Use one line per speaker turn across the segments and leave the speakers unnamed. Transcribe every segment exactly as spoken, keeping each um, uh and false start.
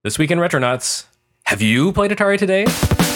This week in Retronauts, have you played Atari today?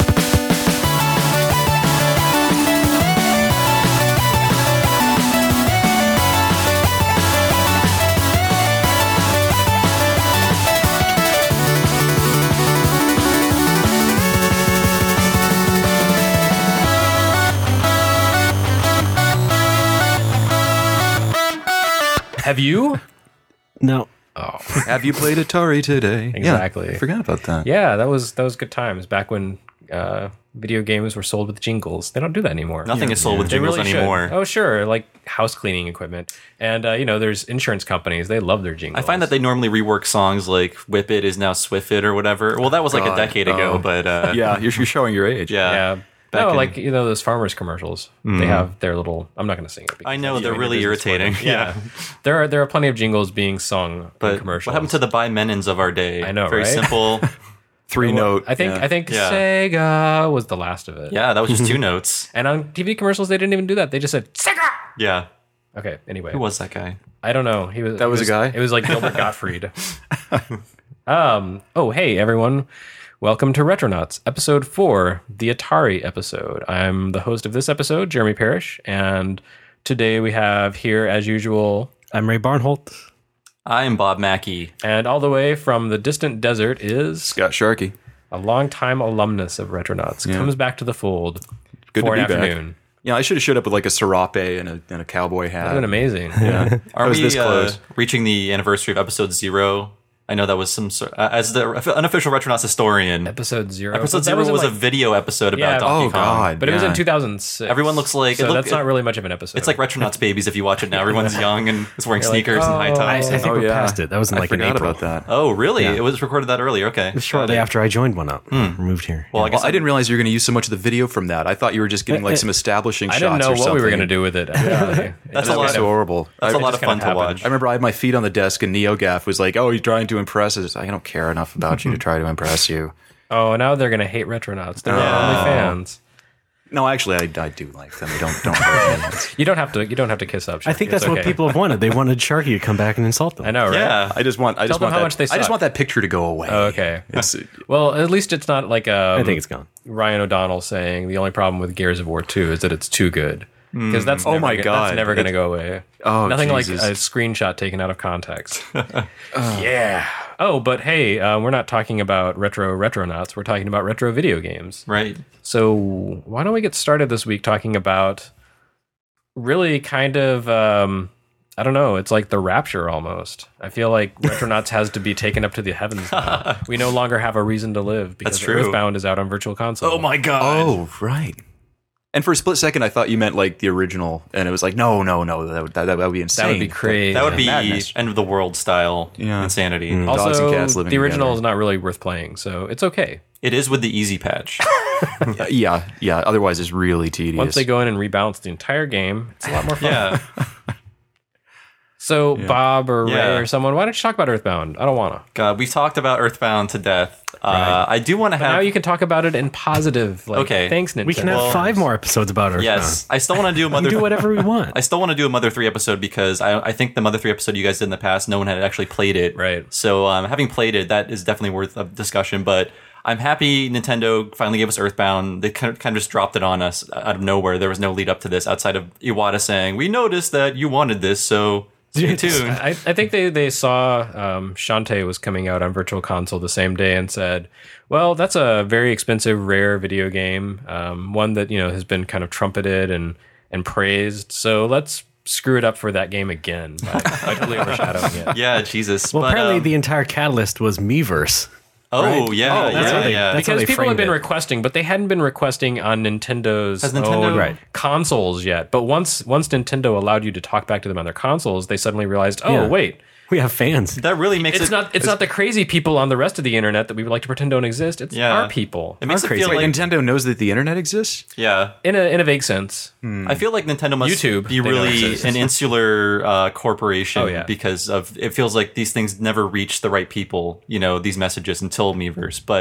Have you?
No.
Oh,
Have you played Atari today?
Exactly.
Yeah, I forgot about that.
yeah, that was that was good times back when uh, video games were sold with jingles. They don't do that anymore.
Nothing is sold with
They
jingles
really should.
anymore.
Oh, sure, like house cleaning equipment, and uh, you know, there's insurance companies. They love their jingles.
I find that they normally rework songs like "Whip It" is now "Swift It" or whatever. Well, that was like
God.
a decade ago,
Oh.
but uh,
Yeah, you're, you're showing your age.
yeah.
yeah.
Back
No,
in-
like you know those farmers commercials. They have their little. I'm not going to sing it. because
I know
that's
they're
doing
really
the business for them.
irritating.
Yeah, there are there are plenty of jingles being sung in
But
commercials.
what happened to the Bi-Menons of our day?
I know,
Very
right?
simple.
Three note.
I think
yeah.
I think
Yeah.
Sega was the last of it.
Yeah, that was just two notes.
And on T V commercials, they didn't even do that. They just said Sega.
Yeah.
Okay. Anyway,
Who was that guy?
I don't know. He was
That
he
was a guy?
It was like Gilbert Gottfried. um. Oh, hey everyone. Welcome to Retronauts, episode four, the Atari episode. I'm the host of this episode, Jeremy Parrish, and today we have here, as usual,
I'm Ray Barnholt.
I am Bob Mackey.
and all the way from the distant desert is
Scott Sharkey.
a longtime alumnus of Retronauts. Comes back to the fold
Good
for
to
an
be back.
afternoon.
Yeah, I should have showed up with like a serape and a, and a cowboy hat.
That's been amazing.
Yeah.
Are
I was
we
this
uh,
close.
reaching the anniversary of episode zero? I know that was some sort uh, as the unofficial Retronauts historian.
Episode zero.
Episode
That
zero
in,
was a
like-
video episode about
Yeah,
Donkey
Oh,
Kong.
God.
But it was in
yeah.
two thousand six.
Everyone looks like-
so
it look-
that's not really much of an episode.
It's like Retronauts babies if you watch it now. Everyone's young and is wearing
You're like,
sneakers and high
oh,
I, I
tops.
think
Oh,
we're
yeah.
past it. That was in
I
like in
forgot
April.
about that.
Oh, really?
Yeah.
It was recorded that early. Okay.
It was shortly after I joined one up. Moved here.
Well, I
Yeah.
guess
Well, I didn't realize you were going to use so much of the video from that. I thought you were just getting like some establishing
I
shots
didn't know
or
what
something.
we were going to do with it. Actually.
That's
It
a
That
lot
was
of-
so horrible.
That's
I,
a lot
just
of fun
kinda
to
happened.
watch.
I remember I had my feet on the desk and NeoGaf was like, "Oh, you're trying to impress us." I don't care enough about you to try to impress you.
Oh, now they're going to hate Retronauts. They're
Yeah.
only fans.
No, actually, I, I do like them. Don't don't hurt me.
You don't have to. You don't have to kiss up.
I think
Sharky.
that's
It's
what
okay.
people have wanted. They wanted Sharky to come back and insult them.
I know, right?
Yeah.
I just want. I just
them
want
how
that,
much they
I just
suck.
want that picture to go away.
Oh, okay.
It's,
Well, at least it's not like um,
I think it's gone.
Ryan O'Donnell saying the only problem with Gears of War two is that it's too good. Because that's
Oh
never
my
go-
God.
that's never going to
It-
go away.
Oh,
Nothing
Jesus.
like a screenshot taken out of context. Yeah. Oh, but hey, uh, we're not talking about retro retronauts. We're talking about retro video games.
Right.
So why don't we get started this week talking about really kind of um, I don't know. It's like the rapture almost. I feel like Retronauts has to be taken up to the heavens now. We no longer have a reason to live because
That's true.
Earthbound is out on Virtual Console.
Oh my god.
oh, right. And for a split second, I thought you meant like the original, and it was like, no, no, no, that would, that, that would be insane.
That would be crazy.
That would be
Madness.
end of the world style
Yeah.
insanity.
Mm. Dogs and
Also,
cats living
the original
together.
is not really worth playing, so it's okay.
It is with the easy patch.
Uh, yeah, yeah. Otherwise, it's really tedious.
Once they go in and rebalance the entire game, it's a lot more fun.
yeah.
So, Bob or Ray
Yeah.
or someone, why don't you talk about Earthbound? I don't want to.
God, we've talked about Earthbound to death. Uh, I do want to have.
Now you can talk about it in positive. Like,
Okay.
Thanks, Nintendo.
We can have five more episodes about Earthbound.
yes, I still want to do a
We
Mother.
can do whatever we want.
I still want to do a Mother three episode because I, I think the Mother three episode you guys did in the past, no one had actually played it.
Right.
So um, having played it, that is definitely worth a discussion. But I'm happy Nintendo finally gave us Earthbound. They kind of, kind of just dropped it on us out of nowhere. There was no lead up to this outside of Iwata saying, "We noticed that you wanted this, so stay tuned."
I, I think they, they saw um, Shantae was coming out on Virtual Console the same day and said, well, that's a very expensive, rare video game, um, one that you know has been kind of trumpeted and, and praised. So let's screw it up for that game again by, by totally overshadowing it.
Yeah, Jesus.
Well,
But,
apparently
um,
the entire catalyst was Miiverse.
oh
right?
yeah,
Oh, that's
yeah,
how they-
yeah.
that's how
Because
they
people have
framed
been
it.
requesting, but they hadn't been requesting on Nintendo's
Has Nintendo-
own
Right.
consoles yet. But once once Nintendo allowed you to talk back to them on their consoles, they suddenly realized, oh
Yeah.
wait,
We have fans.
That really makes
it's
it.
not it's not the crazy people on the rest of the internet that we would like to pretend don't exist. It's
Yeah.
our people.
It makes
Are
it
crazy.
feel
Wait,
like.
Nintendo knows that the internet exists.
Yeah.
In a in a vague sense.
I feel like Nintendo must
YouTube,
be
they know
really
exists.
an insular uh, corporation
Oh, yeah.
because of it feels like these things never reach the right people, you know, these messages until Miiverse. But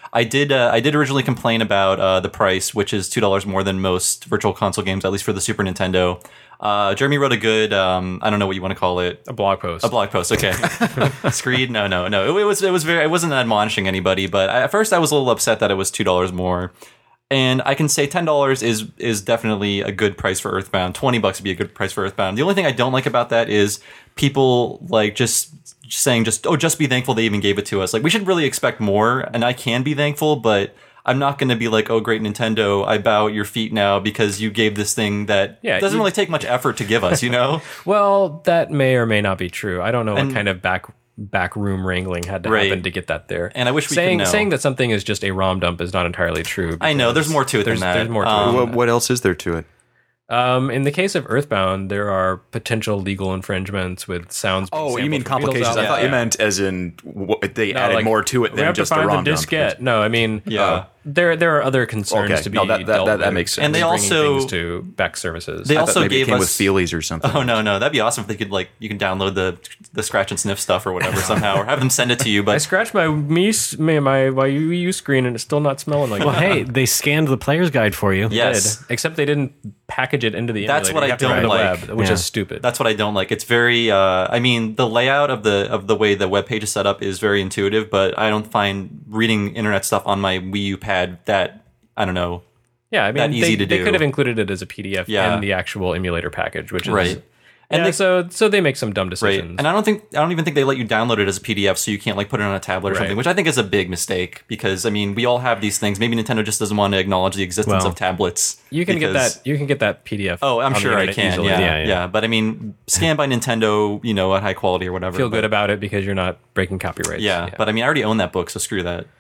I did uh, I did originally complain about uh, the price, which is two dollars more than most Virtual Console games, at least for the Super Nintendo. Uh, Jeremy wrote a good, um, I don't know what you want to call it.
A blog post.
A blog post, okay. Screed? No, no, no. It, it was it was very. It wasn't admonishing anybody, but I, at first I was a little upset that it was two dollars more. And I can say ten dollars is is definitely a good price for Earthbound. twenty bucks would be a good price for Earthbound. The only thing I don't like about that is people like just saying just oh just be thankful they even gave it to us. Like we should really expect more, and I can be thankful, but I'm not going to be like, oh, great Nintendo, I bow at your feet now because you gave this thing that
Yeah,
doesn't
you-
really take much effort to give us, you know?
Well, that may or may not be true. I don't know
And-
what kind of back back room wrangling had to
Right.
happen to get that there.
And I wish we could
saying
know.
saying that something is just a ROM dump is not entirely true.
I know, there's
because
more to it
there's,
than that.
There's more to
Um,
it.
What,
than
what else is there to it?
that. Um, in the case of Earthbound, there are potential legal infringements with sounds. being
Oh, you
sampled
mean
from Beatles
complications? I
albums.
thought you
Yeah.
meant as in w- they
No,
added
like,
more to it
we
than
have
just
to
the
find
ROM
the
dump.
diskette. No, I mean,
Yeah.
uh, there there are other concerns
Okay,
to be
no, that- that-
dealt
that- that
with
makes sense.
in
And they
bringing
also-
things to back services.
They
I thought
also
maybe it
gave
came
us
with feelies or something.
Oh no, no, that'd be awesome if they could like you can download the the scratch and sniff stuff or whatever somehow, or have them send it to you.
I
But
scratched my me my my my Wii U screen and it's still not smelling like
Well,
that.
hey, they scanned the player's guide for you.
yes,
Did, except they didn't package it into the
That's
emulator.
what
You
I
have to go to
don't
the
like.
web, which
Yeah.
is stupid.
that's what I don't like. It's very. Uh, I mean, the layout of the of the way the web page is set up is very intuitive, but I don't find reading internet stuff on my Wii U pad that I don't know.
yeah, I mean,
that easy
they,
to
they
do.
could have included it as a P D F
Yeah.
in the actual emulator package, which is
Right.
And
And they-
so so they make some dumb
Right,
decisions.
and I don't think I don't even think they let you download it as a P D F, so you can't like put it on a tablet or
Right.
something, which I think is a big mistake because I mean we all have these things. Maybe Nintendo just doesn't want to acknowledge the existence
Well,
of tablets.
you can get
because-
that you can get that P D F.
Oh, I'm
on the
sure I
internet
can.
easily.
Yeah,
Yeah,
yeah,
yeah.
But I mean, scanned by Nintendo, you know, at high quality or whatever.
Feel
but-
good about it because you're not breaking copyrights.
Yeah, but I mean, I already own that book, so screw that.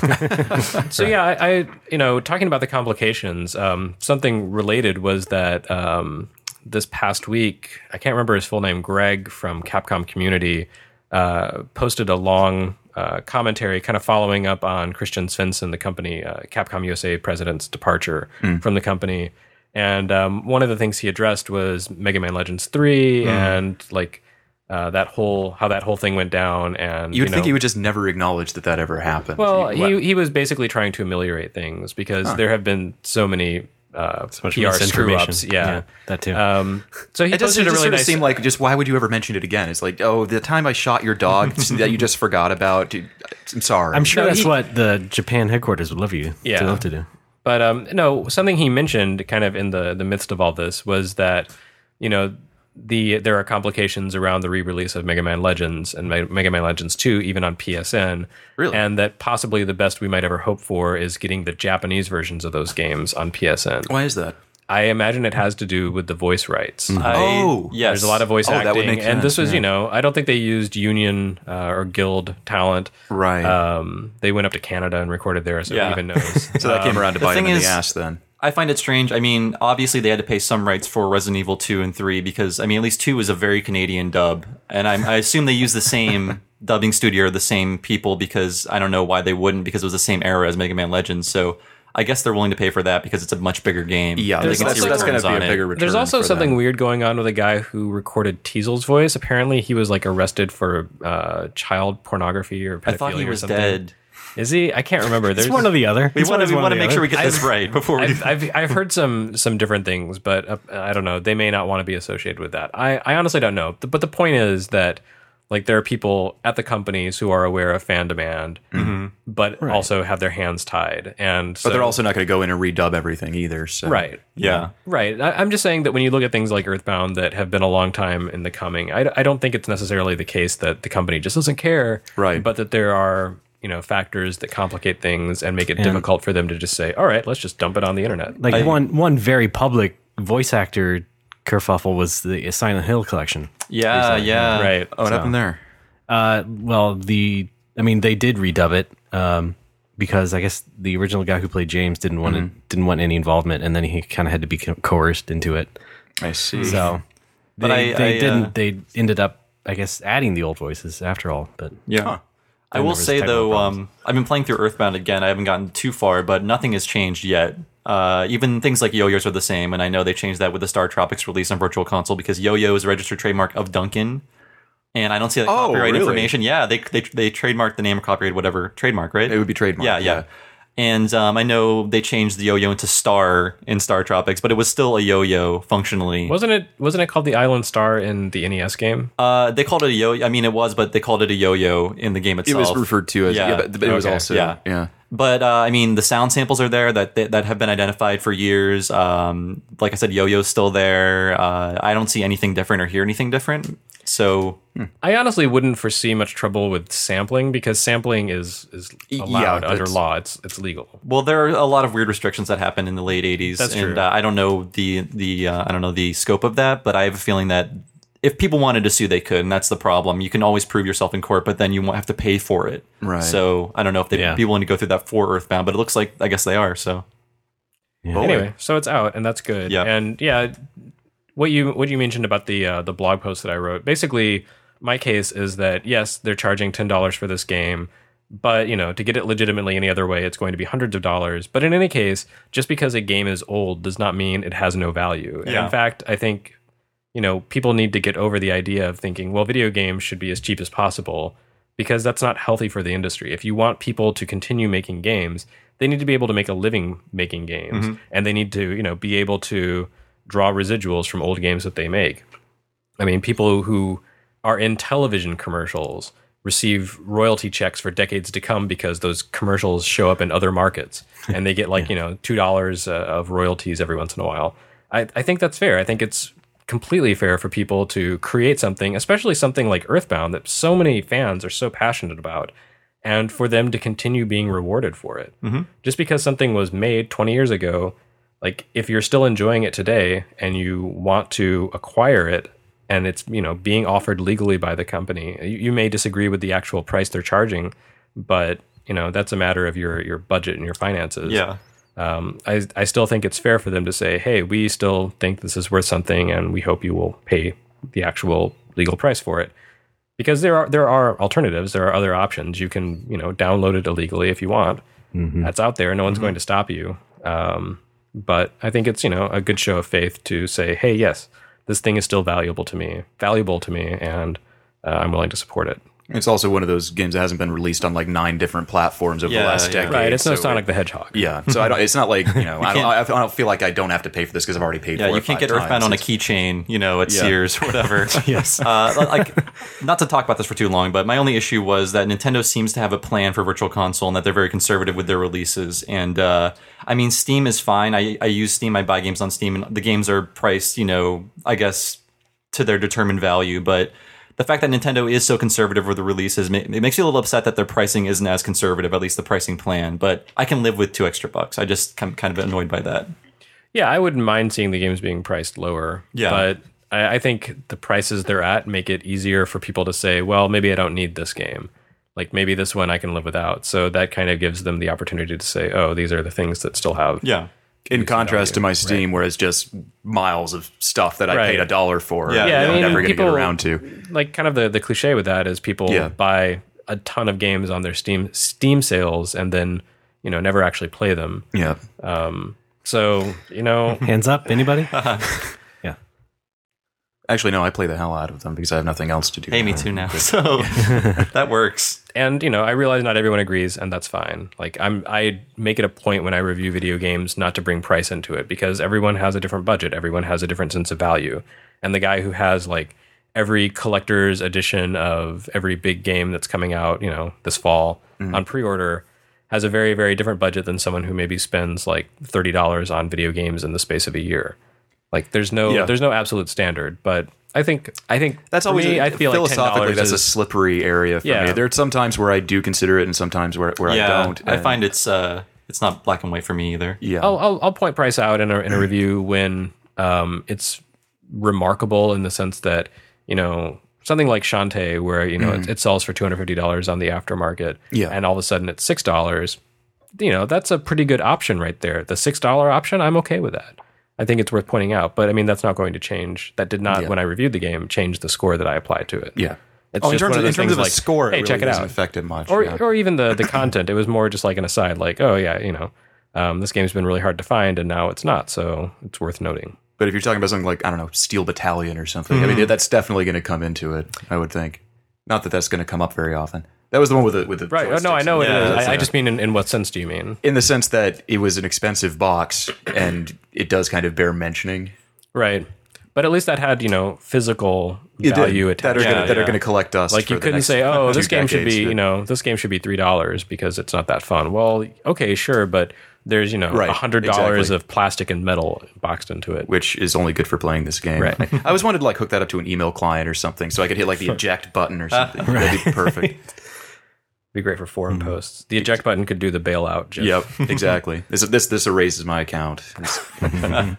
So yeah, I, I you know talking about the complications, um, something related was that um, this past week, I can't remember his full name, Greg from Capcom Community, uh, posted a long uh, commentary, kind of following up on Christian Svensson, the company uh, Capcom U S A president's departure from the company, and um, one of the things he addressed was Mega Man Legends three and like. Uh, that whole how that whole thing went down, and
You would
you
think
know,
he would just never acknowledge that that ever happened.
well,
You-
he he was basically trying to ameliorate things because there have been so many uh,
Much
P R screw
misinformation.
ups. Yeah.
that too.
Um, so he
It just,
posted
it
a
just
really
sort of
nice.
seemed like just why would you ever mention it again? It's like, oh, the time I shot your dog that you just forgot about. Dude, I'm sorry.
I'm sure
no,
that's
he-
what the Japan headquarters would love you
Yeah.
to love to do.
But um, no, something he mentioned, kind of in the the midst of all this, was that you know the there are complications around the re-release of Mega Man Legends and Me- Mega Man Legends two, even on P S N.
Really?
And that possibly the best we might ever hope for is getting the Japanese versions of those games on P S N.
Why is that?
I imagine it has to do with the voice rights.
I,
Oh,
yes,
There's a lot of voice
Oh, that
acting,
would make
and this
sense,
was,
yeah.
you know, I don't think they used union uh, or guild talent.
Right.
Um, they went up to Canada and recorded there, so
Yeah.
who even knows?
so that came around to
the
bite him
thing
in
is-
the ass then.
I find it strange. I mean, obviously they had to pay some rights for Resident Evil two and three because I mean, at least two is a very Canadian dub, and I'm, I assume they use the same dubbing studio or the same people because I don't know why they wouldn't because it was the same era as Mega Man Legends. So I guess they're willing to pay for that because it's a much bigger game.
Yeah,
They
that's,
can
that's,
see
that's going
returns
to be a
on it.
bigger return.
There's also
for
something
them.
weird going on with a guy who recorded Teasel's voice. Apparently, he was like arrested for uh, child pornography or pedophilia
I thought he
or
was
something.
dead.
Is he? I can't remember. There's
It's one or the other.
We
It's
want to
always
we
one
want
or
to
the
make sure we
other.
get this right before we.
I've, I've I've heard some some different things, but uh, I don't know. They may not want to be associated with that. I, I honestly don't know. But the point is that like there are people at the companies who are aware of fan demand, but also have their hands tied, and so,
But they're also not going to go in and redub everything either. So.
right.
yeah.
Right. I, I'm just saying that when you look at things like Earthbound that have been a long time in the coming, I, I don't think it's necessarily the case that the company just doesn't care,
Right.
But that there are you know factors that complicate things and make it difficult for them to just say, all right, let's just dump it on the internet.
Like
I-
one one very public voice actor kerfuffle was the Silent Hill collection.
Yeah, yeah.
Right.
Oh, what happened there?
Uh, well, the I mean, they did redub it um, because I guess the original guy who played James didn't want to, didn't want any involvement, and then he kind of had to be co- coerced into it.
I see.
So,
But
they,
I-
they
I,
didn't.
uh,
They ended up, I guess, adding the old voices after all. But
Yeah.
Huh.
I
Then
will
there was
say
technical
though,
problems.
um, I've been playing through Earthbound again. I haven't gotten too far, but nothing has changed yet. Uh, even things like yo-yos are the same, and I know they changed that with the Star Tropics release on Virtual Console because yo-yo is a registered trademark of Duncan, and I don't see that
Oh,
copyright
really?
information. Yeah, they they they trademarked the name or copyright whatever trademark, right?
It would be trademark.
Yeah, yeah. And um, I know they changed the yo-yo into Star in Star Tropics, but it was still a yo-yo functionally.
Wasn't it wasn't it called the Island Star in the N E S game?
Uh, they called it a yo. I mean, it was, but they called it a yo-yo in the game
It
itself.
was referred to as,
Yeah.
yeah, but, but it was
Okay.
also,
Yeah.
yeah.
But uh, I mean, the sound samples are there that that, that have been identified for years. Um, like I said, yo-yo's still there. Uh, I don't see anything different or hear anything different. So
I honestly wouldn't foresee much trouble with sampling because sampling is is
Yeah,
allowed under
that's-
law. It's it's legal.
Well, there are a lot of weird restrictions that happened in the late eighties,
That's
and
true.
uh, I don't know the the uh, I don't know the scope of that, but I have a feeling that if people wanted to sue, they could, and that's the problem. You can always prove yourself in court, but then you won't have to pay for it.
Right.
So I don't know if they
Yeah.
be willing to go through that for Earthbound, but it looks like I guess they are. So
Boy.
Anyway, so it's out and that's good.
Yeah.
And yeah, what you what you mentioned about the uh, the blog post that I wrote, basically my case is that yes, they're charging ten dollars for this game, but you know, to get it legitimately any other way, it's going to be hundreds of dollars. But in any case, just because a game is old does not mean it has no value. And
Yeah.
in fact, I think you know, people need to get over the idea of thinking, well, video games should be as cheap as possible because that's not healthy for the industry. If you want people to continue making games, they need to be able to make a living making games,
Mm-hmm.
and they need to, you know, be able to draw residuals from old games that they make. I mean, people who are in television commercials receive royalty checks for decades to come because those commercials show up in other markets and they get like, you know, two dollars uh, of royalties every once in a while. I, I think that's fair. I think it's completely fair for people to create something, especially something like Earthbound that so many fans are so passionate about, and for them to continue being rewarded for it. Mm-hmm. Just because something was made twenty years ago, like if you're still enjoying it today and you want to acquire it and it's, you know, being offered legally by the company, you, you may disagree with the actual price they're charging, but you know, that's a matter of your your budget and your finances.
yeah,
Um, I, I still think it's fair for them to say, hey, we still think this is worth something and we hope you will pay the actual legal price for it. Because there are there are alternatives, there are other options. You can, you know, download it illegally if you want.
Mm-hmm.
That's out there. No one's going to stop you. Um, but I think it's, you know, a good show of faith to say, hey, yes, this thing is still valuable to me, valuable to me, and uh, I'm willing to support it.
It's also one of those games that hasn't been released on like nine different platforms over
Yeah,
the last
yeah.
decade.
Right, it's no
so
Sonic
it-
the Hedgehog.
Yeah, so I don't. It's not like you know. I, don't,
can't-
I don't feel like I don't have to pay for this because I've already paid
yeah.
for it.
You can't
five
get Earthbound
times.
on a
It's-
keychain, you know, at
Yeah.
Sears or whatever.
Yes.
Uh, like, not to talk about this for too long, but my only issue was that Nintendo seems to have a plan for Virtual Console and that they're very conservative with their releases. And uh, I mean, Steam is fine. I, I use Steam. I buy games on Steam, and the games are priced, you know, I guess to their determined value. But the fact that Nintendo is so conservative with the releases, ma- it makes you a little upset that their pricing isn't as conservative, at least the pricing plan. But I can live with two extra bucks. I just kind kind of annoyed by that.
Yeah, I wouldn't mind seeing the games being priced lower.
Yeah.
But I, I think the prices they're at make it easier for people to say, well, maybe I don't need this game. Like maybe this one I can live without. So that kind of gives them the opportunity to say, oh, these are the things that still have.
Yeah.
in contrast to
value,
my Steam, where it's just miles of stuff that I
Right.
paid a dollar for.
Yeah,
and
yeah, I
I'm
mean,
never going to get
people-
around to.
Like kind of the, the cliche with that is people
Yeah.
buy a ton of games on their Steam Steam sales and then, you know, never actually play them.
Yeah,
So, you know,
Hands up, anybody? Yeah.
actually, no, I play the hell out of them because I have nothing else to do.
Hey, me too now. So that works.
and you know, I realize not everyone agrees, and that's fine. Like I'm, I make it a point when I review video games not to bring price into it because everyone has a different budget, everyone has a different sense of value, and the guy who has like every collector's edition of every big game that's coming out, you know, this fall on pre-order has a very, very different budget than someone who maybe spends like thirty dollars on video games in the space of a year. Like there's no,
Yeah.
there's no absolute standard, but I think, I think
That's
for
always
me,
a,
I feel like ten
philosophically
dollars
that's a
is,
slippery area for
Yeah.
me. There are some times where I do consider it, and sometimes where where
Yeah,
I don't.
I
and-
find it's uh, it's not black and white for me either.
yeah.
I'll, I'll I'll point price out in a in a review when um it's remarkable in the sense that, you know, something like Shantae where, you know, it, it sells for two hundred fifty dollars on the aftermarket,
Yeah.
and all of a sudden it's six dollars. You know, that's a pretty good option right there. The six dollar option, I'm okay with that. I think it's worth pointing out, but I mean that's not going to change. That did not,
Yeah.
when I reviewed the game, change the score that I applied to it.
yeah.
It's
Oh, in
just
terms
one
of,
of
in
those
terms
things
of a
like,
score,
hey,
it
check
really
it
doesn't
out.
affect it much.
or
yeah.
or even the the content. It was more just like an aside, like, oh yeah, you know, um, this game's been really hard to find, and now it's not, so it's worth noting.
But if you're talking about something like, I don't know, Steel Battalion or something, mm-hmm. I mean, that's definitely going to come into it, I would think. Not that that's going to come up very often. That was the one with the with the
right. Oh, no, I know
yeah,
it is. I,
a,
I just mean in, in what sense do you mean?
In the sense that it was an expensive box and it does kind of bear mentioning.
Right. But at least that had, you know, physical value attached.
That are
Yeah,
gonna, that
yeah.
are going to collect dust.
Like
for
you
the
couldn't
next
say, "Oh,
two
this game should
decades
be,
that-
you know, this game should be three dollars because it's not that fun." Well, okay, sure, but there's, you know, a
Right,
hundred dollars
exactly.
of plastic and metal boxed into it.
which is only good for playing this game.
Right.
I always wanted to like hook that up to an email client or something, so I could hit like the eject button or something. That'd be perfect.
Be great for forum posts. The eject button could do the bailout. Just.
Yep, exactly. This this this erases my account. It's-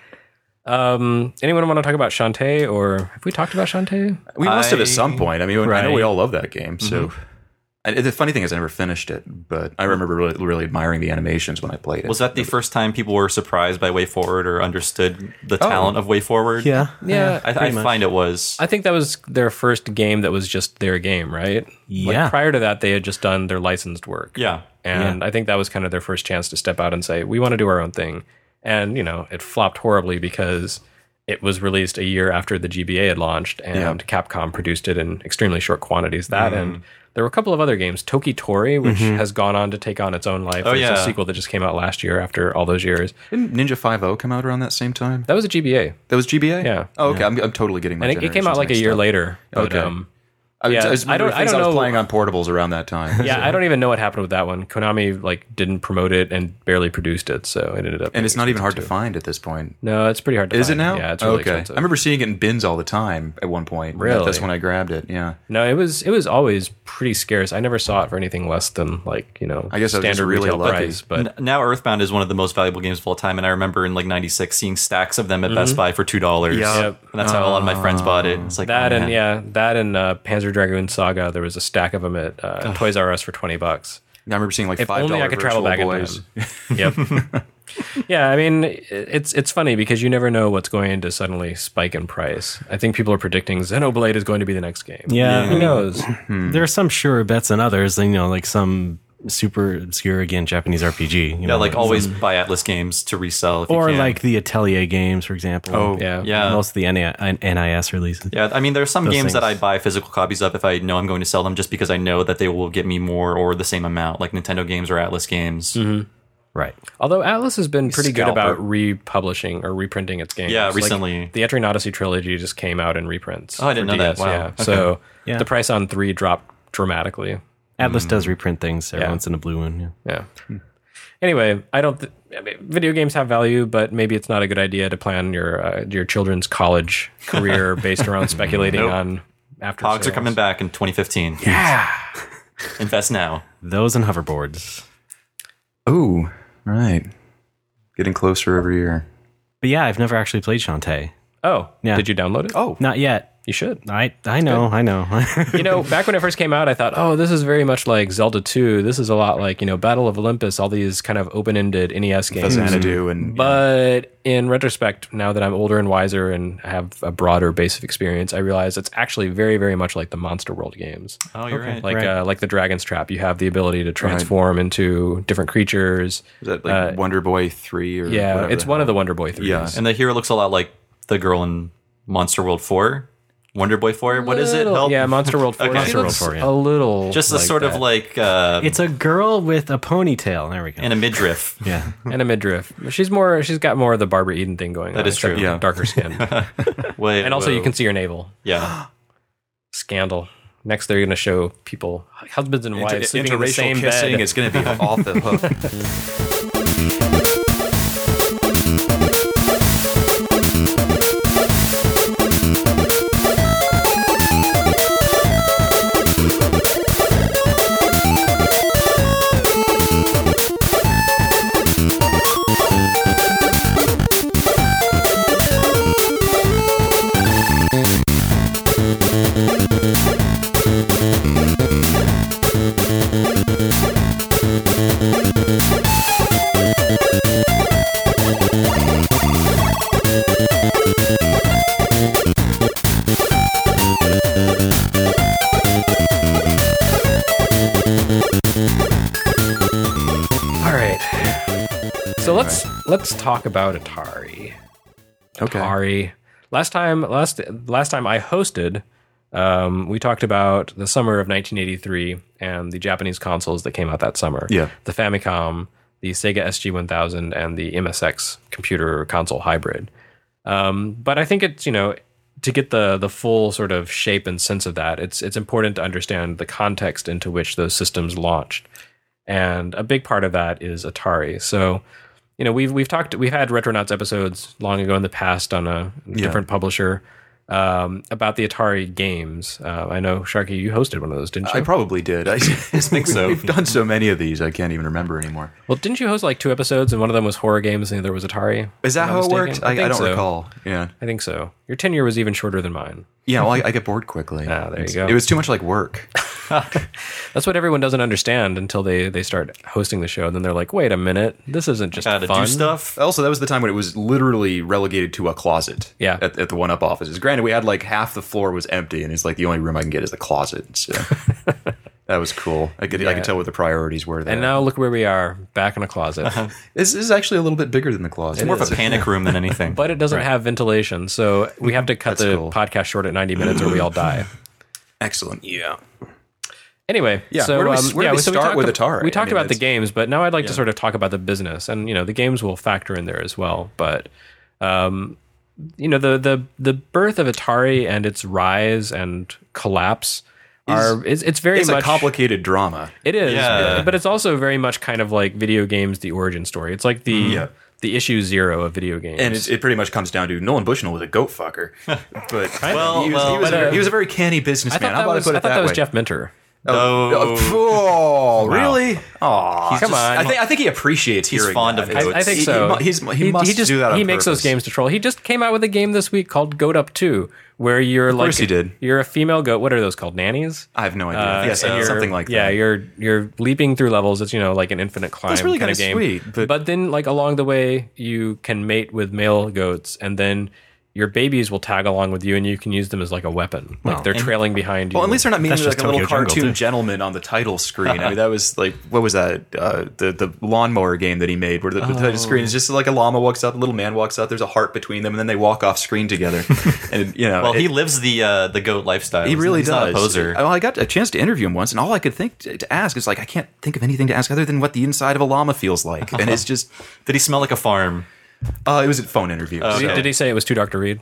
Um, anyone want to talk about Shantae, or have we talked about Shantae?
we must have
I-
at some point. I mean, I know
Right.
we all love that game. So and the funny thing is, I never finished it, but I remember really, really admiring the animations when I played it.
Was that the first time people were surprised by Way Forward or understood the talent of Way Forward?
Yeah.
Yeah,
I, I
pretty much.
find it was.
I think that was their first game that was just their game, right?
Yeah.
Like prior to that, they had just done their licensed work.
Yeah.
And I think that was kind of their first chance to step out and say, we want to do our own thing. And, you know, it flopped horribly because it was released a year after the G B A had launched, and
Yeah.
Capcom produced it in extremely short quantities. That and there were a couple of other games. Toki Tori, which has gone on to take on its own life.
Oh,
There's
yeah.
a sequel that just came out last year after all those years.
Didn't Ninja five oh come out around that same time?
That was a G B A.
That was G B A?
Yeah.
Oh, okay. I'm, I'm totally getting my
And it, it came out
generations
like a
mixed
year
up.
later. But,
Okay.
um,
I,
Yeah,
I, just
I don't-
remember
I
things
don't
I was
know-
playing on portables around that time.
yeah, I don't even know what happened with that one. Konami like didn't promote it and barely produced it, so it ended up.
And it's not even hard to
too.
find at this point.
No, it's pretty hard to
Is
find.
it now?
Yeah, it's really
okay.
expensive.
I remember seeing it in bins all the time at one point.
Really?
That's when I grabbed it. Yeah.
No, it was it was always pretty scarce. I never saw it for anything less than like, you know,
I guess I was just
standard
really
retail
lucky.
price. But
N- now Earthbound is one of the most valuable games of all time, and I remember in like ninety-six seeing stacks of them at Best Buy for two dollars.
Yep.
And that's how a lot of my friends bought it. It's like
that
oh,
and
man.
yeah, that and uh, Panzer Dragoon Saga, there was a stack of them at uh, Toys R Us for twenty bucks.
I remember seeing like
If
five
only
dollar
I could travel back in
boys.
time. Yep. Yeah, I mean, it's it's funny because you never know what's going to suddenly spike in price. I think people are predicting Xenoblade is going to be the next game.
Yeah.
Who knows?
There are some sure bets and others, you know, like some super obscure, again, Japanese R P G. You
Yeah,
know,
like always buy Atlas games to resell. If you
Or
can.
like the Atelier games, for example.
Oh,
Yeah.
yeah.
Most of the N I S releases.
Yeah, I mean, there's some
Those
games that I
things.
buy physical copies of if I know I'm going to sell them, just because I know that they will get me more or the same amount, like Nintendo games or Atlas games.
Right.
Although Atlas has been pretty good
Scalper.
about republishing or reprinting its games.
Yeah,
Like,
recently.
the Etrian Odyssey trilogy just came out in reprints.
Oh, I didn't
for
know that.
D S,
Wow.
Yeah.
Okay.
So
Yeah.
the price on three dropped dramatically.
Atlas does reprint things every
Yeah.
once in a blue one. Yeah.
Yeah. Anyway, I don't. Th- I mean, video games have value, but maybe it's not a good idea to plan your uh, your children's college career based around speculating
Nope.
on after.
Pogs are
sales.
coming back in twenty fifteen. Yeah. Invest now.
Those and hoverboards.
Ooh, right. Getting closer every year.
But yeah, I've never actually played Shantae.
Oh,
Yeah.
did you download it?
Oh,
Not yet.
You should.
I I know, I know.
You know, back when it first came out, I thought, oh, this is very much like Zelda two. This is a lot like, you know, Battle of Olympus, all these kind of open-ended N E S games.
Xanadu and
But in retrospect, now that I'm older and wiser and have a broader base of experience, I realize it's actually very, very much like the Monster World games.
Oh, you're right.
Like
Right.
uh, like the Dragon's Trap. You have the ability to transform into different creatures.
is that like
uh,
Wonder Boy three or
Yeah,
whatever
it's
the
one
hell?
of the Wonder Boy threes.
Yeah.
And the hero looks a lot like the girl in Monster World four. Wonder Boy four. What is it?
Little-
Help.
Yeah, Monster World four.
Okay.
She
Monster
World
looks
four, yeah.
a little
Just a
like
sort of
that.
like uh,
It's a girl with a ponytail. There we go.
and a midriff.
yeah.
and a midriff. She's more. She's got more of the Barbara Eden thing going on.
That is
except
true.
Yeah.
Darker skin,
Wait,
and also you
whoa.
can see her navel.
Yeah.
Scandal. Next, they're going to show people, husbands and wives,
Inter-
sleeping in the
interracial
same
kissing
bed.
is going to be off the hook.
All right. So let's let's talk about Atari.
Okay.
Atari. Last time, last last time I hosted, um, we talked about the summer of nineteen eighty-three and the Japanese consoles that came out that summer.
Yeah.
The Famicom, the Sega S G one thousand, and the M S X computer console hybrid. Um, but I think it's, you know, to get the the full sort of shape and sense of that, it's it's important to understand the context into which those systems launched. And a big part of that is Atari. So, you know, we've we've talked we've had Retronauts episodes long ago in the past on a different yeah. publisher um, about the Atari games. Uh, I know, Sharky, you hosted one of those, didn't you?
I probably did. I think so. We've done so many of these, I can't even remember anymore.
Well, didn't you host like two episodes, and one of them was horror games, and the other was Atari?
Is that how it worked? I, I, I don't
so.
recall. Yeah,
I think so. Your tenure was even shorter than mine.
Yeah, well, I, I get bored quickly.
Ah, there
it's,
you go.
It was too much like work.
That's what everyone doesn't understand until they, they start hosting the show. And then they're like, wait a minute, this isn't just
Gotta
fun.
do stuff.
Also, that was the time when it was literally relegated to a closet.
Yeah.
At, at the one up offices. Granted, we had like half the floor was empty, and it's like the only room I can get is the closet. So that was cool. I could
Yeah.
I could tell what the priorities were there.
And now look where we are, back in a closet.
this is actually a little bit bigger than the closet.
It's more of a panic room than anything.
But it doesn't
Right.
have ventilation, so we have to cut
That's
the
cool.
podcast short at ninety minutes or we all die.
Excellent. Yeah.
Anyway,
Yeah,
so
where do we-
um,
where do
yeah,
we
so
start
talked
with
ab-
Atari?
We
I
talked
mean,
about the
it's-
games, but now I'd like to
yeah.
sort of talk about the business, and you know, the games will factor in there as well. But um, you know, the the the birth of Atari and its rise and collapse are it's, it's very
It's
much
a complicated drama.
It is,
Yeah.
but it's also very much kind of like video games, the origin story. It's like the
Yeah.
the issue zero of video games.
And it, it pretty much comes down to Nolan Bushnell was a goat fucker. But
Well,
he, was,
well,
he, was
but,
a,
uh,
he was a very canny
I
businessman.
thought
How
that
about
was,
I put
I
it
thought
that,
that was
way?
Jeff Minter.
Oh, oh, really? Oh,
Come on.
I think I think he appreciates
He's
hearing
fond
that.
of
I,
goats.
I think
He-
so.
He, mu- he's, he, must
just,
do that on
He makes those
purpose.
games to troll. He just came out with a game this week called Goat Up two, where you're like
course he did.
you're a female goat. What are those called? Nannies?
I have no idea.
Uh,
yes,
and
uh,
you're-
something like
yeah,
that.
you're you're leaping through levels. It's, you know, like an infinite climb
really
kind of
kinda
game.
sweet, but-
then like along the way you can mate with male goats, and then your babies will tag along with you, and you can use them as like a weapon. Like they're trailing behind you.
Well, at least they're not meaning
That's
like
just
a little
Tokyo Jungle,
cartoon
too.
gentleman on the title screen. I mean, that was like, what was that? Uh, the the lawnmower game that he made, where the, the title screen is just like a llama walks up, a little man walks up, there's a heart between them, and then they walk off screen together. And you know,
Well,
it-
he lives the uh, the goat lifestyle.
He really
He's
does.
not a poser.
Well, I got a chance to interview him once, and all I could think to, to ask is like, I can't think of anything to ask other than what the inside of a llama feels like, and it's just,
Did he smell like a farm?
uh, it was a phone interview.
Did he-
so-
Did he say it was too dark to read?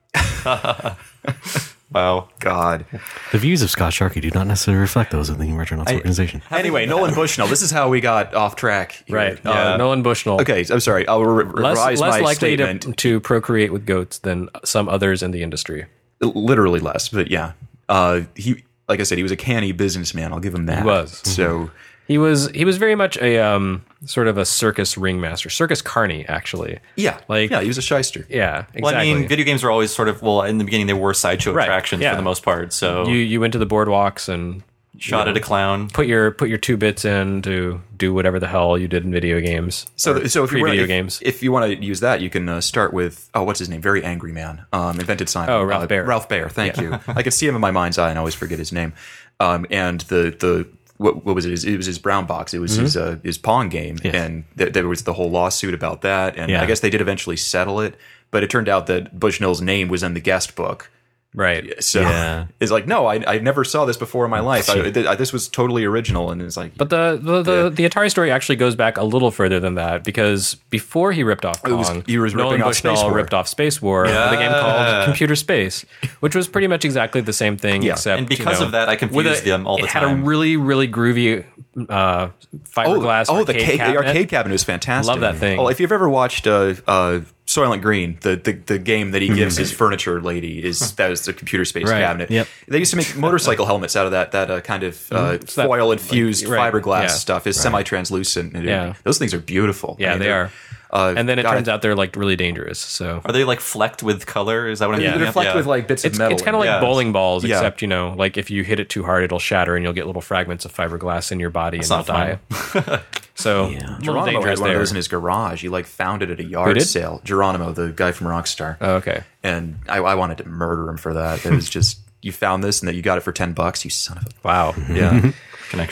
Wow.
God.
The views of Scott Sharkey do not necessarily reflect those of the Retronauts organization.
Anyway, Nolan Bushnell. This is how we got off track. here.
Right.
Uh,
Yeah. Nolan Bushnell.
Okay, I'm sorry. I'll re-
Less,
revise
less
my
likely to,
statement.
to procreate with goats than some others in the industry.
Literally less, but yeah. Uh, he, like I said, he was a canny businessman. I'll give him that.
He was.
So
He was he was very much a um, sort of a circus ringmaster, circus carny, actually.
yeah,
Like-
yeah, he was a shyster.
Yeah, exactly.
Well, I mean, video games were always sort of, well, in the beginning, they were sideshow
Right,
attractions
yeah.
for the most part. So
you you went to the boardwalks and
shot at a clown.
put your put your two bits in to do whatever the hell you did in video games.
So,
or
so if you want,
pre-video
if,
games,
if you want to use that, you can uh, start with oh, what's his name? Very angry man. Um, invented Simon.
Oh, Ralph
uh,
Baer.
Ralph Baer. Thank you. I could see him in my mind's eye and I always forget his name. Um, and the the what, what was it? His- It was his brown box. It was his uh, his Pong game,
Yes.
and th- there was the whole lawsuit about that. And
Yeah.
I guess they did eventually settle it, but it turned out that Bushnell's name was in the guest book.
right?
So
Yeah.
it's like, no, I, I never saw this before in my life. I, th- I- this was totally original, and it's like,
But the the, the,
Yeah.
the Atari story actually goes back a little further than that, because before he ripped off Pong,
was- he was
Nolan
ripping off
Bushnell
Space War.
ripped off Space War with a game called Computer Space, which was pretty much exactly the same thing,
Yeah.
except
And because
you know,
of that, I
with
confused them all the
it had
time.
a really really groovy uh, fiberglass.
oh, the,
arcade
ca- the
cabinet.
arcade cabinet was fantastic.
Love that thing.
Oh, if you've ever watched uh, uh, Soylent Green, the, the the game that he
Mm-hmm.
gives his furniture lady is that was the computer space
Right.
cabinet.
Yep.
They used to make motorcycle helmets out of that that uh, kind of uh,
that,
foil infused
like, right,
fiberglass
yeah.
stuff. Is semi translucent.
Yeah.
those things are beautiful.
Yeah, they are.
Uh,
And then it
God,
turns out they're like really dangerous. So
Are they like flecked with color? Is that what I'm
Yeah.
they
thinking?
reflect
Yeah.
with like bits
it's
of metal.
it's kind of like
Yeah.
bowling balls,
Yeah.
except you know, like if you hit it too hard, it'll shatter and you'll get little fragments of fiberglass in your body and you'll
not fun.
die. So a little
Geronimo
dangerous
had one
there.
of those in his garage. He like found it at a yard
did?
sale. Geronimo, the guy from Rockstar.
Oh, okay.
And I, I wanted to murder him for that. It was just, you found this and that you got it for ten bucks, you son of a.
Wow.
Yeah.
Connections.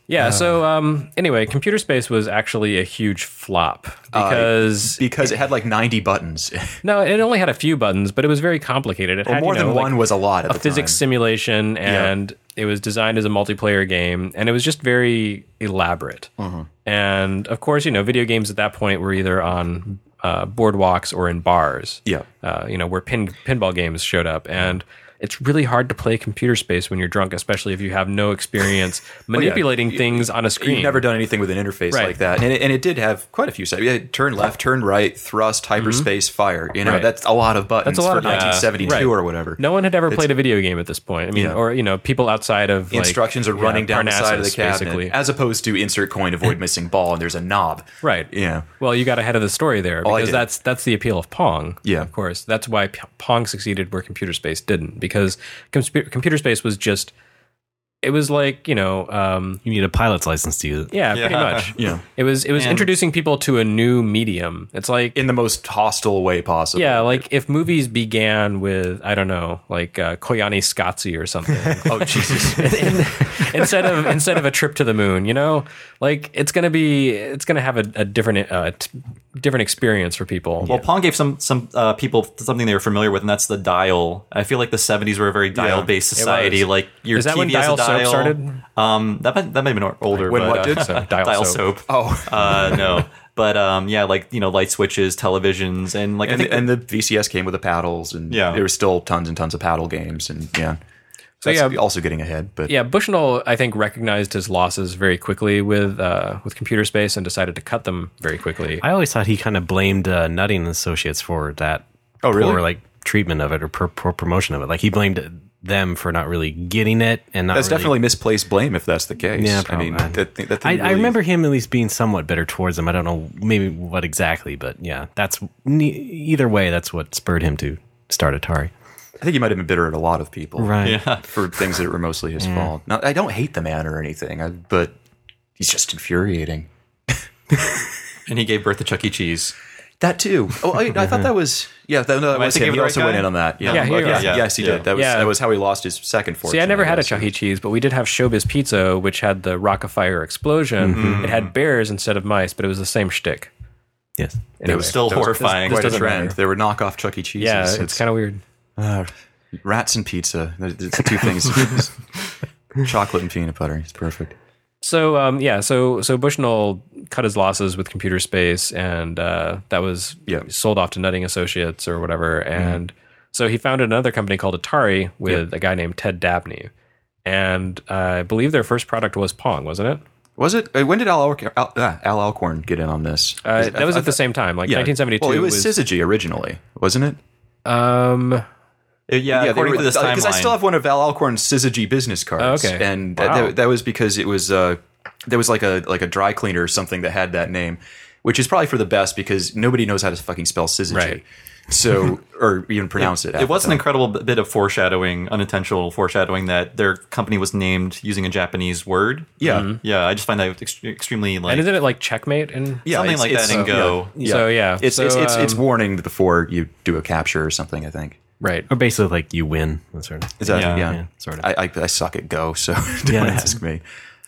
Yeah. So um, anyway, Computer Space was actually a huge flop because
because it had like ninety buttons.
no, it only had a few buttons, but it was very complicated. It
Well,
had
more
you know,
than one
like
was a lot at
a
the
physics
time.
simulation, and it was designed as a multiplayer game, and it was just very elaborate.
Mm-hmm.
And of course, you know, video games at that point were either on uh, boardwalks or in bars.
Yeah.
uh, you know, where pin pinball games showed up, and it's really hard to play Computer Space when you're drunk, especially if you have no experience manipulating
You-
things on a screen.
You've never done anything with an interface
Right.
like that, and it, and it did have quite a few settings. Yeah, turn left, turn right, thrust, hyperspace, fire. You know,
Right.
that's a lot of buttons
That's a lot
for
of buttons.
nineteen seventy-two
Right.
or whatever.
No one had ever played a video game at this point. I mean,
Yeah.
or you know, people outside of like,
Instructions are
yeah,
running down the side of the
Parnassus,
cabinet,
basically.
as opposed to insert coin, avoid missing ball, and there's a knob.
Right.
Yeah.
Well, you got ahead of the story there
Oh, I
because
did.
that's that's the appeal of Pong.
Yeah.
Of course. That's why P- Pong succeeded where Computer Space didn't, because com- Computer Space was just it was like, you know, um,
You need a pilot's license to use it.
yeah,
Yeah.
pretty much.
Yeah.
It was it was
And-
introducing people to a new medium. It's like
In the most hostile way possible.
yeah, like if movies began with I don't know, like uh, Koyani Scotzi or something.
Oh Jesus.
in- instead of instead of a trip to the moon, you know, like it's gonna be it's gonna have a, a different uh, t- different experience for people.
Well, Pong gave some some uh, people something they were familiar with, and that's the dial. I feel like the seventies were a very dial based
it
society.
was.
Like your
Is that
T V
when
has a
Dial Soap
dial.
started?
Um, that might, that might have been older.
When
but,
what
uh,
did?
So, Dial
soap.
Soap.
Oh.
Uh, no, but um, yeah, like you know, light switches, televisions, and like I
And
think
the, and the V C S came with the paddles, and
Yeah.
there were still tons and tons of paddle games, and yeah. So
So,
that's
yeah.
also getting ahead, but
Yeah, Bushnell, I think, recognized his losses very quickly with uh, with Computer Space and decided to cut them very quickly.
I always thought he kind of blamed uh, Nutting and Associates for that.
Oh, really?
Poor, like treatment of it or poor, poor promotion of it. Like he blamed them for not really getting it, and not
that's
really-
definitely misplaced blame if that's the case.
Yeah,
I mean,
probably.
that, that
I,
thing
I
really-
remember him at least being somewhat bitter towards them. I don't know maybe what exactly, but yeah, that's ne- either way. That's what spurred him to start Atari.
I think he might have been bitter at a lot of people,
Right.
yeah.
for things that were mostly his fault. Now, I don't hate the man or anything, I, but he's just infuriating.
and he gave birth to Chuck E. Cheese.
That too. Oh, I, I thought that was yeah. That, no, that
I
was
thinking
him.
of
He
the
also
right
went
guy?
in on that. Yeah,
Yeah, here you
Okay.
are.
Yeah.
yes, he
Yeah.
did. That was
Yeah.
that was how he lost his second fortune.
See, I never
I
had a
guess.
Chuck E. Cheese, but we did have Showbiz Pizza, which had the Rockafire explosion. It had bears instead of mice, but it was the same shtick.
Yes.
It was
Still
that was
horrifying.
Quite a
doesn't
trend.
matter.
There were knockoff Chuck E. Cheeses.
Yeah, it's, kind of weird.
of rats and pizza. It's the two things. Chocolate and peanut butter. It's perfect.
So um, yeah, so so Bushnell cut his losses with Computer Space, and uh, that was
Yeah.
sold off to Nutting Associates or whatever. And so he founded another company called Atari with a guy named Ted Dabney, and uh, I believe their first product was Pong, wasn't it?
Was it? uh, When did Al, Alcorn, Al, uh, Al Alcorn get in on this?
Uh,
Is it-
that was
I-
at the
I-
same time, like
yeah.
nineteen seventy-two.
Well, it was, Syzygy originally, wasn't it?
um,
Uh, yeah, according to this timeline.
Because I still have one of Al Alcorn's Syzygy business cards.
Oh, okay.
And
Wow.
that, that, that was because it was uh, there was like a like a dry cleaner or something that had that name, which is probably for the best because nobody knows how to fucking spell Syzygy.
Right.
So, or even pronounce it.
It was an incredible b- bit of foreshadowing, unintentional foreshadowing, that their company was named using a Japanese word.
Yeah.
Yeah, I just find that ex- extremely like
and isn't it like checkmate? And
Yeah,
something
it's-
like
it's,
that in
uh,
Go.
yeah.
So yeah,
It's
so,
it's it's, it's
um,
warning before you do a capture or something. I think.
right.
Or basically like you win. That sort of.
Is that
Yeah.
yeah?
Yeah, sort of.
I, I I suck at Go, so don't
Yeah.
ask me.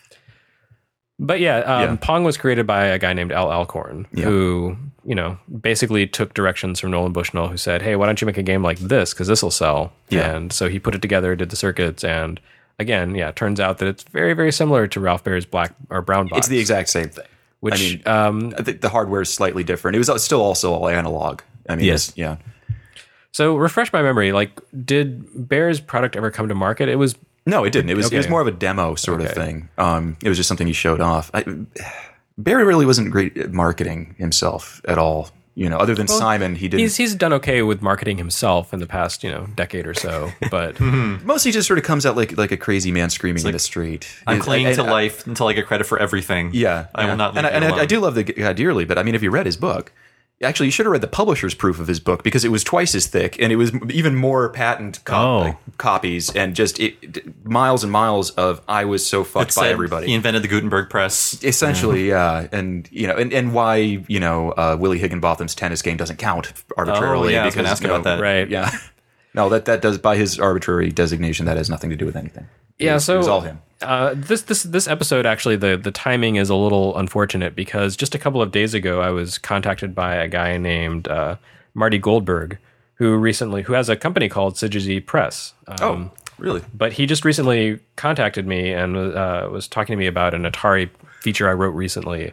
But yeah, um,
Yeah.
Pong was created by a guy named Al Alcorn,
Yeah.
who, you know, basically took directions from Nolan Bushnell, who said, hey, why don't you make a game like this? Because this will sell.
Yeah.
And so he put it together, did the circuits, and again, yeah, it turns out that it's very, very similar to Ralph Baer's Black or Brown Box.
It's the exact same thing.
which,
I mean,
um,
I think the hardware is slightly different. It was still also all analog. I mean,
Yes.
it's- yeah.
so refresh my memory. Like, did Baer's product ever come to market? It was
No, it didn't. It was it was
Okay.
more of a demo sort of
Okay.
thing. Um, it was just something he showed off. I, Barry really wasn't great at marketing himself at all. You know, other than Simon, he didn't.
he's he's done okay with marketing himself in the past, you know, decade or so. But
Mostly just sort of comes out like like a crazy man screaming in the street.
I'm
It-
clinging
I-
to
I-
life until I get credit for everything.
Yeah,
I
yeah.
will not leave
And, I,
you
and I,
alone.
I do love the guy dearly, but I mean, if you read his book, actually, you should have read the publisher's proof of his book because it was twice as thick and it was even more patent co-
Oh.
like, copies and just it, it- miles and miles of I was so fucked
It
by
said
everybody.
He invented the Gutenberg press.
Essentially, yeah, and you know, and, and why you know uh, Willie Higginbotham's tennis game doesn't count arbitrarily
Oh, yeah, I was
because
gonna ask
you know,
about that.
right.
yeah, No, that that does, by his arbitrary designation, that has nothing to do with anything. It
Yeah,
was,
so
it was all him.
Uh, this this this episode actually the the timing is a little unfortunate because just a couple of days ago I was contacted by a guy named uh, Marty Goldberg who recently who has a company called Syzygy Press. Um,
Oh, really?
But he just recently contacted me and uh, was talking to me about an Atari feature I wrote recently,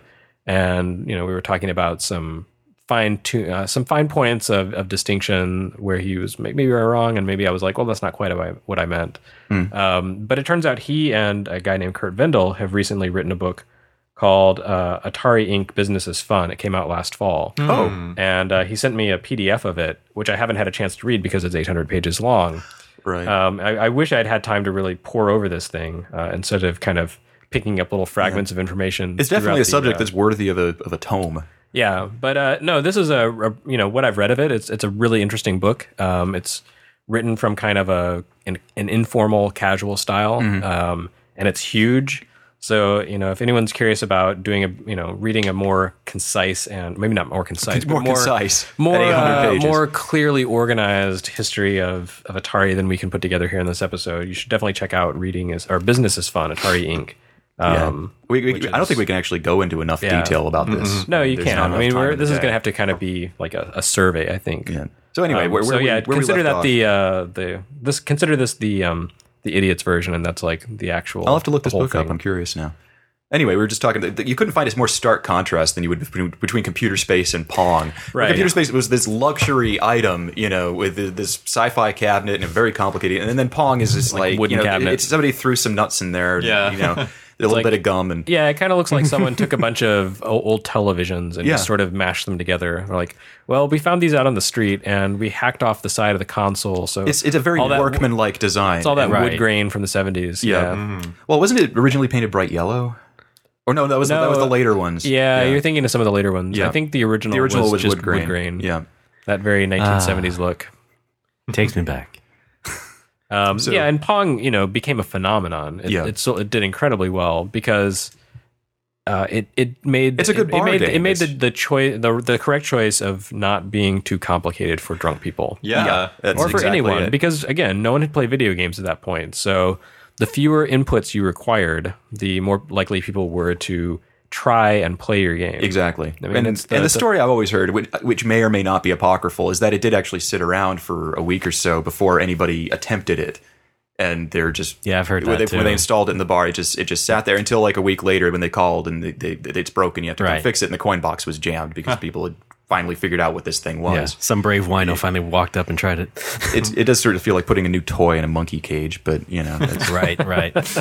and you know we were talking about some fine tu- uh, some fine points of, of distinction where he was maybe we were wrong and maybe I was like, well, that's not quite what I meant. Mm. Um, but it turns out he and a guy named Kurt Vendel have recently written a book called uh, Atari Incorporated. Business is Fun. It came out last fall.
Oh,
and uh, he sent me a P D F of it, which I haven't had a chance to read because it's eight hundred pages long.
right.
Um, I, I wish I'd had time to really pour over this thing uh, instead of kind of picking up little fragments yeah. of information.
It's definitely a
the,
subject
uh,
that's worthy of a of a tome.
Yeah, but uh, no, this is a, a you know what I've read of it. It's it's a really interesting book. Um, it's written from kind of a an, an informal, casual style, mm-hmm. um, and it's huge. So you know, if anyone's curious about doing a you know reading a more concise and maybe not more concise,
more,
but more
concise,
more uh,
pages.
more clearly organized history of of Atari than we can put together here in this episode, you should definitely check out Reading is or Business is Fun, Atari Incorporated. Um,
yeah. we, we,
is,
I don't think we can actually go into enough
yeah.
detail about this.
Mm-hmm. No, you
There's
can't. I mean, we're, this is
day.
going to have to kind of be like a, a survey, I think.
Yeah. So anyway,
um,
where,
so
where
yeah,
we, where
consider
we
that
off.
the uh, the this consider this the um, the idiot's version, and that's like the actual.
I'll have to look
the
this
whole
book
thing.
up. I'm curious now. Anyway, we were just talking. You couldn't find a more stark contrast than you would between, between Computer Space and Pong.
Right.
Computer Space was this luxury item, you know, with this sci-fi cabinet and very complicated. And then Pong is just like,
like wooden
you know,
cabinet.
It's somebody threw some nuts in there.
Yeah.
You know, a little
like,
bit of gum and
Yeah, it kind of looks like someone took a bunch of old televisions and
Yeah.
just sort of mashed them together. They're like, well, we found these out on the street and we hacked off the side of the console. So
it's it's a very
all that-
workmanlike design.
It's all that
And-
wood
Right.
grain from the seventies.
Yeah.
Yeah.
Mm-hmm. Well, wasn't it originally painted bright yellow? Or no, that was
No,
that was the later ones.
Yeah, you're thinking of some of the later ones.
Yeah.
I think the original,
the original
was,
was,
just
wood grain. Yeah.
That very nineteen seventies look.
Takes me back.
Um,
So-
yeah, and Pong, you know, became a phenomenon. It,
Yeah.
it, so it did incredibly well because uh, it it made
It's a good
it,
bar
it made,
game.
It made the
It's-
the choice the the correct choice of not being too complicated for drunk people.
Yeah.
Yeah. That's
or for
exactly
anyone,
it.
because again, no one had played video games at that point. So the fewer inputs you required, the more likely people were to try and play your game.
Exactly.
I mean,
and,
it's the-
and the
the-
story I've always heard, which, which may or may not be apocryphal, is that it did actually sit around for a week or so before anybody attempted it. And they're just
Yeah, I've heard
when
that
they, when
too.
they installed it in the bar, it just it just sat there until like a week later when they called and they, they, it's broken. You have to come
Right.
fix it, and the coin box was jammed because people had finally figured out what this thing was.
Yeah. Some brave wino finally walked up and tried it.
It's, it does sort of feel like putting a new toy in a monkey cage, but you know. It's,
right, right.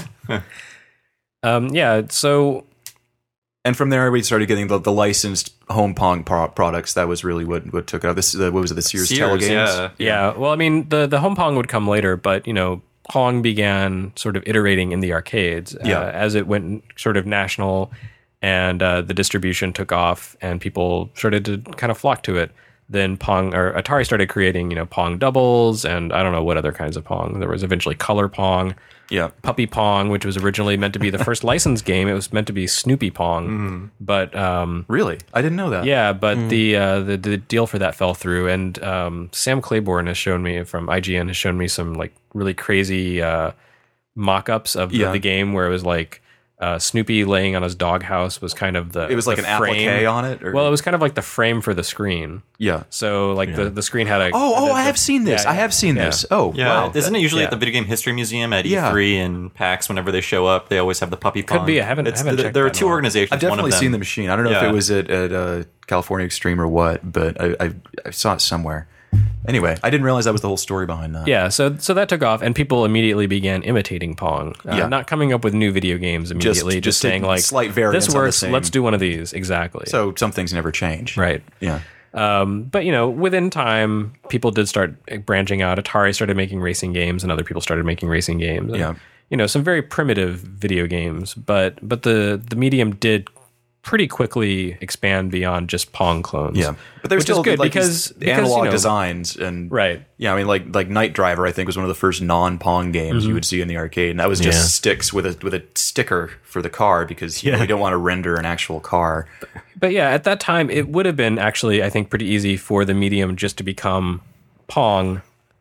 Um, yeah. So
and from there, we started getting the, the licensed home Pong pro- products. That was really what what took it out. This the, what was it? The Sears,
Sears,
Telegames.
yeah.
yeah, well, I mean, the the home Pong would come later, but you know, Pong began sort of iterating in the arcades
Yeah.
uh, as it went sort of national, and uh, the distribution took off, and people started to kind of flock to it. Then Pong or Atari started creating, you know, Pong doubles, and I don't know what other kinds of Pong. There was eventually Color Pong,
Yeah.
Puppy Pong, which was originally meant to be the first licensed game. It was meant to be Snoopy Pong,
Mm-hmm.
but um,
Really, I didn't know that.
yeah, but
Mm.
the, uh, the the deal for that fell through, and um, Sam Claiborne has shown me from I G N has shown me some like really crazy uh, mock-ups of
Yeah.
the, the game where it was like uh, Snoopy laying on his doghouse was kind of the
It was like
the
an
frame.
applique on it. Or?
Well, it was kind of like the frame for the screen.
yeah.
So like the, the screen had a
Oh, oh,
the-
I have seen this.
yeah,
I have seen
yeah.
this. Oh,
Yeah,
wow.
isn't it usually
yeah.
at the Video Game History Museum at
Yeah.
E three and PAX whenever they show up? They always have the puppy pong.
be. I haven't- I
It's-
haven't
there,
checked
there are
that in
two
a while.
organizations.
I've definitely
one of them,
seen the machine. I don't know if
Yeah.
it was at, at uh, California Extreme or what, but I, I, I saw it somewhere. Anyway, I didn't realize that was the whole story behind that.
Yeah, so so that took off, and people immediately began imitating Pong. Uh,
Yeah.
Not coming up with new video games immediately, just,
just
saying
taking
like,
slight variants
this
on the
works,
same-
let's do one of these. Exactly.
So some things never change.
right.
Yeah.
Um, but, you know, within time, people did start branching out. Atari started making racing games, and other people started making racing games. And,
Yeah.
You know, some very primitive video games, but but the, the medium did pretty quickly expand beyond just Pong clones.
Yeah. But there's
which
still
is good
like
because,
these
because
analog
you know,
designs and
Right.
Yeah, I mean, like like Night Driver, I think was one of the first non-Pong games you would see in the arcade, and that was just
Yeah.
sticks with a with a sticker for the car because you
Yeah.
really don't want to render an actual car.
But yeah, at that time, it would have been actually, I think, pretty easy for the medium just to become Pong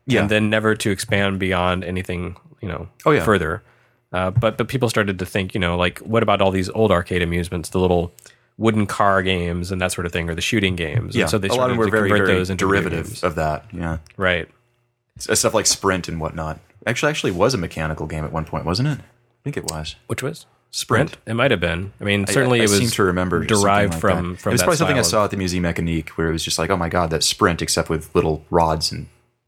Yeah.
and then never to expand beyond anything, you know,
Oh, yeah.
further. Uh, but but people started to think, you know, like, what about all these old arcade amusements, the little wooden car games and that sort of thing, or the shooting games?
Yeah,
And so they
a lot of
started
them were
to
very,
convert
very
those into video
derivative
games.
of that. Yeah,
Right.
S- stuff like Sprint and whatnot. Actually, actually was a mechanical game at one point, wasn't it? I think it was.
Which was?
Sprint.
It might have been. I mean, certainly
I, I
it was
seem to remember
derived
something like
from,
that.
from
It was
that
probably something I
style
saw at the Musée Mécanique, where it was just like, oh my god, that's Sprint, except with little rods and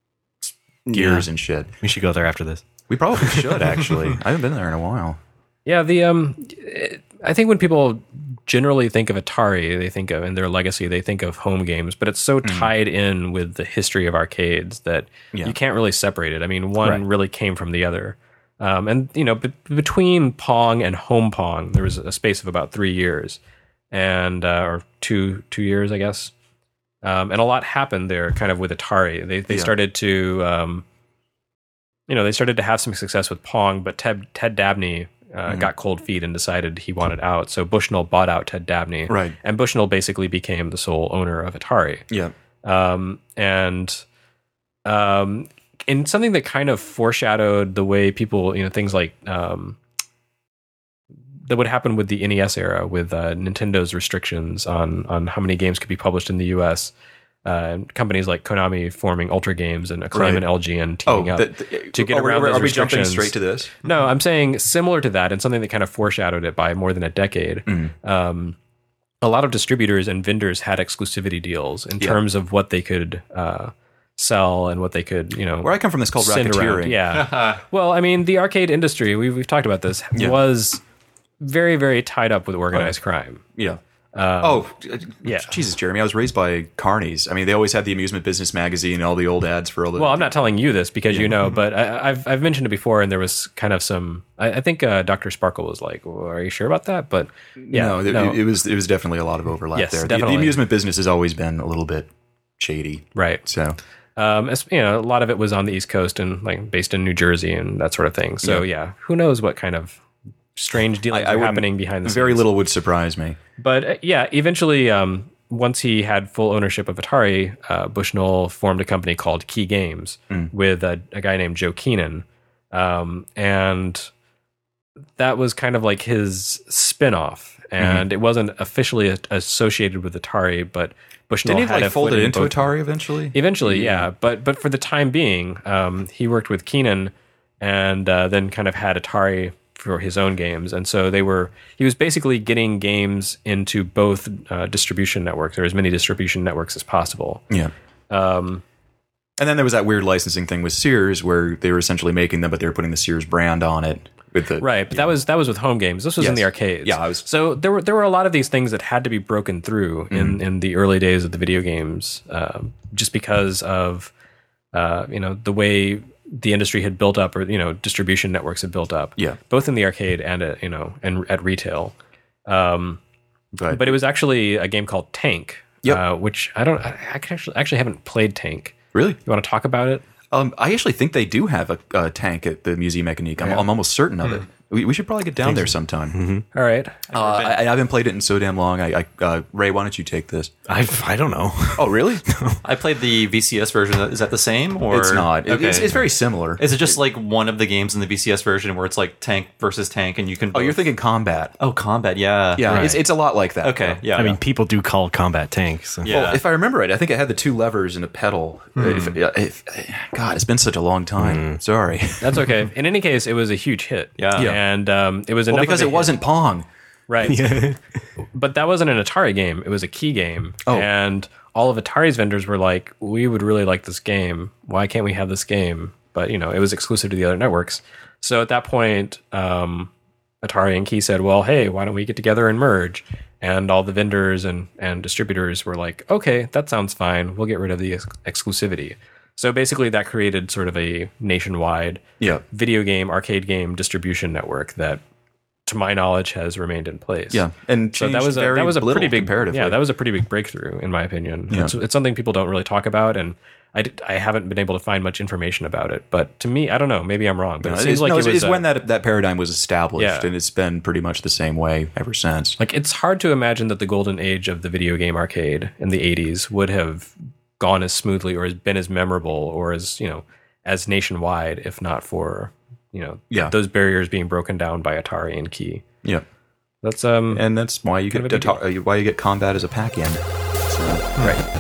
gears
Yeah.
and shit.
We should go there after this.
We probably should actually. I haven't been there in a while.
Yeah, the um, it, I think when people generally think of Atari, they think of in their legacy, they think of home games, but it's so tied in with the history of arcades that
Yeah.
you can't really separate it. I mean, one
Right.
really came from the other, um, and you know, be- between Pong and Home Pong, there was a space of about three years, and uh, or two two years, I guess, um, and a lot happened there, kind of with Atari. They they
Yeah.
started to, um, you know, they started to have some success with Pong, but Ted Ted Dabney. Uh,
Mhm.
got cold feet and decided he wanted out. So Bushnell bought out Ted Dabney.
Right.
And Bushnell basically became the sole owner of Atari.
Yeah.
Um, and um, in something that kind of foreshadowed the way people, you know, things like um, that would happen with the N E S era with uh, Nintendo's restrictions on on how many games could be published in the U S. Uh, and companies like Konami forming Ultra Games and Acclaim
Right.
and L G N
Oh,
teaming up
the, the,
to get
are we-
around
are,
those
we jumping
restrictions.
straight to this?
No, I'm saying similar to that and something that kind of foreshadowed it by more than a decade.
Mm.
Um, a lot of distributors and vendors had exclusivity deals in
Yeah.
terms of what they could uh, sell and what they could, you know,
Where I come from, it's called
send around.
racketeering.
Yeah. Well, I mean, the arcade industry, we've, we've talked about this,
Yeah.
was very, very tied up with organized crime.
Yeah.
Um,
oh,
yeah.
Jesus, Jeremy. I was raised by carnies. I mean, they always had the Amusement Business magazine and all the old ads for all the.
Well, I'm not telling you this because you know, but I, I've I've mentioned it before, and there was kind of some. I, I think uh, Doctor Sparkle was like, well, "Are you sure about that?" But yeah,
no,
no,
It, it was it was definitely a lot of overlap
Yes,
there. The-
definitely.
The, amusement business has always been a little bit shady.
right.
So
Um, it's, you know, a lot of it was on the East Coast and like based in New Jersey and that sort of thing. So yeah, who knows what kind of strange dealings
I- I
are
wouldn't-
happening behind the
very
scenes.
little would surprise me.
But uh, yeah, eventually, um, once he had full ownership of Atari, uh, Bushnell formed a company called Key Games
Mm.
with a, a guy named Joe Keenan. Um, and that was kind of like his spin-off. And it wasn't officially a- associated with Atari, but Bushnell
Didn't he
had
like
a
fold
foot
it
in
into
both-
Atari eventually?
Eventually, yeah. But but for the time being, um, he worked with Keenan and uh, then kind of had Atari for his own games. And so they were, he was basically getting games into both uh, distribution networks, or as many distribution networks as possible.
Yeah.
Um,
And then there was that weird licensing thing with Sears, where they were essentially making them, but they were putting the Sears brand on it. With the
right, but that was that was with home games. This was in
Yes.
the arcades.
Yeah, I was-
so there were there were a lot of these things that had to be broken through
Mm-hmm.
in, in the early days of the video games, um, just because of uh, you know the way the industry had built up, or you know distribution networks had built up.
Yeah.
both in the arcade and at, you know and at retail. Um,
But,
but it was actually a game called Tank,
Yep.
uh, which I don't I I actually actually haven't played Tank.
really,
You want to talk about it?
um, I actually think they do have a, a tank at the Musée Mécanique. I'm, I'm almost certain of it. We, we should probably get down there sometime.
All right.
Uh, I, I haven't played it in so damn long. I, I uh, Ray, why don't you take this?
I I don't know.
Oh, really?
I played the V C S version. Is that the same? Or
It's not. It-
Okay.
It's, it's very similar.
Is it just like one of the games in the V C S version where it's like tank versus tank, and you can?
Oh, you're
both-
thinking combat.
Oh, combat. Yeah.
Yeah,
Right.
it's, it's a lot like that.
Okay.
though.
Yeah.
I mean, people do call combat tanks. So.
Yeah.
Well, if I remember right, I think it had the two levers and a pedal. If, if, God, it's been such a long time. Sorry.
That's okay. In any case, it was a huge hit.
Yeah. Yeah.
And um, it was enough
Well, because
of a
it
hit-
wasn't Pong.
right. But that wasn't an Atari game. It was a Key game.
Oh.
And all of Atari's vendors were like, we would really like this game. Why can't we have this game? But, you know, it was exclusive to the other networks. So at that point, um, Atari and Key said, well, hey, why don't we get together and merge? And all the vendors and, and distributors were like, okay, that sounds fine. We'll get rid of the ex- exclusivity. So basically that created sort of a nationwide
Yeah.
video game, arcade game distribution network that, to my knowledge, has remained in place.
Yeah. And
So that
changed
was a,
very
that was a
little
pretty big
comparatively.
Yeah, that was a pretty big breakthrough in my opinion.
Yeah.
It's, it's something people don't really talk about, and I, did- I haven't been able to find much information about it. But to me, I don't know. Maybe I'm wrong, but
No,
it
it's,
seems like
no,
it
it's,
was
it's
uh,
when that that paradigm was established,
Yeah.
and it's been pretty much the same way ever since.
like it's hard to imagine that the golden age of the video game arcade in the eighties would have gone as smoothly or has been as memorable or as you know as nationwide if not for, you know,
Yeah.
those barriers being broken down by Atari and Key.
Yeah.
That's um
And that's why you
Kind
get
of a big
Atari, why you get Combat as a pack in. So, right.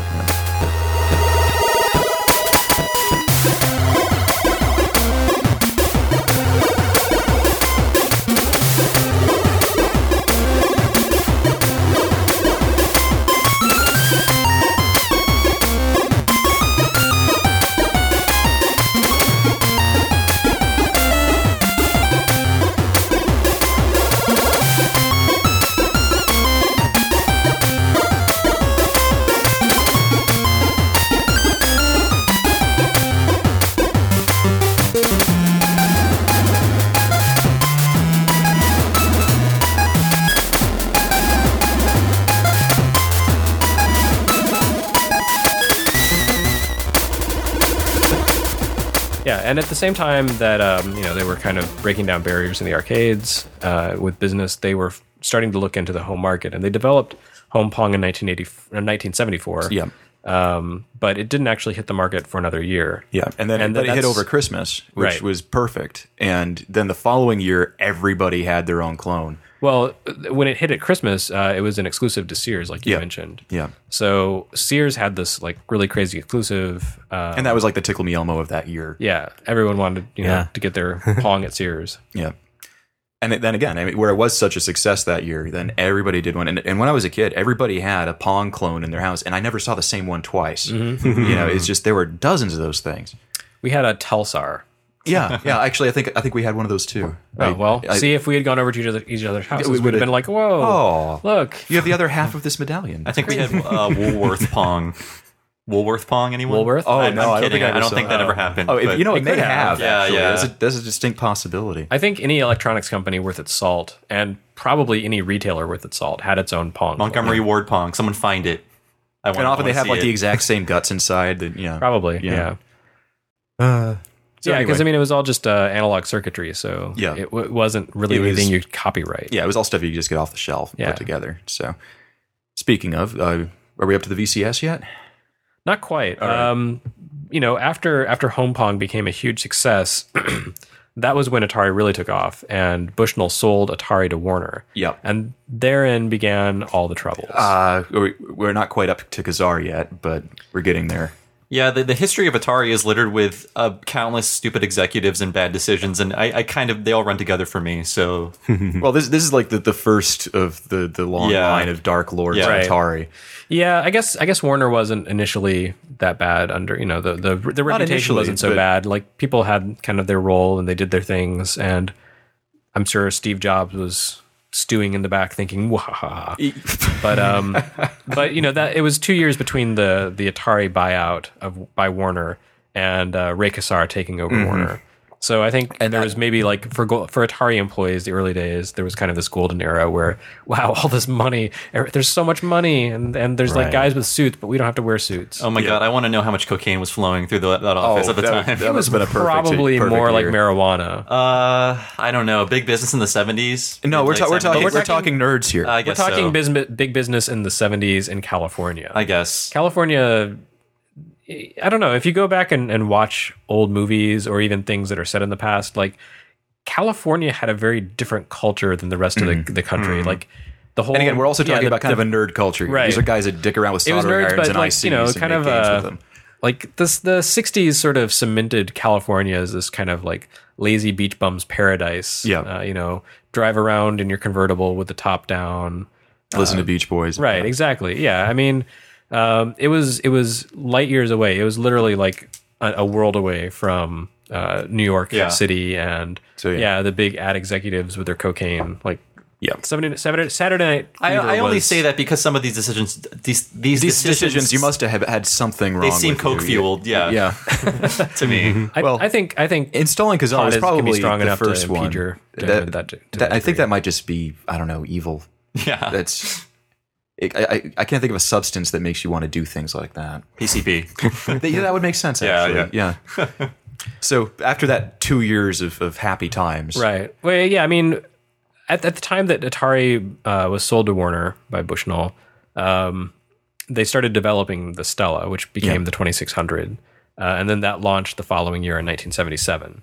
Yeah, and at the same time that um, you know, they were kind of breaking down barriers in the arcades uh, with business, they were f- starting to look into the home market, and they developed Home Pong in nineteen eighty, uh, nineteen seventy-four.
Yeah.
Um, but it didn't actually hit the market for another year.
Yeah, and then
And
but
then
it hit
that's-
over Christmas, which
Right.
was perfect. And then the following year, everybody had their own clone.
Well, when it hit at Christmas, uh, it was an exclusive to Sears, like you
Yeah.
mentioned.
Yeah,
So Sears had this like really crazy exclusive. Uh,
and that was like the Tickle Me Elmo of that year.
yeah, everyone wanted you know
Yeah.
to get their Pong at Sears.
Yeah. And it, then again, I mean, where it was such a success that year, then everybody did one. And, and when I was a kid, everybody had a Pong clone in their house, and I never saw the same one twice.
Mm-hmm.
You know, it's just there were dozens of those things.
We had a Telsar.
Yeah, yeah. Actually, I think I think we had one of those too.
Oh
I-
well,
I-
see if we had gone over to each, other, each other's houses,
we
we would
would've-
have been like, "Whoa,
Oh,
look!"
you have the other half of this medallion.
I think we had uh, Woolworth Pong. Woolworth Pong, anyone?
Woolworth?
Oh,
I'm,
no,
I'm
I don't
kidding.
think I
I,
ever
don't
saw
think that
that.
ever happened.
Oh, it,
but-
you know, it,
it
may
could have.
have.
Yeah,
actually.
yeah.
That's a, that's a distinct possibility.
I think any electronics company worth its salt, and probably any retailer worth its salt, had its own Pong.
Montgomery Ward Pong. Someone find it. I want,
And often
I
they
wanna
have
see
like
it.
the exact same guts inside. That yeah,
Probably,
Yeah.
yeah.
Uh, so
Yeah, because
anyway.
I mean, it was all just uh, analog circuitry, so
Yeah.
it w- wasn't really
It was-
anything you could copyright.
yeah, it was all stuff you could just get off the shelf and
Yeah.
put together. So, speaking of, uh, are we up to the V C S yet?
Not quite.
All right.
Um, you know, after after Home Pong became a huge success, that was when Atari really took off, and Bushnell sold Atari to Warner.
Yep.
And therein began all the troubles.
Uh, we- we're not quite up to Kazar yet, but we're getting there.
Yeah, the, the history of Atari is littered with uh, countless stupid executives and bad decisions, and I, I kind of they all run together for me. So
Well, this this is like the, the first of the, the long
Yeah.
line of Dark Lords
Yeah.
of
Right.
Atari.
Yeah, I guess I guess Warner wasn't initially that bad under, you know, the the, the reputation
initially,
wasn't so
but-
bad. Like people had kind of their role and they did their things, and I'm sure Steve Jobs was stewing in the back thinking wahaha. But um but you know, that it was two years between the the Atari buyout of by Warner and uh, Ray Kassar taking over Warner. So I think
And
there
that-
was maybe like for go- for Atari employees, the early days, there was kind of this golden era where, wow, all this money, er- there's so much money, and, and there's like
Right.
guys with suits, but we don't have to wear suits.
oh my
Yeah.
god, I want to know how much cocaine was flowing through the, that office at the
that,
time.
that must have been a perfect
Probably
perfect
more like
year.
marijuana.
uh, I don't know. Big business in the seventies.
No, we're,
Late
ta- we're talking
seventies?
we're talking nerds here.
I
We're
guess
talking
so.
business, big business in the seventies in California.
I guess.
California, I don't know, if you go back and, and watch old movies or even things that are set in the past, like California had a very different culture than the rest of the, the country. Like the whole,
and again, we're also
yeah,
talking
the-
about kind
the-
of a nerd culture.
Right.
These are guys that dick around with
It was
soldering
nerds,
irons
but
and
like,
I Cs
you know,
and
kind
make
of
games
uh,
with them.
like this, the sixties sort of cemented California as this kind of like lazy beach bums paradise.
Yeah.
Uh, you know, drive around in your convertible with the top down.
Listen to Beach Boys.
Right, exactly. Yeah, I mean, um, it was it was light years away. It was literally like a, a world away from uh, New York
Yeah.
City, and
So, yeah.
yeah. the big ad executives with their cocaine. Like,
Yeah.
Saturday, Saturday, Saturday Night.
I,
Fever
I only
was-
say that because some of these decisions, these these,
These
decisions,
decisions, you must have had something wrong.
They seem
with you.
coke fueled. Yeah,
Yeah.
to me.
I,
well,
I think I think
Installing Kazaa
Pot
was
is- can be
probably
strong
the
enough to
first
impede
one.
your
that,
judgment that- to
that-
that
I think
degree.
that might just be, I don't know, evil.
Yeah,
That's. I, I, I can't think of a substance that makes you want to do things like that.
P C P.
That- yeah, that would make sense.
Yeah,
Actually. yeah, yeah. So after that two years of, of happy times,
right. Well, yeah. I mean, at, at the time that Atari uh, was sold to Warner by Bushnell, um, they started developing the Stella, which became
Yeah.
the twenty-six hundred. uh, and then that launched the following year in nineteen seventy-seven.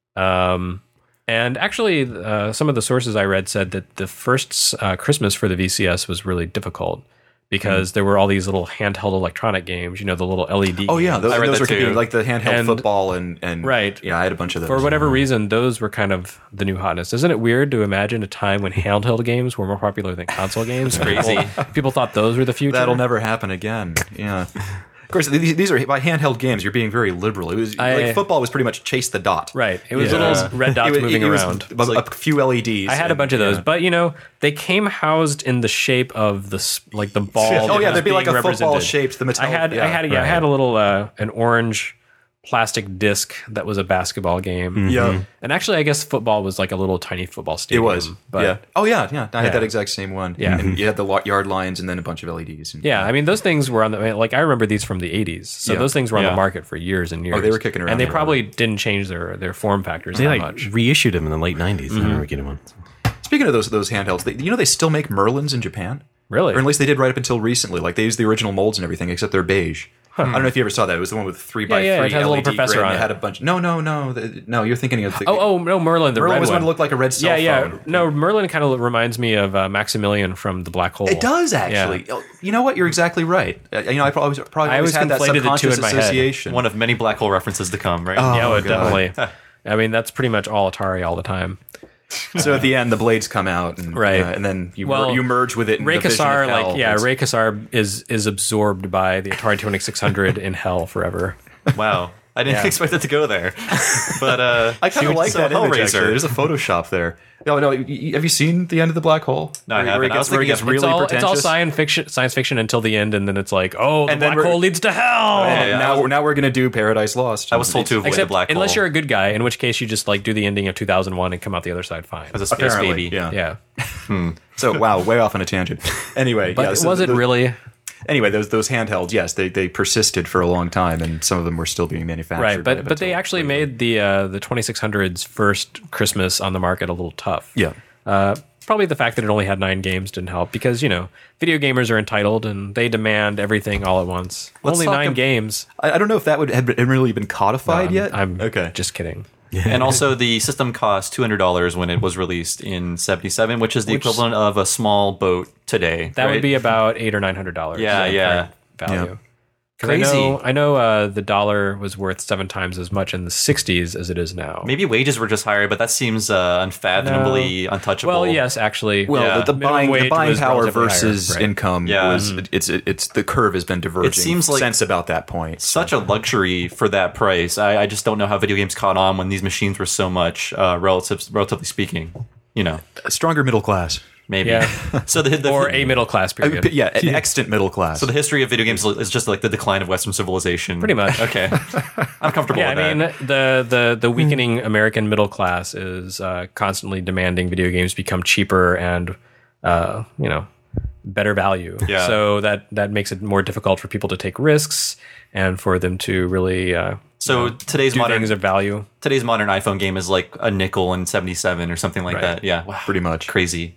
Um, and actually, uh, some of the sources I read said that the first uh, Christmas for the V C S was really difficult because mm. there were all these little handheld electronic games, you know, the little L E D.
Oh yeah, those,
I read
those
that
were
too.
competing, like the handheld
And-
football and and
Right.
Yeah, I had a bunch of those.
For whatever reason, those were kind of the new hotness. Isn't it weird to imagine a time when handheld games were more popular than console games?
crazy.
People, people thought those were the future.
That'll never happen again. Yeah. Of course, these, these are by handheld games. You're being very liberal. It was
I-
like football was pretty much chase the dot.
Right. It was
Yeah.
little red dots
It was-
moving
it was
around.
A, a few L E Ds.
I had a
and-
bunch of those,
yeah.
but you know, they came housed in the shape of the s- like the ball.
Oh
that
yeah,
was
there'd be like
being
a football
represented.
shaped. The metal.
I had, I had, yeah, I had a little uh, an orange plastic disc that was a basketball game.
Yeah.
And actually, I guess football was like a little tiny football
It
stadium.
was.
But
yeah. Oh yeah, yeah. I
Yeah.
had that exact same one.
Yeah.
And you had the lo- yard lines and then a bunch of L E Ds. And,
Yeah, I mean those things were on the like I remember these from the eighties. So
Yeah.
those things were on
Yeah.
the market for years and years.
Oh, they were kicking around
and they
for a
probably didn't change their their form factors
They
that
like
much.
reissued them in the late nineties. I remember getting one.
Speaking of those those handhelds, they, you know they still make Merlins in Japan.
Really?
Or at least they did right up until recently. Like they used the original molds and everything, except they're beige. I don't know if you ever saw that. It was the one with three by
yeah,
three
it had a
L E
little
D
professor
grid.
on
and
it.
It had a bunch. No, no, no, the, no. You're thinking of the.
Oh, oh no, Merlin, the
Merlin
red
was
one.
one that looked like a red cell
yeah,
phone.
yeah. No, Merlin kind of reminds me of uh, Maximilian from the Black Hole.
It does actually.
Yeah.
Oh, you know what? You're exactly right. Uh, you know, I probably probably
I
always
always
had that
conflated the two
subconscious
in my head.
association.
One of many black hole references to come, right?
Oh,
Yeah, well,
God.
definitely. I mean, that's pretty much all Atari all the time.
So at the end, the blades come out, and,
Right.
uh, and then you
Well,
mer- you merge with it. In
Ray
the vision of
Kassar,
hell.
like yeah,
It's-
Ray Kassar is is absorbed by the Atari twenty-six hundred in hell forever.
Wow. I didn't
Yeah.
expect it to go there. But uh
I kind of like
so
that image.
Hellraiser.
Actually. There's a Photoshop there. No, no. y- y- Have you seen the end of the black hole?
No, I
Where- Where
haven't.
it
I
gets,
was
where it
thinking
gets
of-
really
it's all
pretentious.
it's all science fiction, science fiction until the end, and then it's like, oh, the
And then
black
we're-
hole leads to hell.
And
yeah,
now,
I was-
we're, now we're going to do Paradise Lost.
I was told to avoid the
Except
black hole.
unless you're a good guy, in which case you just like do the ending of two thousand one and come out the other side fine.
as a space
Apparently,
baby.
yeah.
Yeah,
So wow, way off on a tangent. Anyway,
but
yeah, so
was it
the-
really
Anyway, those those handhelds, yes, they, they persisted for a long time, and some of them were still being manufactured.
right? But
up
but they
until
actually
later.
made the uh, the twenty-six hundred's first Christmas on the market a little tough.
Yeah.
Uh, probably the fact that it only had nine games didn't help because you know video gamers are entitled and they demand everything all at once.
Let's
only
talk
nine
ab-
games.
I, I don't know if that would have been, really been codified
Um,
yet.
I'm
okay.
just kidding.
And also, the system cost two hundred dollars when it was released in seventy-seven, which is the
Which-
equivalent of a small boat today.
That
right?
would be about eight or nine hundred dollars.
Yeah, yeah.
Value.
Yeah.
'Cause I
Crazy.
know, I know uh, the dollar was worth seven times as much in the sixties as it is now.
Maybe wages were just higher, but that seems uh, unfathomably untouchable.
Well, yes, actually.
Well,
Yeah.
the, the
Minimum
buying the
wage
buying
was
power
relatively
versus
higher, right.
income
Yeah.
was it's it's the curve has been diverging.
It seems like-
since about that point.
Such a luxury for that price. I, I just don't know how video games caught on when these machines were so much, uh, relative, relatively speaking. You know,
A stronger middle class.
maybe.
Yeah.
So the, the
or a middle class
Uh,
period.
yeah, an extant middle class.
so the history of video games is just like the decline of Western civilization.
Pretty much.
Okay, I'm comfortable
Yeah, I
with
mean
that.
the the the weakening American middle class is uh, constantly demanding video games become cheaper and uh, you know better value.
Yeah.
So that that makes it more difficult for people to take risks and for them to really uh,
So today's
do
modern
things of value.
today's modern iPhone game is like a nickel and seventy-seven or something like
Right.
that. Yeah, wow,
pretty much.
crazy.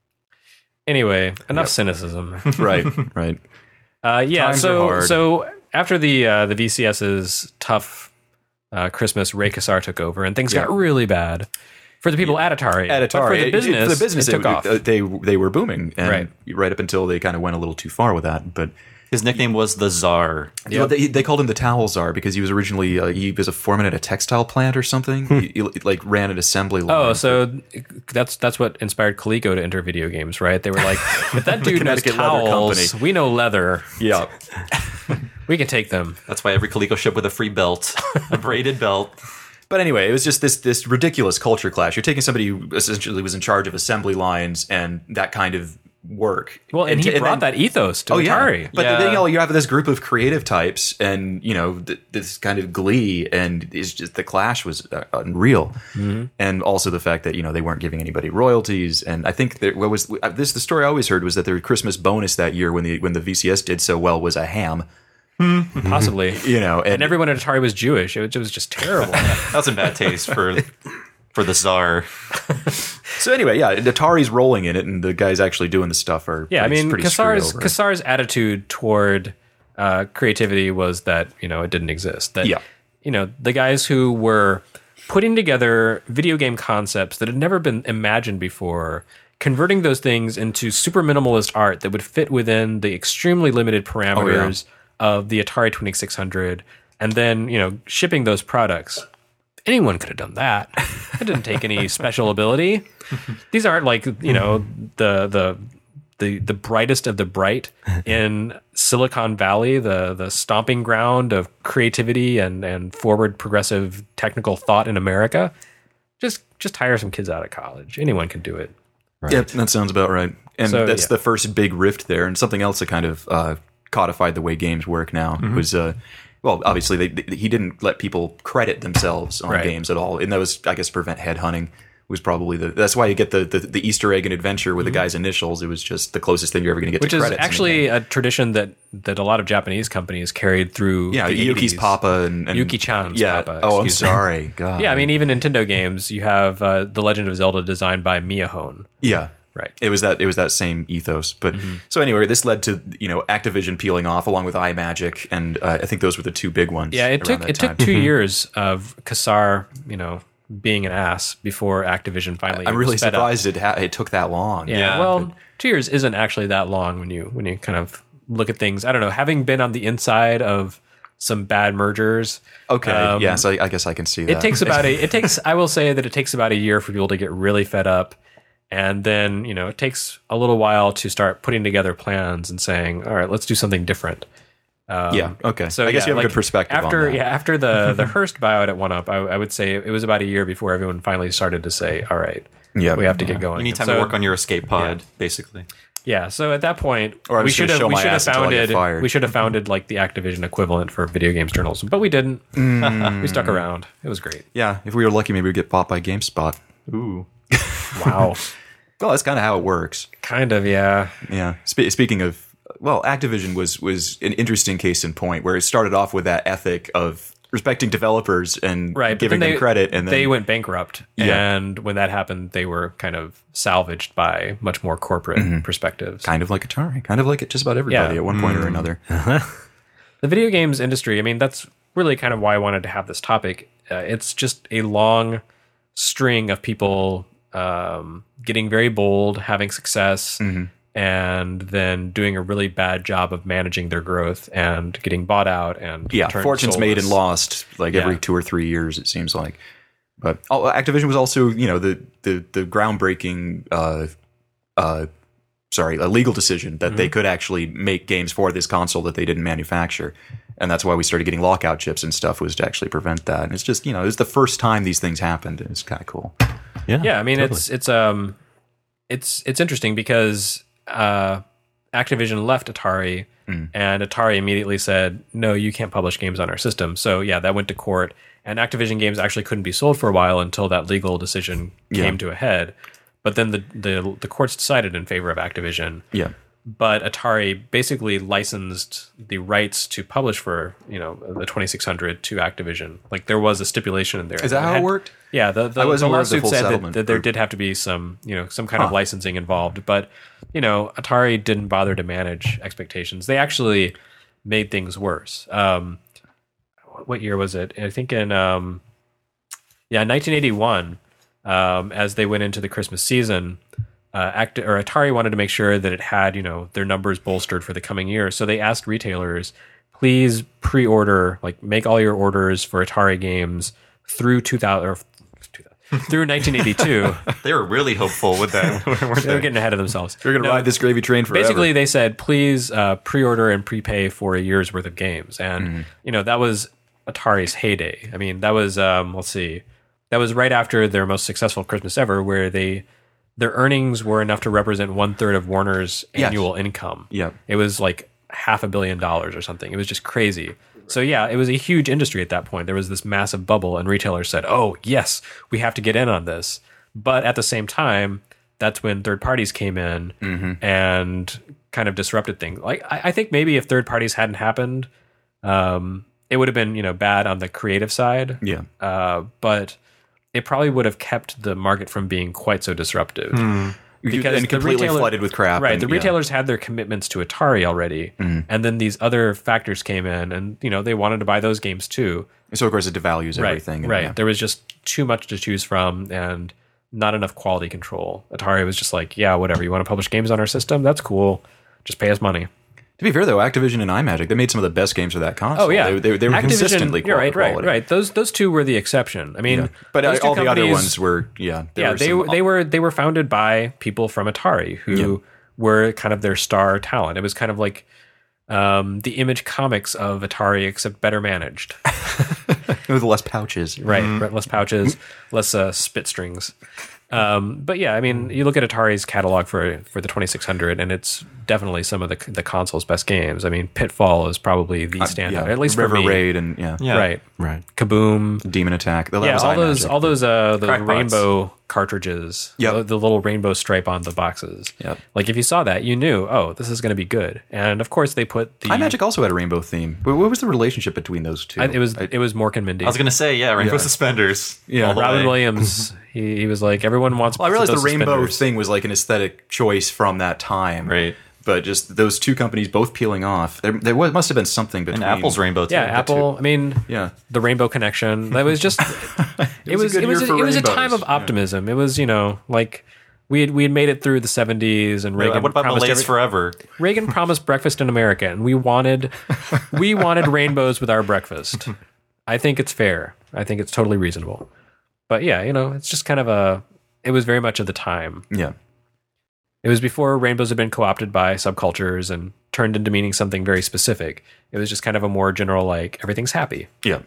Anyway, enough cynicism.
right, right.
Uh, yeah.
Times are
so
hard.
so after the uh, the VCS's tough uh, Christmas, Ray Kassar took over, and things
Yeah.
got really bad for the people at Atari.
At
But
Atari,
for
it-
the
it-
business,
for the business,
it took
it-
off.
uh, they they were booming, and
Right.
right up until they kind of went a little too far with that. But
His nickname was the Czar.
you know, they, they called him the Towel Czar because he was originally uh, he was a foreman at a textile plant or something. he, he, like ran an assembly line.
Oh, so that's that's what inspired Coleco to enter video games, right? They were like, if that dude knows
Connecticut Leather
towels,
Company.
we know leather.
yeah.
We can take them.
That's why every Coleco ship with a free belt, a braided belt.
But anyway, it was just this this ridiculous culture clash. You're taking somebody who essentially was in charge of assembly lines and that kind of work.
Well, and, he
t-
brought
then-
that ethos to
Oh yeah,
Atari.
but
Yeah.
then you know you have this group of creative types, and you know th- this kind of glee, and it's just the clash was uh, unreal,
Mm-hmm.
and also the fact that you know they weren't giving anybody royalties, and I think that what was uh, this the story I always heard was that their Christmas bonus that year when the when the V C S did so well was a ham,
Possibly.
you know, and,
And everyone at Atari was Jewish. It was, it was just terrible.
That's in bad taste for for the Czar.
so anyway, yeah, Atari's rolling in it, and the guys actually doing the stuff are
Yeah, I
pretty-
mean,
pretty
Kassar's
screwed over.
Kassar's attitude toward uh, creativity was that, you know, it didn't exist. That,
Yeah.
you know, the guys who were putting together video game concepts that had never been imagined before, converting those things into super minimalist art that would fit within the extremely limited parameters of the Atari twenty-six hundred, and then, you know, shipping those products. Anyone could have done that. It didn't take any special ability. These aren't like, you know, the the the the brightest of the bright in Silicon Valley, the the stomping ground of creativity and and forward progressive technical thought in America. Just just hire some kids out of college. Anyone can do it.
Right.
Yep, that sounds about right. And
So,
that's
yeah.
the first big rift there. And something else that kind of uh, codified the way games work now
Mm-hmm.
was, uh, well, obviously they, they, he didn't let people credit themselves on
Right.
games at all, and that was, I guess, prevent headhunting. Was probably the that's why you get the the, the Easter egg and adventure with the guy's initials. It was just the closest thing you're ever going to get
Mm-hmm. Which
to
is
credits. in a
actually
game.
a tradition that, that a lot of Japanese companies carried through.
yeah,
the
Yuki's
eighties.
Papa and, and
Yuki-chan's
yeah.
Papa,
Oh, I'm
excuse me.
sorry. God.
Yeah, I mean, even Nintendo games, you have uh, The Legend of Zelda designed by Miyahone.
Yeah.
Right.
It was that it was that same ethos. But so anyway, this led to, you know, Activision peeling off along with iMagic, and uh, I think those were the two big ones.
Yeah, it
around
took
that
it
time.
took two years of Kassar, you know, being an ass before Activision finally.
I'm really
sped up.
surprised it ha- it took that long.
Yeah,
Yeah,
well, two years isn't actually that long when you when you kind of look at things. I don't know. Having been on the inside of some bad mergers,
Okay.
um,
yeah. So I, I guess I can see that.
it takes about a. It takes. I will say that it takes about a year for people to get really fed up, and then, you know, it takes a little while to start putting together plans and saying, all right, let's do something different. Um,
yeah. Okay.
So
I guess
yeah,
you have
like,
a good perspective
After
on that.
yeah, after the the Hearst buyout at One Up, I, I would say it was about a year before everyone finally started to say, "All right,
Yeah.
we have to get going."
You need time
So,
to work on your escape pod, basically.
Yeah, so at that point,
Or I'm
we
just gonna
should have
show
we
my
should have
ass until I get
founded
fired.
we should have founded like the Activision equivalent for video games journalism, but we didn't.
Mm.
We stuck around. It was great.
Yeah. If we were lucky, maybe we'd get bought by GameSpot.
Ooh.
Wow,
Well, that's kind of how it works.
kind of yeah.
Yeah. Spe- speaking of, well, Activision was was an interesting case in point where it started off with that ethic of respecting developers and
Right, but
giving
then
them
they,
credit, and then
they went bankrupt.
Yeah.
And when that happened, they were kind of salvaged by much more corporate
Mm-hmm.
perspectives.
kind of like Atari, kind of like just about everybody
Yeah.
at one point or another.
The video games industry, I mean, that's really kind of why I wanted to have this topic. Uh, it's just a long string of people um, getting very bold, having success,
Mm-hmm.
and then doing a really bad job of managing their growth and getting bought out and
Yeah,
turned
fortunes made and
soulless.
lost like every
Yeah.
two or three years, it seems like. But oh, Activision was also, you know, the the the groundbreaking, uh, uh, sorry, a legal decision that
Mm-hmm.
they could actually make games for this console that they didn't manufacture, and that's why we started getting lockout chips and stuff, was to actually prevent that. And it's just, you know, it was the first time these things happened, and it's kind of cool.
Yeah.
Yeah, I mean,
totally.
it's it's um, it's it's interesting because uh, Activision left Atari,
Mm.
and Atari immediately said, "No, you can't publish games on our system." So yeah, that went to court, and Activision games actually couldn't be sold for a while until that legal decision
Yeah.
came to a head. But then the the the courts decided in favor of Activision.
Yeah.
But Atari basically licensed the rights to publish for, you know, the twenty-six hundred to Activision. Like, there was a stipulation in there.
Is that how it
had-
worked?
Yeah, the, the,
I wasn't
the
aware of the
lawsuit
full
said that,
settlement.
that there did have to be some, you know, some kind of
Huh.
licensing involved. But, you know, Atari didn't bother to manage expectations. They actually made things worse. Um, what year was it? I think in, um, yeah, nineteen eighty-one, um, as they went into the Christmas season, uh, Act- or Atari wanted to make sure that it had, you know, their numbers bolstered for the coming year. So they asked retailers, please pre-order, like make all your orders for Atari games through two thousand or through nineteen eighty-two.
They were really hopeful with that, weren't
They were
they?
getting ahead of themselves.
We're going to
No,
ride this gravy train forever.
Basically, they said, please uh, pre-order and prepay for a year's worth of games. And,
Mm-hmm.
you know, that was Atari's heyday. I mean, that was, um, let's see, that was right after their most successful Christmas ever, where they their earnings were enough to represent one third of Warner's
Yes.
annual income.
Yeah.
It was like half a billion dollars or something. It was just crazy. So yeah, it was a huge industry at that point. There was this massive bubble, and retailers said, "Oh yes, we have to get in on this." But at the same time, that's when third parties came in
Mm-hmm.
and kind of disrupted things. Like I, I think maybe if third parties hadn't happened, um, it would have been, you know, bad on the creative side.
Yeah.
Uh, but it probably would have kept the market from being quite so disruptive. Because
and
the
completely
retailer-
flooded with crap.
Right,
and,
the
yeah.
retailers had their commitments to Atari already, and then these other factors came in, and you know they wanted to buy those games too.
So of course it devalues
Right,
everything. and,
right.
yeah.
There was just too much to choose from, and not enough quality control. Atari was just like, yeah, whatever. You want to publish games on our system? That's cool. Just pay us money.
To be fair, though, Activision and iMagic, they made some of the best games for that console.
Oh yeah,
they, they, they were
Activision-
consistently
you're right,
quality.
right, right. Those those two were the exception. I mean,
Yeah. But
those
uh,
two
all the other
companies-
ones were, yeah, there
yeah,
were
they
some-
were they were they were founded by people from Atari who
Yeah.
were kind of their star talent. It was kind of like um, the Image Comics of Atari, except better managed.
with less pouches.
Right, less pouches, less uh, spit strings. Um, but yeah, I mean, you look at Atari's catalog for for the twenty-six hundred, and it's definitely some of the the console's best games. I mean, Pitfall is probably the standout,
Yeah,
at least
River
for me.
Raid and yeah,
Yeah.
Right,
Right.
Kaboom.
Demon Attack. That
Yeah,
was
all those
iMagic.
all those uh those
Crackpots.
rainbow cartridges.
Yep.
the, the little rainbow stripe on the boxes.
Yep.
Like if you saw that, you knew, oh, this is going to be good. And of course, they put the
iMagic also had a rainbow theme. But what was the relationship between those two?
I, it was
I-
it was Mork and Mindy.
I was gonna say, yeah, Rainbow
Yeah.
Suspenders.
Yeah.
all the
Robin
way.
Williams. he, he was like, everyone wants.
Well, I realized the
those
rainbow
suspenders.
thing was like an aesthetic choice from that time,
Right.
But just those two companies both peeling off. There, there was, must have been something between
And Apple's Rainbow too.
Yeah, Apple. I mean,
Yeah,
the Rainbow Connection. That was just. it
was a
was.
good
It was.
year
A,
for
it was a
rainbows.
time of
Yeah.
optimism. It was, you know, like we had we had made it through the seventies, and Reagan
What about
promised
Malaise
every-
Forever?
Reagan promised breakfast in America, and we wanted we wanted rainbows with our breakfast. I think it's fair. I think it's totally reasonable. But yeah, you know, it's just kind of a. It was very much of the time.
yeah.
It was before rainbows had been co-opted by subcultures and turned into meaning something very specific. It was just kind of a more general, like everything's happy.
Yeah.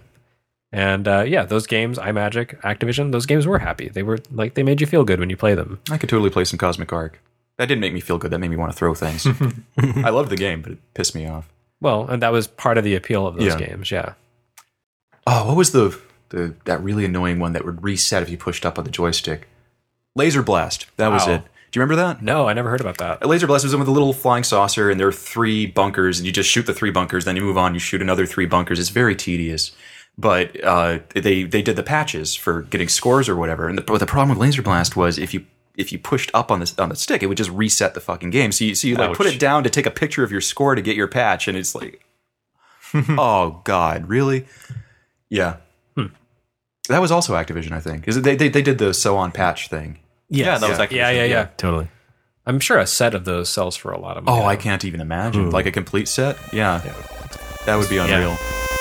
And uh, yeah, those games, iMagic, Activision, those games were happy. They were like they made you feel good when you play them.
I could totally play some Cosmic Arc. That didn't make me feel good. That made me want to throw things. I loved the game, but it pissed me off.
Well, and that was part of the appeal of those
Yeah.
games. Yeah.
Oh, what was the, the that really annoying one that would reset if you pushed up on the joystick? Laser Blast. That was
Wow.
it. Do you remember that?
No, I never heard about that.
A Laser Blast was the one with the little flying saucer, and there are three bunkers, and you just shoot the three bunkers, then you move on, you shoot another three bunkers. It's very tedious. But uh, they they did the patches for getting scores or whatever. And the, but the problem with Laser Blast was if you if you pushed up on the on the stick, it would just reset the fucking game. So you so you like
Ouch.
put it down to take a picture of your score to get your patch, and it's like, oh god, really? Yeah. That was also Activision, I think. Is it they, they they did the so on patch thing?
Yeah, that was
Yeah.
Activision.
Yeah, yeah, yeah.
Totally.
I'm sure a set of those sells for a lot of money.
Oh, I can't even imagine. Like a complete set? Yeah. That would be unreal.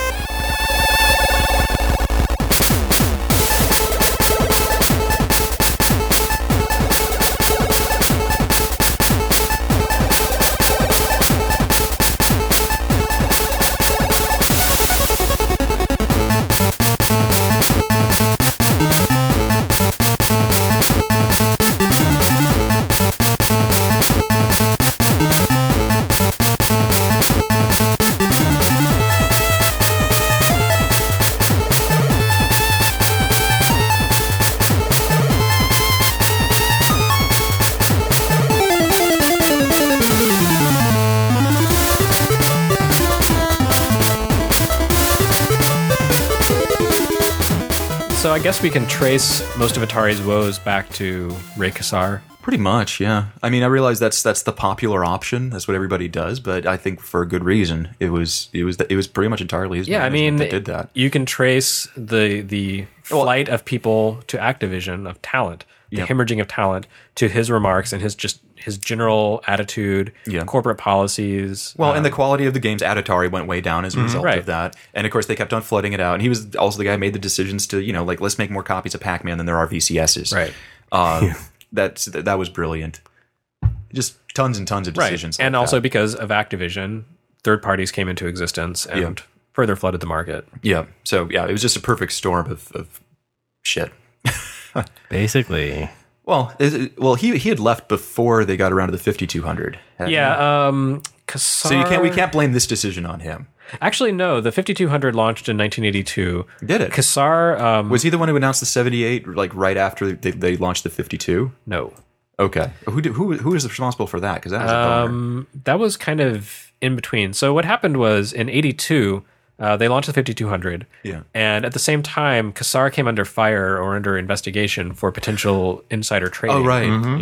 So I guess we can trace most of Atari's woes back to Ray Kassar.
Pretty much, yeah. I mean, I realize that's that's the popular option. That's what everybody does, but I think for a good reason. It was it was it was pretty much entirely his
Yeah, I
management
mean,
that did that.
you can trace the the flight of people to Activision of talent, the
Yeah.
hemorrhaging of talent to his remarks and his just his general attitude,
Yeah.
corporate policies.
Well,
um,
and the quality of the games at Atari went way down as a result
Right.
of that. And of course, they kept on flooding it out. And he was also the guy who made the decisions to, you know, like, let's make more copies of Pac-Man than there are V C S's.
right,
Uh, that's that was brilliant. Just tons and tons of
right,
decisions.
and
like
also
that.
because of Activision, third parties came into existence and
Yeah.
further flooded the market.
yeah. So yeah, it was just a perfect storm of, of shit.
Basically.
Well, is it- well, he he had left before they got around to the fifty-two hundred. hadn't he?
Yeah, um, Kassar.
So you can't we can't blame this decision on him.
Actually, no. The fifty-two hundred launched in nineteen eighty-two.
Did it?
Kassar, um,
Was he the one who announced the seventy-eight like right after they, they launched the fifty-two?
no.
Okay. Who did, who who is responsible for that? Because that was a bummer.
Um, that was kind of in between. So what happened was in eighty-two, uh, they launched the fifty-two hundred.
Yeah.
And at the same time, Kassar came under fire or under investigation for potential insider trading.
Oh right. Yeah.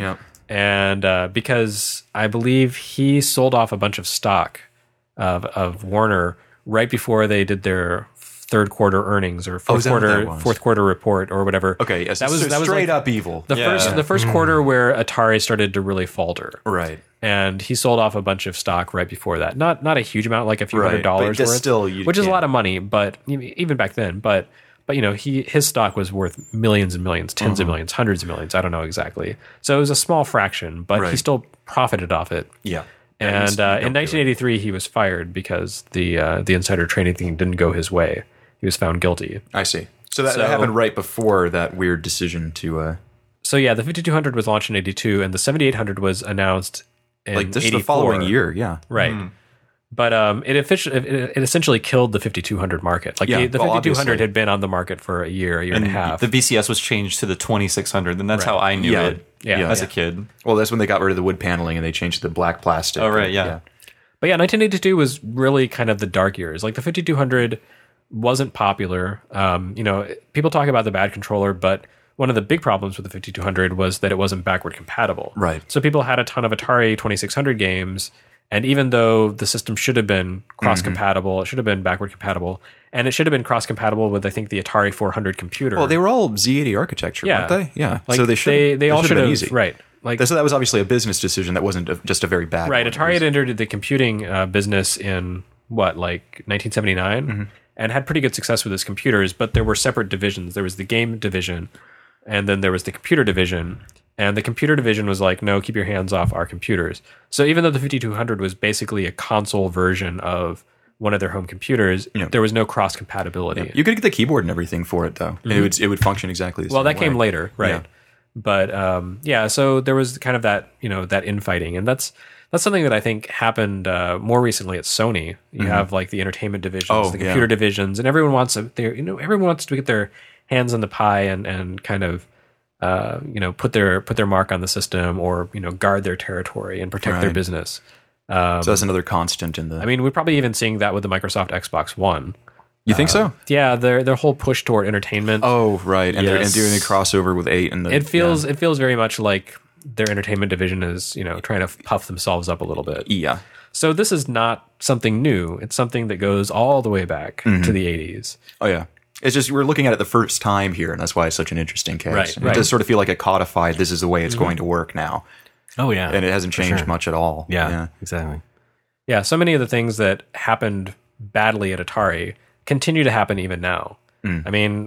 and uh, because I believe he sold off a bunch of stock of of Warner right before they did their third quarter earnings or
Oh,
fourth
is that what
quarter
that was?
fourth quarter report or whatever.
Okay, yes,
that was
so
that was
straight
like
up evil.
the
Yeah.
first the first quarter where Atari started to really falter.
Right.
And he sold off a bunch of stock right before that. Not not a huge amount, like a few
Right,
hundred dollars
but just
worth,
still, you
which is a
can't-
lot of money. But even back then, but but you know, he his stock was worth millions and millions, tens
Mm-hmm.
of millions, hundreds of millions. I don't know exactly. So it was a small fraction, but he
Right.
still profited off it.
Yeah.
And uh, in
Don't do
nineteen eighty-three, he was fired because the uh, the insider trading thing didn't go his way. He was found guilty.
it. I see. So that,
So-
that happened right before that weird decision to uh,
So yeah, the fifty-two hundred was launched in eighty-two, and the seventy-eight hundred was announced in
like this is
eighty-four.
the following year. Yeah.
Right. But um, it, officially, it, it essentially killed the fifty-two hundred market. Like
Yeah,
the, the
well,
fifty-two hundred
obviously.
had been on the market for a year, a year and,
And
a half.
the V C S was changed to the twenty-six hundred, and that's
Right.
how I knew
Yeah.
it
Yeah.
as
Yeah.
a kid.
Well, that's when they got rid of the wood paneling and they changed to the black plastic.
Oh, right, yeah.
But yeah, nineteen eighty-two was really kind of the dark years. Like the fifty-two hundred wasn't popular. Um, you know, people talk about the bad controller, but one of the big problems with the fifty-two hundred was that it wasn't backward compatible.
Right.
So people had a ton of Atari twenty-six hundred games, and even though the system should have been cross-compatible, it should have been backward compatible, and it should have been cross-compatible with, I think, the Atari four hundred computer.
Well, they were all Z eighty architecture,
Yeah.
weren't they? Yeah.
like
so they should.
they, they all should have
been easy.
right. Like
So that was obviously a business decision. That wasn't a, just a very bad.
right,
one.
Atari had entered the computing uh, business in what, like nineteen seventy-nine,
Mm-hmm.
and had pretty good success with its computers. But there were separate divisions. There was the game division, and then there was the computer division. And the computer division was like, no, keep your hands off our computers. So even though the fifty-two hundred was basically a console version of one of their home computers,
Yeah.
there was no cross compatibility.
You could get the keyboard and everything for it, though. And it would it would function exactly the
Mm-hmm. Well,
same
that came
way.
later, right?
Yeah.
But um, yeah, so there was kind of that, you know, that infighting, and that's that's something that I think happened uh, more recently at Sony. You have like the entertainment divisions,
Oh,
the
yeah.
computer divisions, and everyone wants to, they you know, everyone wants to get their hands on the pie and and kind of uh, you know put their put their mark on the system, or you know guard their territory and protect their
Right.
business.
So that's another constant in the.
I mean, we're probably even seeing that with the Microsoft Xbox One.
you think so?
Yeah, their their whole push toward entertainment.
Oh, right. And they're and
Yes.
doing a crossover with eight and the.
It feels it feels very much like their entertainment division is, you know, trying to puff themselves up a little bit.
Yeah.
So this is not something new. It's something that goes all the way back
Mm-hmm.
to the eighties.
Oh, yeah. It's just we're looking at it the first time here, and that's why it's such an interesting case.
Right,
And
right.
It does sort of feel like a codified. This is the way it's going to work now,
Oh yeah,
and it hasn't
For
changed
sure.
much at all.
Yeah, exactly.
Yeah, so many of the things that happened badly at Atari continue to happen even now.
Mm.
I mean,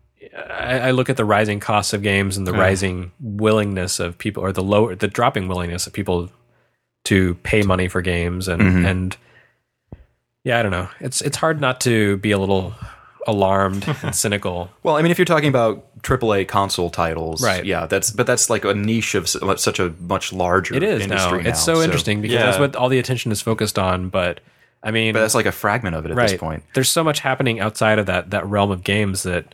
I, I look at the rising costs of games and the rising willingness of people, or the low, the dropping willingness of people to pay money for games, and
Mm-hmm.
and yeah, I don't know. It's it's hard not to be a little alarmed and cynical.
Well, I mean, if you're talking about triple A console titles,
Right.
Yeah, that's but that's like a niche of s- such a much larger.
It is now.
industry now.
It's so, interesting because
yeah.
that's what all the attention is focused on. But I mean,
But that's like a fragment of it at
right.
this point.
There's so much happening outside of that that realm of games that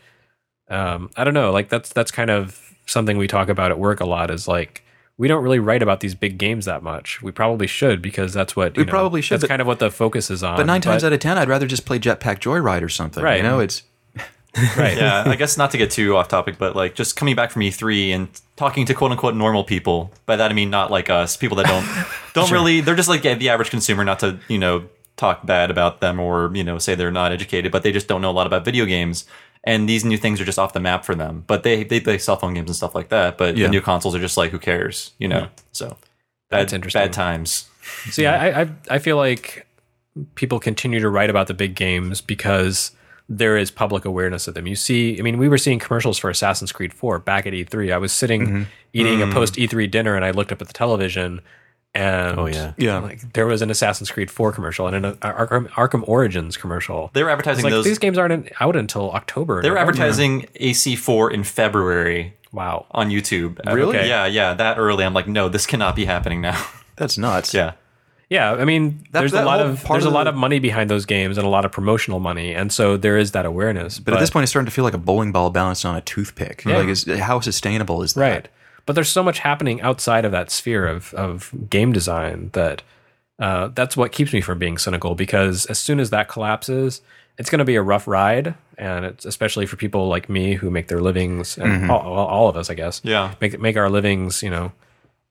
um, I don't know. Like that's that's kind of something we talk about at work a lot. Is like we don't really write about these big games that much. We probably should, because that's what you
We
know,
probably should,
That's
but-
kind of what the focus is on.
But nine times out of ten, I'd rather just play Jetpack Joyride or something.
Right.
You know, it's
right.
Yeah, I guess not to get too off topic, but like just coming back from E three and talking to quote unquote normal people. By that I mean not like us, people that don't don't really. They're just like the average consumer. Not to you know talk bad about them or you know say they're not educated, but they just don't know a lot about video games. And these new things are just off the map for them. But they they play cell phone games and stuff like that. But
Yeah.
the new consoles are just like, who cares? You know. So bad,
That's interesting.
Bad times.
See, I, I I feel like people continue to write about the big games because there is public awareness of them. You see, I mean, we were seeing commercials for Assassin's Creed four back at E three. I was sitting
Mm-hmm.
eating
Mm.
a post E three dinner, and I looked up at the television, and
Oh, yeah.
Yeah.
like there was an Assassin's Creed four commercial and an Arkham, Arkham Origins commercial.
They were
It's
advertising
like
those.
these games aren't in- out until October.
They were
November.
advertising A C four in February
Wow.
on YouTube.
Really?
Okay. Yeah, yeah, that early. I'm like, no, this cannot be happening now.
that's nuts.
yeah.
Yeah, I mean,
That-
there's
that
a lot
whole
of
part
there's
of
a lot
the-
of money behind those games and a lot of promotional money, and so there is that awareness.
But, at this point, it's starting to feel like a bowling ball balanced on a toothpick. Like, is, how sustainable is that?
right, but there's so much happening outside of that sphere of of game design that uh, that's what keeps me from being cynical. Because as soon as that collapses, it's going to be a rough ride, and it's especially for people like me who make their livings, and all, all all of us, I guess,
Yeah.
make make our livings, you know,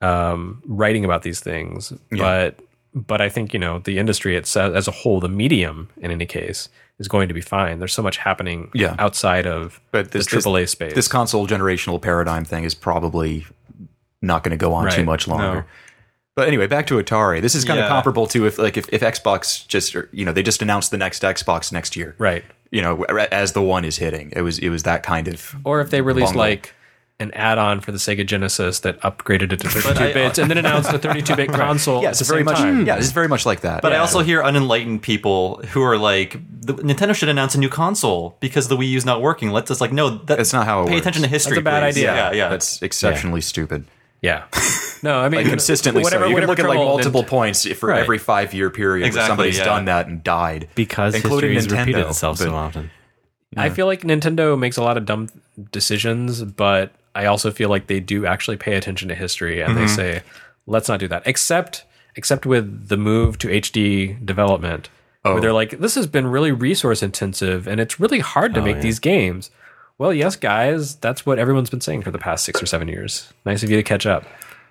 um, writing about these things.
Yeah.
But but I think, you know, the industry itself as a whole, the medium in any case, is going to be fine. There's so much happening
Yeah.
outside of
But this,
the triple A
this,
space.
this console generational paradigm thing is probably not going to go on too
Right.
much longer.
No.
But anyway, back to Atari. This is kind
Yeah.
of comparable to if like if, if Xbox just you know they just announced the next Xbox next year,
Right.
You know, as the one is hitting, it was it was that kind of.
Or if they released
Bungle.
like an add-on for the Sega Genesis that upgraded it to
I-
thirty-two bits and then announced a thirty-two bit console
Yeah,
at
it's
the
very
same
much.
time.
Yeah, it's very much like that.
But I
Yeah.
also hear unenlightened people who are like, the, Nintendo should announce a new console because the Wii U's not working. Let's just like, no, that,
That's not how it
pay
works.
attention to history.
That's a bad
please.
idea.
Yeah, yeah.
that's exceptionally stupid.
Yeah. No, I mean
Like consistently,
whatever,
so you can
whatever
look at like
trouble
multiple
Nint-
points for
Right.
every five year period
Exactly,
where somebody's
yeah.
done that and died
Because
including
history has
Nintendo,
repeated itself so
but-
often.
I feel like Nintendo makes a lot of dumb decisions, but I also feel like they do actually pay attention to history and
Mm-hmm.
they say, let's not do that. Except except with the move to H D development,
Oh.
where they're like, this has been really resource intensive and it's really hard to make
yeah.
these games. Well, yes, guys, that's what everyone's been saying for the past six or seven years. Nice of you to catch up.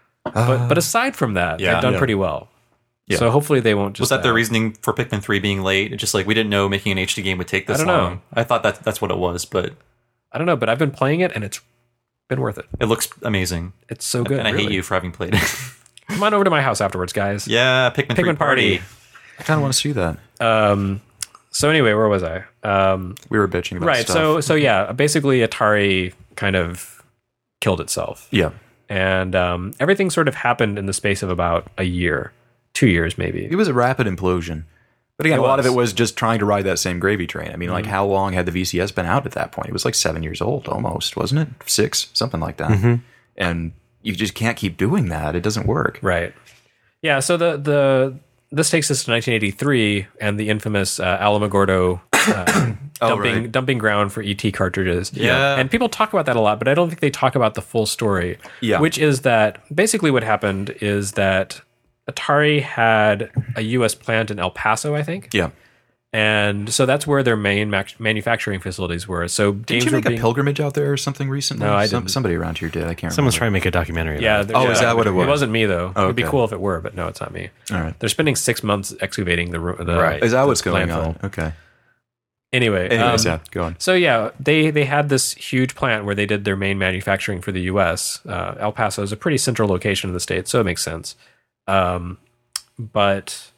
but but aside from that,
yeah.
they've done
Yeah.
pretty well.
Yeah.
So hopefully they won't just
Was that their
uh,
reasoning for Pikmin three being late? It's just like we didn't know making an H D game would take this
I don't know.
long. I thought that that's what it was, but
I don't know, but I've been playing it and it's been worth it.
it looks amazing.
It's so good.
and I hate
really.
you for having played it.
Come on over to my house afterwards, guys.
yeah, Pikmin, three
Pikmin party.
I kind of want to see that.
Um, so anyway, where was I? Um,
We were bitching about
right.
stuff.
So so yeah, basically Atari kind of killed itself,
yeah,
and um, everything sort of happened in the space of about a year, two years maybe.
it was a rapid implosion. But again,
It
a lot of
was.
it was just trying to ride that same gravy train. I mean, like, how long had the V C S been out at that point? It was like seven years old almost, wasn't it? Six, something like that. And you just can't keep doing that. It doesn't work.
Right. Yeah. So the the this takes us to nineteen eighty-three and the infamous uh, Alamogordo uh,
Oh,
dumping
right.
dumping ground for E T cartridges.
Yeah.
And people talk about that a lot, but I don't think they talk about the full story.
Yeah.
Which is that basically what happened is that Atari had a U S plant in El Paso, I think.
Yeah.
And so that's where their main mac- manufacturing facilities were. So
Didn't
games
you
were
make
being,
a pilgrimage out there or something recently?
No, I
Some-
didn't.
Somebody around here did. I can't
Someone's
remember.
trying to make a documentary.
Yeah.
about it.
there-
Oh,
yeah,
is that what it was?
It wasn't me though. It'd be
Okay.
cool if it were, but no, it's not me.
All right.
They're spending six months excavating the ro- the
Right.
Is that
the
what's going
landfill.
on? Okay.
Anyway,
Anyways,
um,
yeah, go on.
So yeah, they they had this huge plant where they did their main manufacturing for the U S. Uh, El Paso is a pretty central location in the state, so it makes sense. Um, but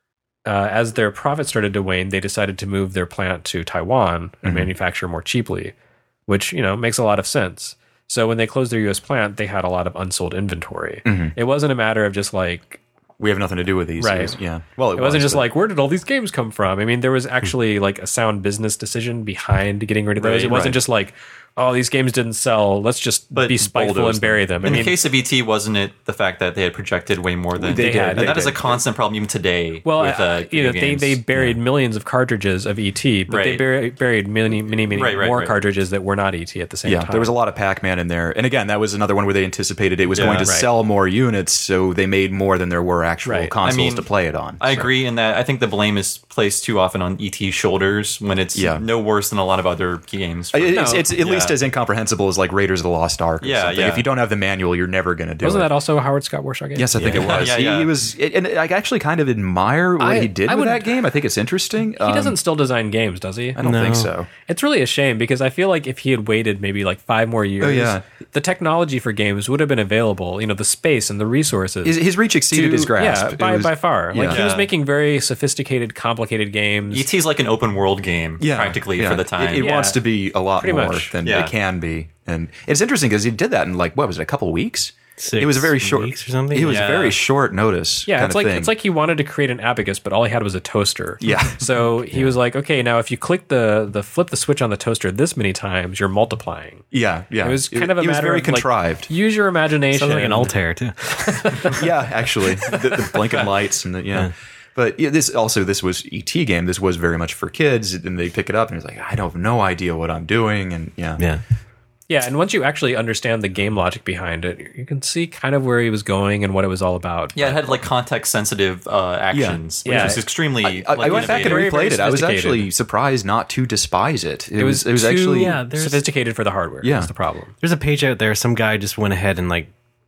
uh, as their profit started to wane, they decided to move their plant to Taiwan and
Mhm.
manufacture more cheaply, which you know makes a lot of sense. So when they closed their U S plant, they had a lot of unsold inventory.
Mhm.
It wasn't a matter of just like
We have nothing to do with these.
Right.
It was- yeah. Well, it,
it wasn't
was,
just
but-
like, where did all these games come from? I mean, there was actually like a sound business decision behind getting rid of those.
Right,
it wasn't
right.
just like, oh, these games didn't sell. Let's just
But
be spiteful
bulldoze
and bury them. I
In
mean,
the case of E T, wasn't it the fact that they had projected way more than
They
did,
And
they
that is a
did.
constant problem even today.
well,
with,
uh,
uh,
you know,
video
they,
games.
they buried millions of cartridges of E T, but they
Right.
buried, buried many, many, many
Right, right,
more
right.
cartridges that were not E T at the same
yeah,
time.
there was a lot of Pac-Man in there. And again, that was another one where they anticipated it was
Yeah.
going to
Right.
sell more units, so they made more than there were actual
Right.
consoles
I mean,
to play it on.
I
So-
agree in that I think the blame is placed too often on E T's shoulders when it's
Yeah.
no worse than a lot of other games.
It- It's,
No.
it's at
Yeah.
least as incomprehensible as like Raiders of the Lost Ark or
Yeah,
something.
yeah.
If you don't have the manual, you're never going to do
Wasn't
it.
that also a Howard Scott Warshaw game?
Yes, I think
Yeah.
it was.
Yeah,
He,
yeah.
he was, and I actually kind of admire what
I-
he did
I
with
would-
that game. I think it's interesting.
He doesn't still design games, does he?
I don't
No.
think so.
It's really a shame because I feel like if he had waited maybe like five more years,
Oh, yeah.
the technology for games would have been available. You know, the space and the resources.
His, his reach exceeded
to-
his grasp.
Yeah,
It
by,
was-
by far. Like he was
Yeah.
making very sophisticated, complicated games.
E T's like an open world game,
Yeah,
practically
yeah.
for the time.
It, it
Yeah.
wants to be a lot
Pretty
more
much.
than
Yeah.
it can be, and it's interesting because he did that in like what was it, a couple of weeks?
Six
it was a very short
weeks or something?
It was
Yeah.
very short notice.
yeah,
kind
it's
of
like
thing.
it's like he wanted to create an abacus, but all he had was a toaster.
Yeah.
So he was like, okay, now if you click the the flip the switch on the toaster this many times, you're multiplying.
yeah, yeah.
It was kind of a
it was
matter
very
of like,
contrived.
use your imagination.
Sounds like an Altair too.
yeah, actually, the, the blinking lights and the yeah.
Yeah.
But yeah, this also this was E T game. This was very much for kids, and they pick it up and it's like I don't have no idea what I'm doing, and yeah,
Yeah.
Yeah, and once you actually understand the game logic behind it, you can see kind of where he was going and what it was all about.
yeah, it had like context sensitive uh, actions,
Yeah.
which was extremely.
I, I
like,
went back and
Very,
innovative.
very
replayed it. I was
sophisticated.
actually surprised not to despise it. It,
It
was,
was,
it was
too
actually
Yeah, there's-
sophisticated for the hardware.
Yeah.
That's the problem.
There's a page out there. Some guy just went ahead and like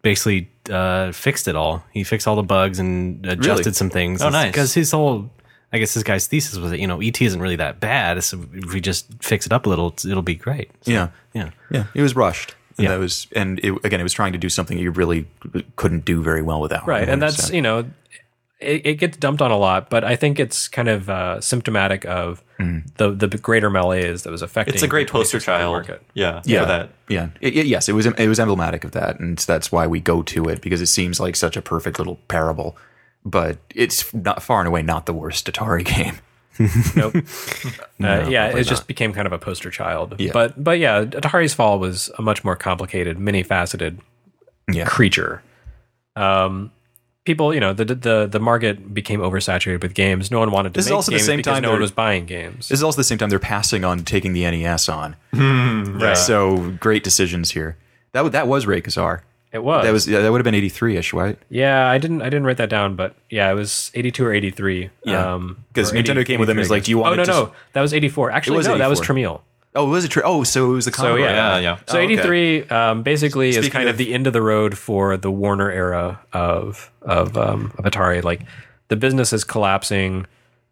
basically uh, fixed it all. He fixed all the bugs and adjusted
Really?
some things.
Oh, nice.
Because his whole, I guess this guy's thesis was that, you know, E T isn't really that bad. So if we just fix it up a little, it's, it'll be great. So,
Yeah.
Yeah.
Yeah. It was rushed. And
Yeah.
that was, and it, again, it was trying to do something you really couldn't do very well without.
Right, and that's
So-
you know, it, it gets dumped on a lot, but I think it's kind of uh, symptomatic of the the greater malaise that was affecting.
It's a great
the
poster
twenty-six hundred
child.
market.
Yeah,
yeah,
for that.
Yeah. It, it- yes, it was. It was emblematic of that, and that's why we go to it because it seems like such a perfect little parable. But it's not far and away not the worst Atari game.
Nope. uh, yeah, it just became kind of a poster child.
Yeah.
But but yeah, Atari's fall was a much more complicated, many-faceted
Yeah.
creature. Um, people, you know, the the the market became oversaturated with games. No one wanted to
This is
make
also the
games
same
because
time
no one
they're-
was buying games.
This is also the same time they're passing on taking the N E S on.
Right.
So great decisions here. That would that was Ray Kazar.
It was.
That was yeah, that would have been eighty-three ish, right?
Yeah, I didn't I didn't write that down, but yeah, it was eighty-two or eighty-three.
Yeah.
Um,
'Cause
or
Nintendo
eighty,
came with them
eighty-three,
as like, do you
I
want
guess.
it
Oh no,
to
no, that was eighty-four. Actually,
was
no, that was
eighty-four.
Tramiel.
Oh, was it true? Oh, so it was the
So
Commodore.
yeah,
Yeah, yeah.
So
Oh, okay.
eighty-three um, basically is
Speaking
kind of,
of-
the end of the road for the Warner era of of um, of Atari. Like the business is collapsing,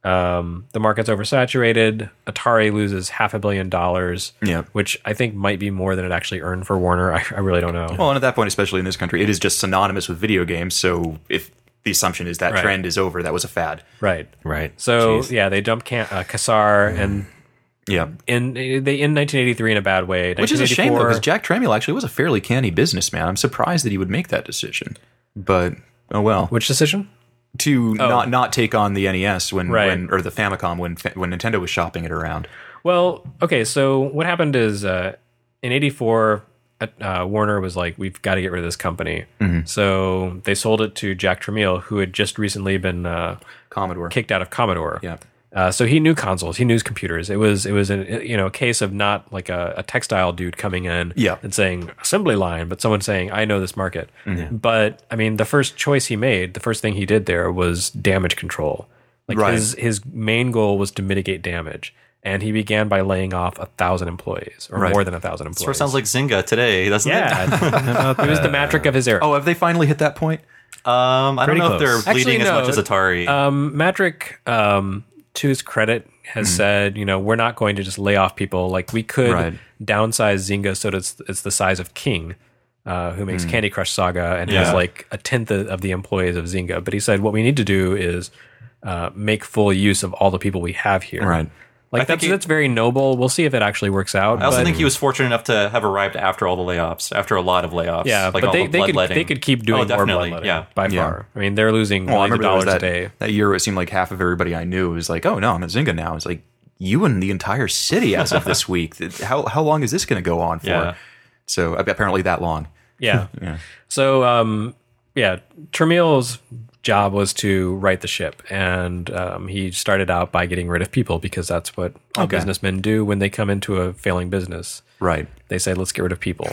um, the market's oversaturated. Atari loses half a billion dollars,
Yeah.
which I think might be more than it actually earned for Warner. I, I really don't know.
Well, and at that point, especially in this country, it is just synonymous with video games. So if the assumption is that
Right.
trend is over, that was a fad.
Right.
Right.
So
Jeez.
yeah, they dumped Can- uh, Kassar and.
Yeah.
In they in nineteen eighty-three in a bad way.
Which is a shame, though,
nineteen eighty-four
because Jack Tramiel actually was a fairly canny businessman. I'm surprised that he would make that decision. But, oh well.
Which decision?
To not not take on the N E S when,
Right.
when or the Famicom when when Nintendo was shopping it around.
Well, okay. So what happened is uh, in eighty-four, uh, Warner was like, "We've got to get rid of this company."
Mm-hmm.
So they sold it to Jack Tramiel, who had just recently been uh,
Commodore.
kicked out of Commodore.
Yeah.
Uh, so he knew consoles, he knew computers. It was it was a you know a case of not like a, a textile dude coming in
Yeah.
and saying assembly line, but someone saying I know this market.
Mm-hmm.
But I mean, the first choice he made, the first thing he did there was damage control. Like
Right.
his his main goal was to mitigate damage, and he began by laying off a thousand employees or
Right.
more than a thousand employees.
Sort of sounds like Zynga today, doesn't it?
yeah, it was the Matric of his era.
Oh, have they finally hit that point?
Um, I don't
Pretty
know if they're
close.
bleeding
Actually,
as
no.
much as Atari.
Um, Matric, um, to his credit, has
Mm-hmm.
said, you know, we're not going to just lay off people. Like we could
Right.
downsize Zynga so that it's, it's the size of King, uh, who
Mm.
makes Candy Crush Saga and
Yeah.
has like a tenth of of the employees of Zynga. But he said, what we need to do is uh, make full use of all the people we have here.
Right.
Like
I think
that's
he-
that's very noble. We'll see if it actually works out.
I also
but-
think he was fortunate enough to have arrived after all the layoffs, after a lot of layoffs.
yeah,
like
but
all
they,
the
they could
bloodletting.
they could keep doing
Oh,
more
definitely,
bloodletting.
yeah.
by
Yeah.
far. I mean, they're losing
Well, I
millions of
remember there was
dollars a
that,
day.
that year where it seemed like half of everybody I knew was like, oh, no, I'm at Zynga now. It's like, you and the entire city as of this week. How how long is this going to go on for?
Yeah.
So apparently that long.
Yeah.
Yeah.
So, um, yeah, Tramiel's job was to right the ship, and um, he started out by getting rid of people because that's what all
Okay.
businessmen do when they come into a failing business.
Right.
They say, "Let's get rid of people."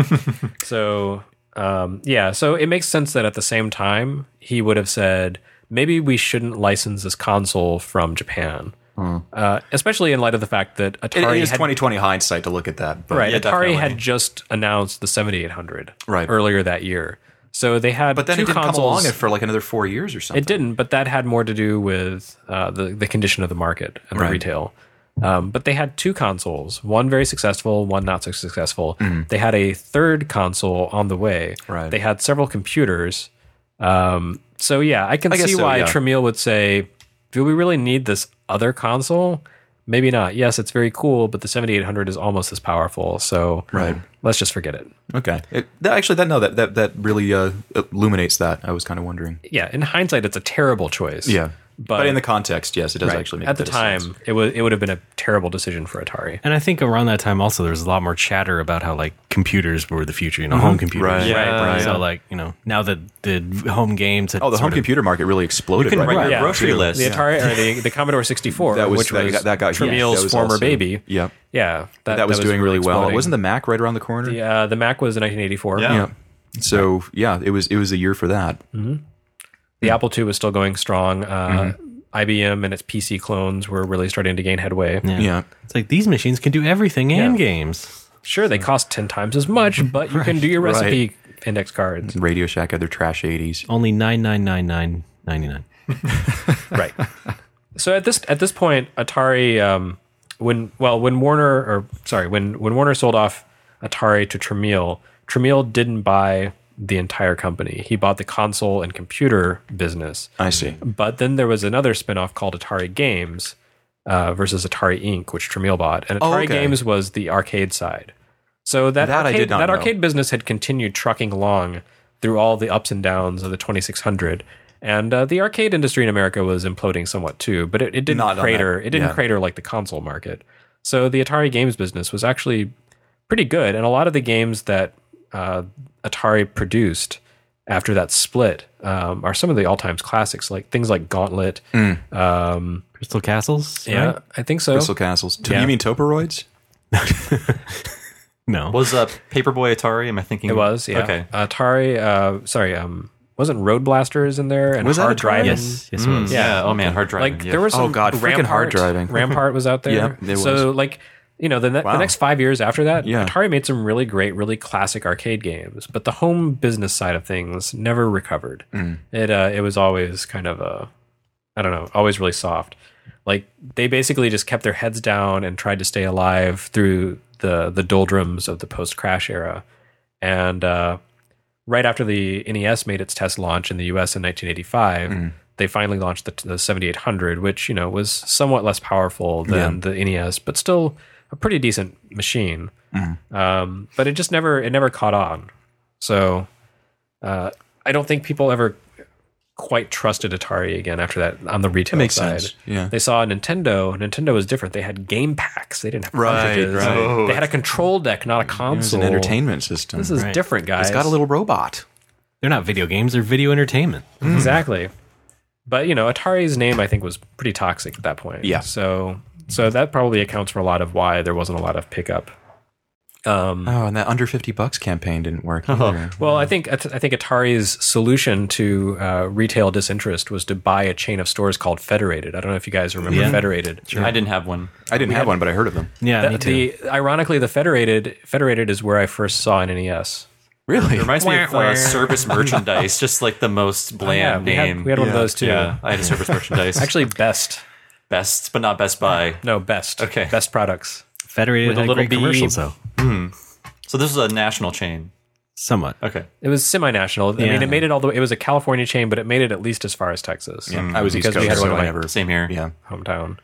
so, um, yeah, so it makes sense that at the same time he would have said, maybe we shouldn't license this console from Japan. Uh, especially in light of the fact that
It,
Atari
it is
had
twenty twenty hindsight to look at that. But
right.
Yeah,
Atari
definitely.
had just announced the seventy-eight hundred
Right.
earlier that year, so they had
But then
two
it didn't
consoles.
come along for like another four years or something.
It didn't, but that had more to do with uh, the the condition of the market and the
Right.
retail. Um, but they had two consoles, one very successful, one not so successful. They had a third console on the way.
Mm-hmm. Right.
They had several computers. Um, so yeah, I can
I guess
see
so,
why
yeah.
Tramiel would say, "Do we really need this other console?" Maybe not. Yes, it's very cool, but the seventy-eight hundred is almost as powerful. So
Right.
let's just forget it.
Okay. It, that, actually, that no, that that that really uh, illuminates that. I was kind of wondering.
Yeah, in hindsight, it's a terrible choice.
Yeah.
But,
But, in the context, yes, it does
right,
actually make
at
a
the
bit of
time,
sense.
it would it would have been a terrible decision for Atari.
And I think around that time also there was a lot more chatter about how like computers were the future, you know, home computers.
Right.
Yeah,
Right, right.
So like, you know, now that the home games had
Oh, the home
sort of-
computer market really exploded.
You can
right
write
now,
your grocery
too.
list.
The Atari or the, the Commodore sixty-four,
That was
which
that,
was
that got
Tramiel's
that was
former
also-
baby.
Yep.
Yeah,
That, was doing really well.
exploding.
Wasn't the Mac right around the corner?
the uh, the Mac was in nineteen eighty-four.
Yeah.
Yeah. So yeah, it was it was a year for that.
The Apple two was still going strong. Uh,
Mm-hmm.
I B M and its P C clones were really starting to gain headway.
Yeah.
Yeah.
It's like these machines can do everything and games.
Sure, they cost ten times as much, but you can do your recipe index cards.
Radio Shack had their trash eighties.
Only nine nine nine nine ninety nine.
Right. So at this at this point, Atari, um, when well, when Warner or sorry, when when Warner sold off Atari to Tramiel, Tramiel didn't buy the entire company. He bought the console and computer business.
I see.
But then there was another spinoff called Atari Games uh, versus Atari Incorporated, which Tramiel bought, and Atari
Oh, okay.
Games was the arcade side. So that,
That I
arcade,
did not
that
know.
arcade business had continued trucking along through all the ups and downs of the twenty-six hundred. And uh, the arcade industry in America was imploding somewhat too, but it, it didn't
Not on
crater.
that-
It didn't
yeah.
crater like the console market. So the Atari Games business was actually pretty good, and a lot of the games that uh, Atari produced after that split um, are some of the all-time classics, like things like Gauntlet. Um,
Crystal Castles?
yeah,
right?
I think so.
Crystal Castles.
Yeah.
You mean Toporoids?
No.
Was uh, Paperboy Atari? Am I thinking?
It was, yeah.
Okay.
Atari, uh, sorry, um, wasn't Road Blasters in there? And
Was that
Hard
Atari?
Driving?
yes, yes, it was.
Yeah. Oh man, hard driving.
Like
yeah.
there was some
Oh, God, freaking
Rampart,
hard driving.
Rampart was out there.
Yeah, it
So
was.
like you know the, ne-
Wow.
the next five years after that,
Yeah.
Atari made some really great, really classic arcade games, but the home business side of things never recovered.
Mm.
It uh, it was always kind of a I don't know, always really soft. Like they basically just kept their heads down and tried to stay alive through the the doldrums of the post crash era, and uh, right after the N E S made its test launch in the U S in nineteen eighty-five,
Mm.
they finally launched the, the seventy-eight hundred, which you know was somewhat less powerful than
Yeah.
the N E S, but still a pretty decent machine.
Mm.
Um, but it just never it never caught on. So uh, I don't think people ever quite trusted Atari again after that on the retail
Makes
side.
sense. Yeah.
They saw Nintendo. Nintendo was different. They had game packs. They didn't have
Right,
cartridges.
right.
Oh.
They had a control deck, not a
It was
console.
an entertainment system.
This is
Right.
different, guys.
It's got a little robot.
They're not video games, they're video entertainment.
Exactly. But you know, Atari's name I think was pretty toxic at that point.
Yeah.
So so that probably accounts for a lot of why there wasn't a lot of pickup. Um,
Oh, and that under fifty bucks campaign didn't work either.
well, I think I think Atari's solution to uh, retail disinterest was to buy a chain of stores called Federated. I don't know if you guys remember
Yeah.
Federated.
I didn't have one.
I didn't have one, but I heard of them.
Yeah, me
The,
too.
the ironically, the Federated Federated is where I first saw an N E S.
Really?
It reminds me of
Wah, wah.
uh, Service Merchandise, just like the most bland
Oh, yeah, we
name.
had, we had one of
Yeah.
those too.
Yeah, I had a Service Merchandise.
Actually, Best.
Best, but not Best Buy.
No, Best.
Okay.
Best products.
Federated
with a
had
little
great commercials,
B.
though.
So this is a national chain.
Somewhat.
Okay.
It was semi-national. I
Yeah.
mean, it made it all the way. It was a California chain, but it made it at least as far as Texas.
Yeah, I was East
Because we
Coast,
had one
so
of my-
whatever.
Same here.
Yeah.
hometown.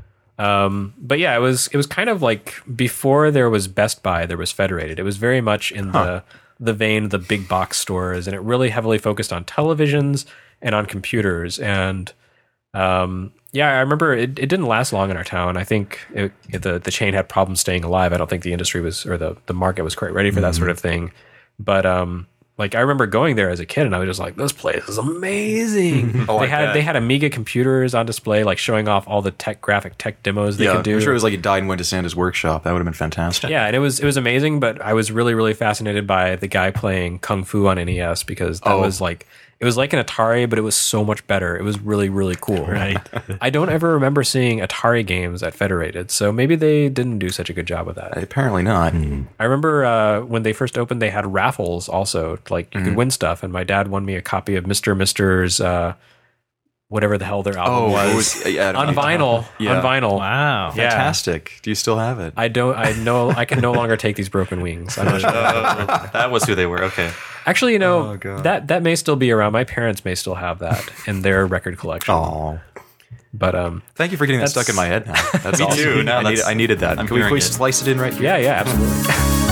Um, but yeah, it was it was kind of like before there was Best Buy, there was Federated. It was very much in the the vein of the big box stores, and it really heavily focused on televisions and on computers. And um, yeah, I remember it, it didn't last long in our town. I think it, it, the the chain had problems staying alive. I don't think the industry was or the the market was quite ready for that sort of thing. But um, like I remember going there as a kid, and I was just like, "This place is amazing."
Oh,
they
I
had
bet.
they had Amiga computers on display, like showing off all the tech graphic tech demos they
Yeah,
could do.
I'm sure it was like it died and went to Santa's workshop. That would have been fantastic.
Yeah, and it was it was amazing. But I was really really fascinated by the guy playing Kung Fu on N E S because that
Oh.
was like it was like an Atari, but it was so much better. It was really really cool.
Right.
I don't ever remember seeing Atari games at Federated, so maybe they didn't do such a good job with that.
Apparently not.
I remember uh, when they first opened, they had raffles also, like you could win stuff. And my dad won me a copy of Mister Mister's uh, whatever the hell their album
Oh,
was,
it was yeah, I don't
on
know.
vinyl.
Yeah.
On vinyl.
Wow.
Yeah.
Fantastic. Do you still have it?
I don't. I know. I can no longer take these broken wings. I'm not sure.
That was who they were. Okay.
Actually, you know
Oh, God.
that that may still be around. My parents may still have that in their record collection.
Oh,
But um,
thank you for getting that
That's-
stuck in my head now. That's
Me
awesome.
too. Now
I, need,
that's-
I needed that.
I'm
Can we
hearing
please
it.
slice it in right here?
yeah, yeah, absolutely.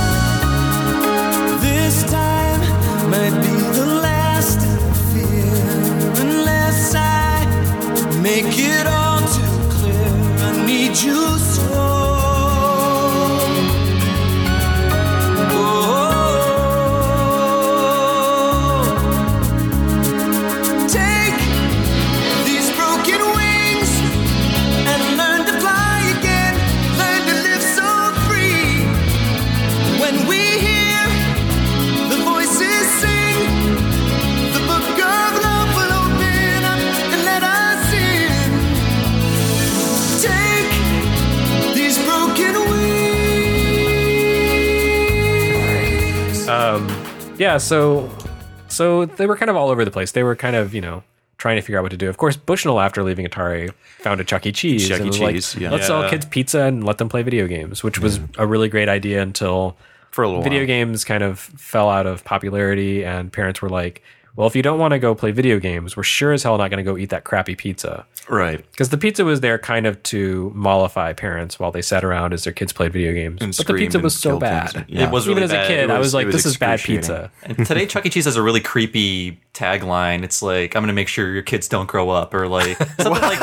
This time might be the last I fear unless I make it all too clear. I need you so. Oh, take these broken wings and learn to fly again. Learn to live so free. When we hear the voices sing, the book of love will open up and let us in. Take these
yeah, so so they were kind of all over the place. They were kind of, you know, trying to figure out what to do. Of course, Bushnell, after leaving Atari, found a Chuck E. Cheese.
Chuck E.
and was like,
Cheese, yeah.
Let's sell
Yeah.
kids pizza and let them play video games, which was a really great idea until
For a little
video
while.
games kind of fell out of popularity, and parents were like, well, if you don't want to go play video games, we're sure as hell not going to go eat that crappy pizza.
Right.
Because the pizza was there kind of to mollify parents while they sat around as their kids played video games.
And
but the pizza
screamed
was
and
so
killed
bad.
things. Yeah.
It was
Even
really
as a
bad.
kid,
It
I
was-
was like,
it was
this is bad
excruciating.
pizza.
And today, Chuck E. Cheese has a really creepy tagline. It's like, I'm going to make sure your kids don't grow up, or like something like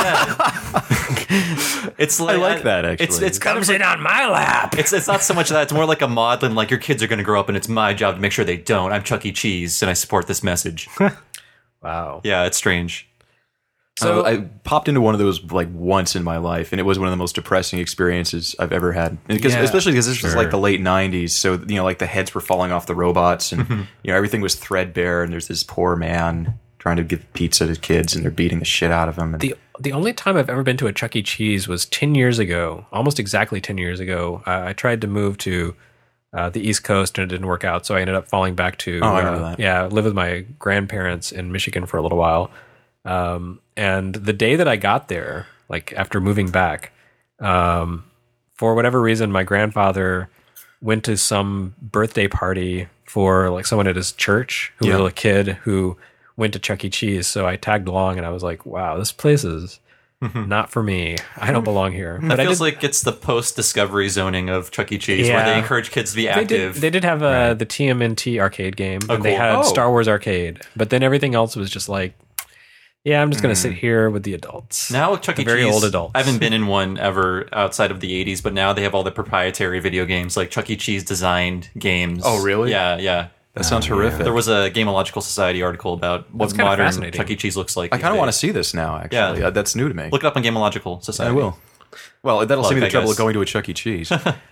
that. It's like,
I like that, actually.
It's, it's kind of
Sit on my lap.
It's it's not so much that. It's more like a mod than like your kids are going to grow up and it's my job to make sure they don't. I'm Chuck E. Cheese and I support this message.
Wow.
Yeah, it's strange.
So
I, I popped into one of those like once in my life, and it was one of the most depressing experiences I've ever had. Because
Yeah,
especially because this was
sure.
like the late nineties, so you know, like the heads were falling off the robots, and you know everything was threadbare. And there's this poor man trying to give pizza to kids, and they're beating the shit out of him. And
the the only time I've ever been to a Chuck E. Cheese was ten years ago, almost exactly ten years ago. Uh, I tried to move to uh, the East Coast and it didn't work out, so I ended up falling back to
Oh, I
uh,
remember that.
yeah, live with my grandparents in Michigan for a little while. Um, and the day that I got there, like after moving back, um, for whatever reason, my grandfather went to some birthday party for like someone at his church who
Yeah.
was a kid who went to Chuck E. Cheese. So I tagged along and I was like, wow, this place is not for me. I don't belong here.
That
But I
feels
did,
like it's the post-discovery zoning of Chuck E. Cheese, where
Yeah.
they encourage kids to be
they
active.
did, they did have uh, the T M N T arcade game, and they
cool.
had
Oh.
Star Wars arcade, but then everything else was just like, yeah, I'm just going to sit here with the adults.
Now Chuck
The
E.
very
Cheese,
old adults.
I haven't been in one ever outside of the eighties, but now they have all the proprietary video games, like Chuck E. Cheese designed games.
Oh, really?
Yeah, yeah.
that sounds horrific.
There was a Gameological Society article about what
That's kinda
modern
fascinating.
Chuck E. Cheese looks like.
I
these
kind of want to
days.
see this now. Actually,
Yeah.
Uh, that's new to me.
Look it up on Gameological Society.
I will. Well, that'll
Look,
save me the
I
trouble
guess.
of going to a Chuck E. Cheese.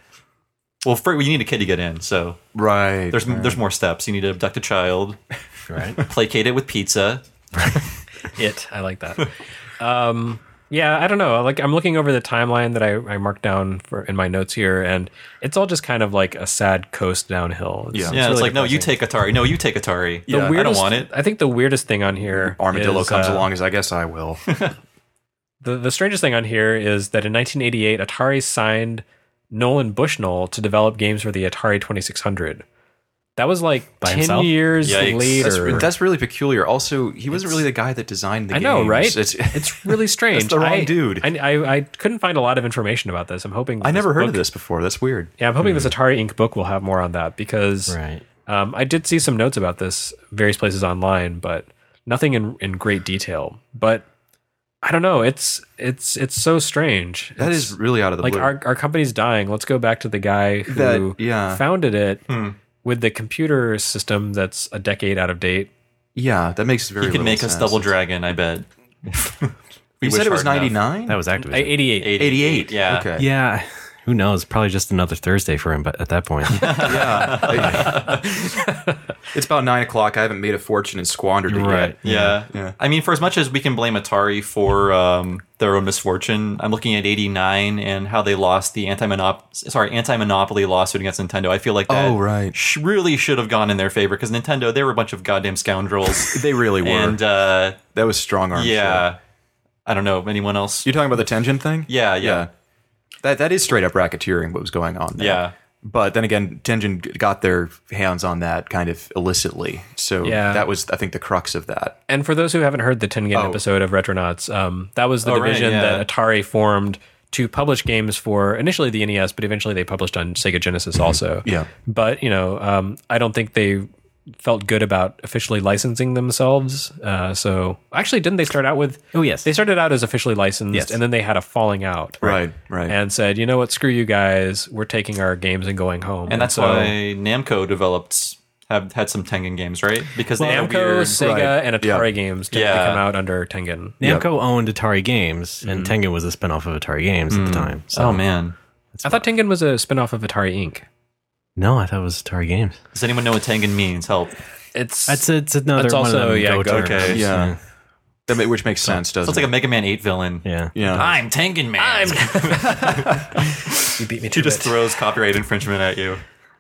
Well, for, you need a kid to get in, so
right.
there's there's more steps. You need to abduct a child,
Right.
placate it with pizza.
It. I like that. um, yeah, I don't know. Like I'm looking over the timeline that I, I marked down for in my notes here, and it's all just kind of like a sad coast downhill. It's,
Yeah.
Yeah, it's
really
like, no, you
depressing.
take Atari. No, you take Atari.
The
Yeah, I don't
weirdest,
want it.
I think the weirdest thing on here,
Armadillo
is,
comes
uh,
along as I guess I will.
The the strangest thing on here is that in nineteen eighty-eight, Atari signed Nolan Bushnell to develop games for the Atari twenty-six hundred. That was like
By
ten
himself?
years
Yikes.
later.
That's, that's really peculiar. Also, he wasn't really the guy that designed the
I
games.
know, right?
It's,
It's really strange.
That's the wrong
I,
dude.
I, I, I couldn't find a lot of information about this. I'm hoping.
I
this
never heard
book-
of this before. That's weird.
Yeah, I'm hoping this Atari Incorporated book will have more on that because
Right.
um, I did see some notes about this various places online, but nothing in in great detail. But I don't know. It's it's it's so strange.
That
It's-
is really out of the
like
blue.
our our company's dying. Let's go back to the guy who
That- yeah.
founded it
Hmm.
with the computer system that's a decade out of date.
yeah, that makes very.
He could
little
make us
sense.
Double Dragon, I bet.
You said
wish
it was
hard enough.
ninety-nine.
That was Activision.
eighty-eight.
eighty-eight.
Yeah.
Okay.
Yeah. Who knows? Probably just another Thursday for him, but at that point.
Yeah. It's about nine o'clock. I haven't made a fortune and squandered it
Right.
yet.
Yeah.
Yeah.
I mean, for as much as we can blame Atari for um, their own misfortune, I'm looking at eighty-nine and how they lost the anti-monop- sorry, anti-monopoly lawsuit against Nintendo. I feel like that
Oh, right.
sh- really should have gone in their favor because Nintendo, they were a bunch of goddamn scoundrels.
They really were.
and uh,
that was strong arm.
yeah, I don't know. Anyone else?
You're talking about the Tengen thing?
Yeah, yeah.
That that is straight up racketeering. What was going on there.
Yeah.
But then again, Tengen got their hands on that kind of illicitly. So
Yeah.
that was, I think, the crux of that.
And for those who haven't heard the Tengen
Oh.
episode of Retronauts, um, that was the
Oh, right,
division
yeah.
that Atari formed to publish games for initially the N E S, but eventually they published on Sega Genesis also.
Yeah.
But, you know, um, I don't think they felt good about officially licensing themselves. Uh, so actually, didn't they start out with?
Oh, yes.
They started out as officially licensed,
Yes.
and then they had a falling out.
Right, right.
And said, you know what, screw you guys. We're taking our games and going home.
And that's
so,
why Namco developed have had some Tengen games, right? Because they had a
Namco,
weird,
Sega,
Right.
and Atari
Yeah.
games tended
Yeah.
to come out under Tengen.
Namco owned Atari Games, and Tengen was a spinoff of Atari Games at the time. So
Oh man,
I thought Tengen was a spin-off of Atari Incorporated.
no, I thought it was Atari Games.
does anyone know what Tengen means? Help.
It's
It's it's another
It's
one
also,
of them
yeah,
go
go-
terms.
okay.
Yeah. That ma- which makes sense, doesn't
Sounds like
it?
a Mega Man eight villain.
Yeah.
yeah.
I'm Tengen Man.
you beat me to
He just
it.
throws copyright infringement at you.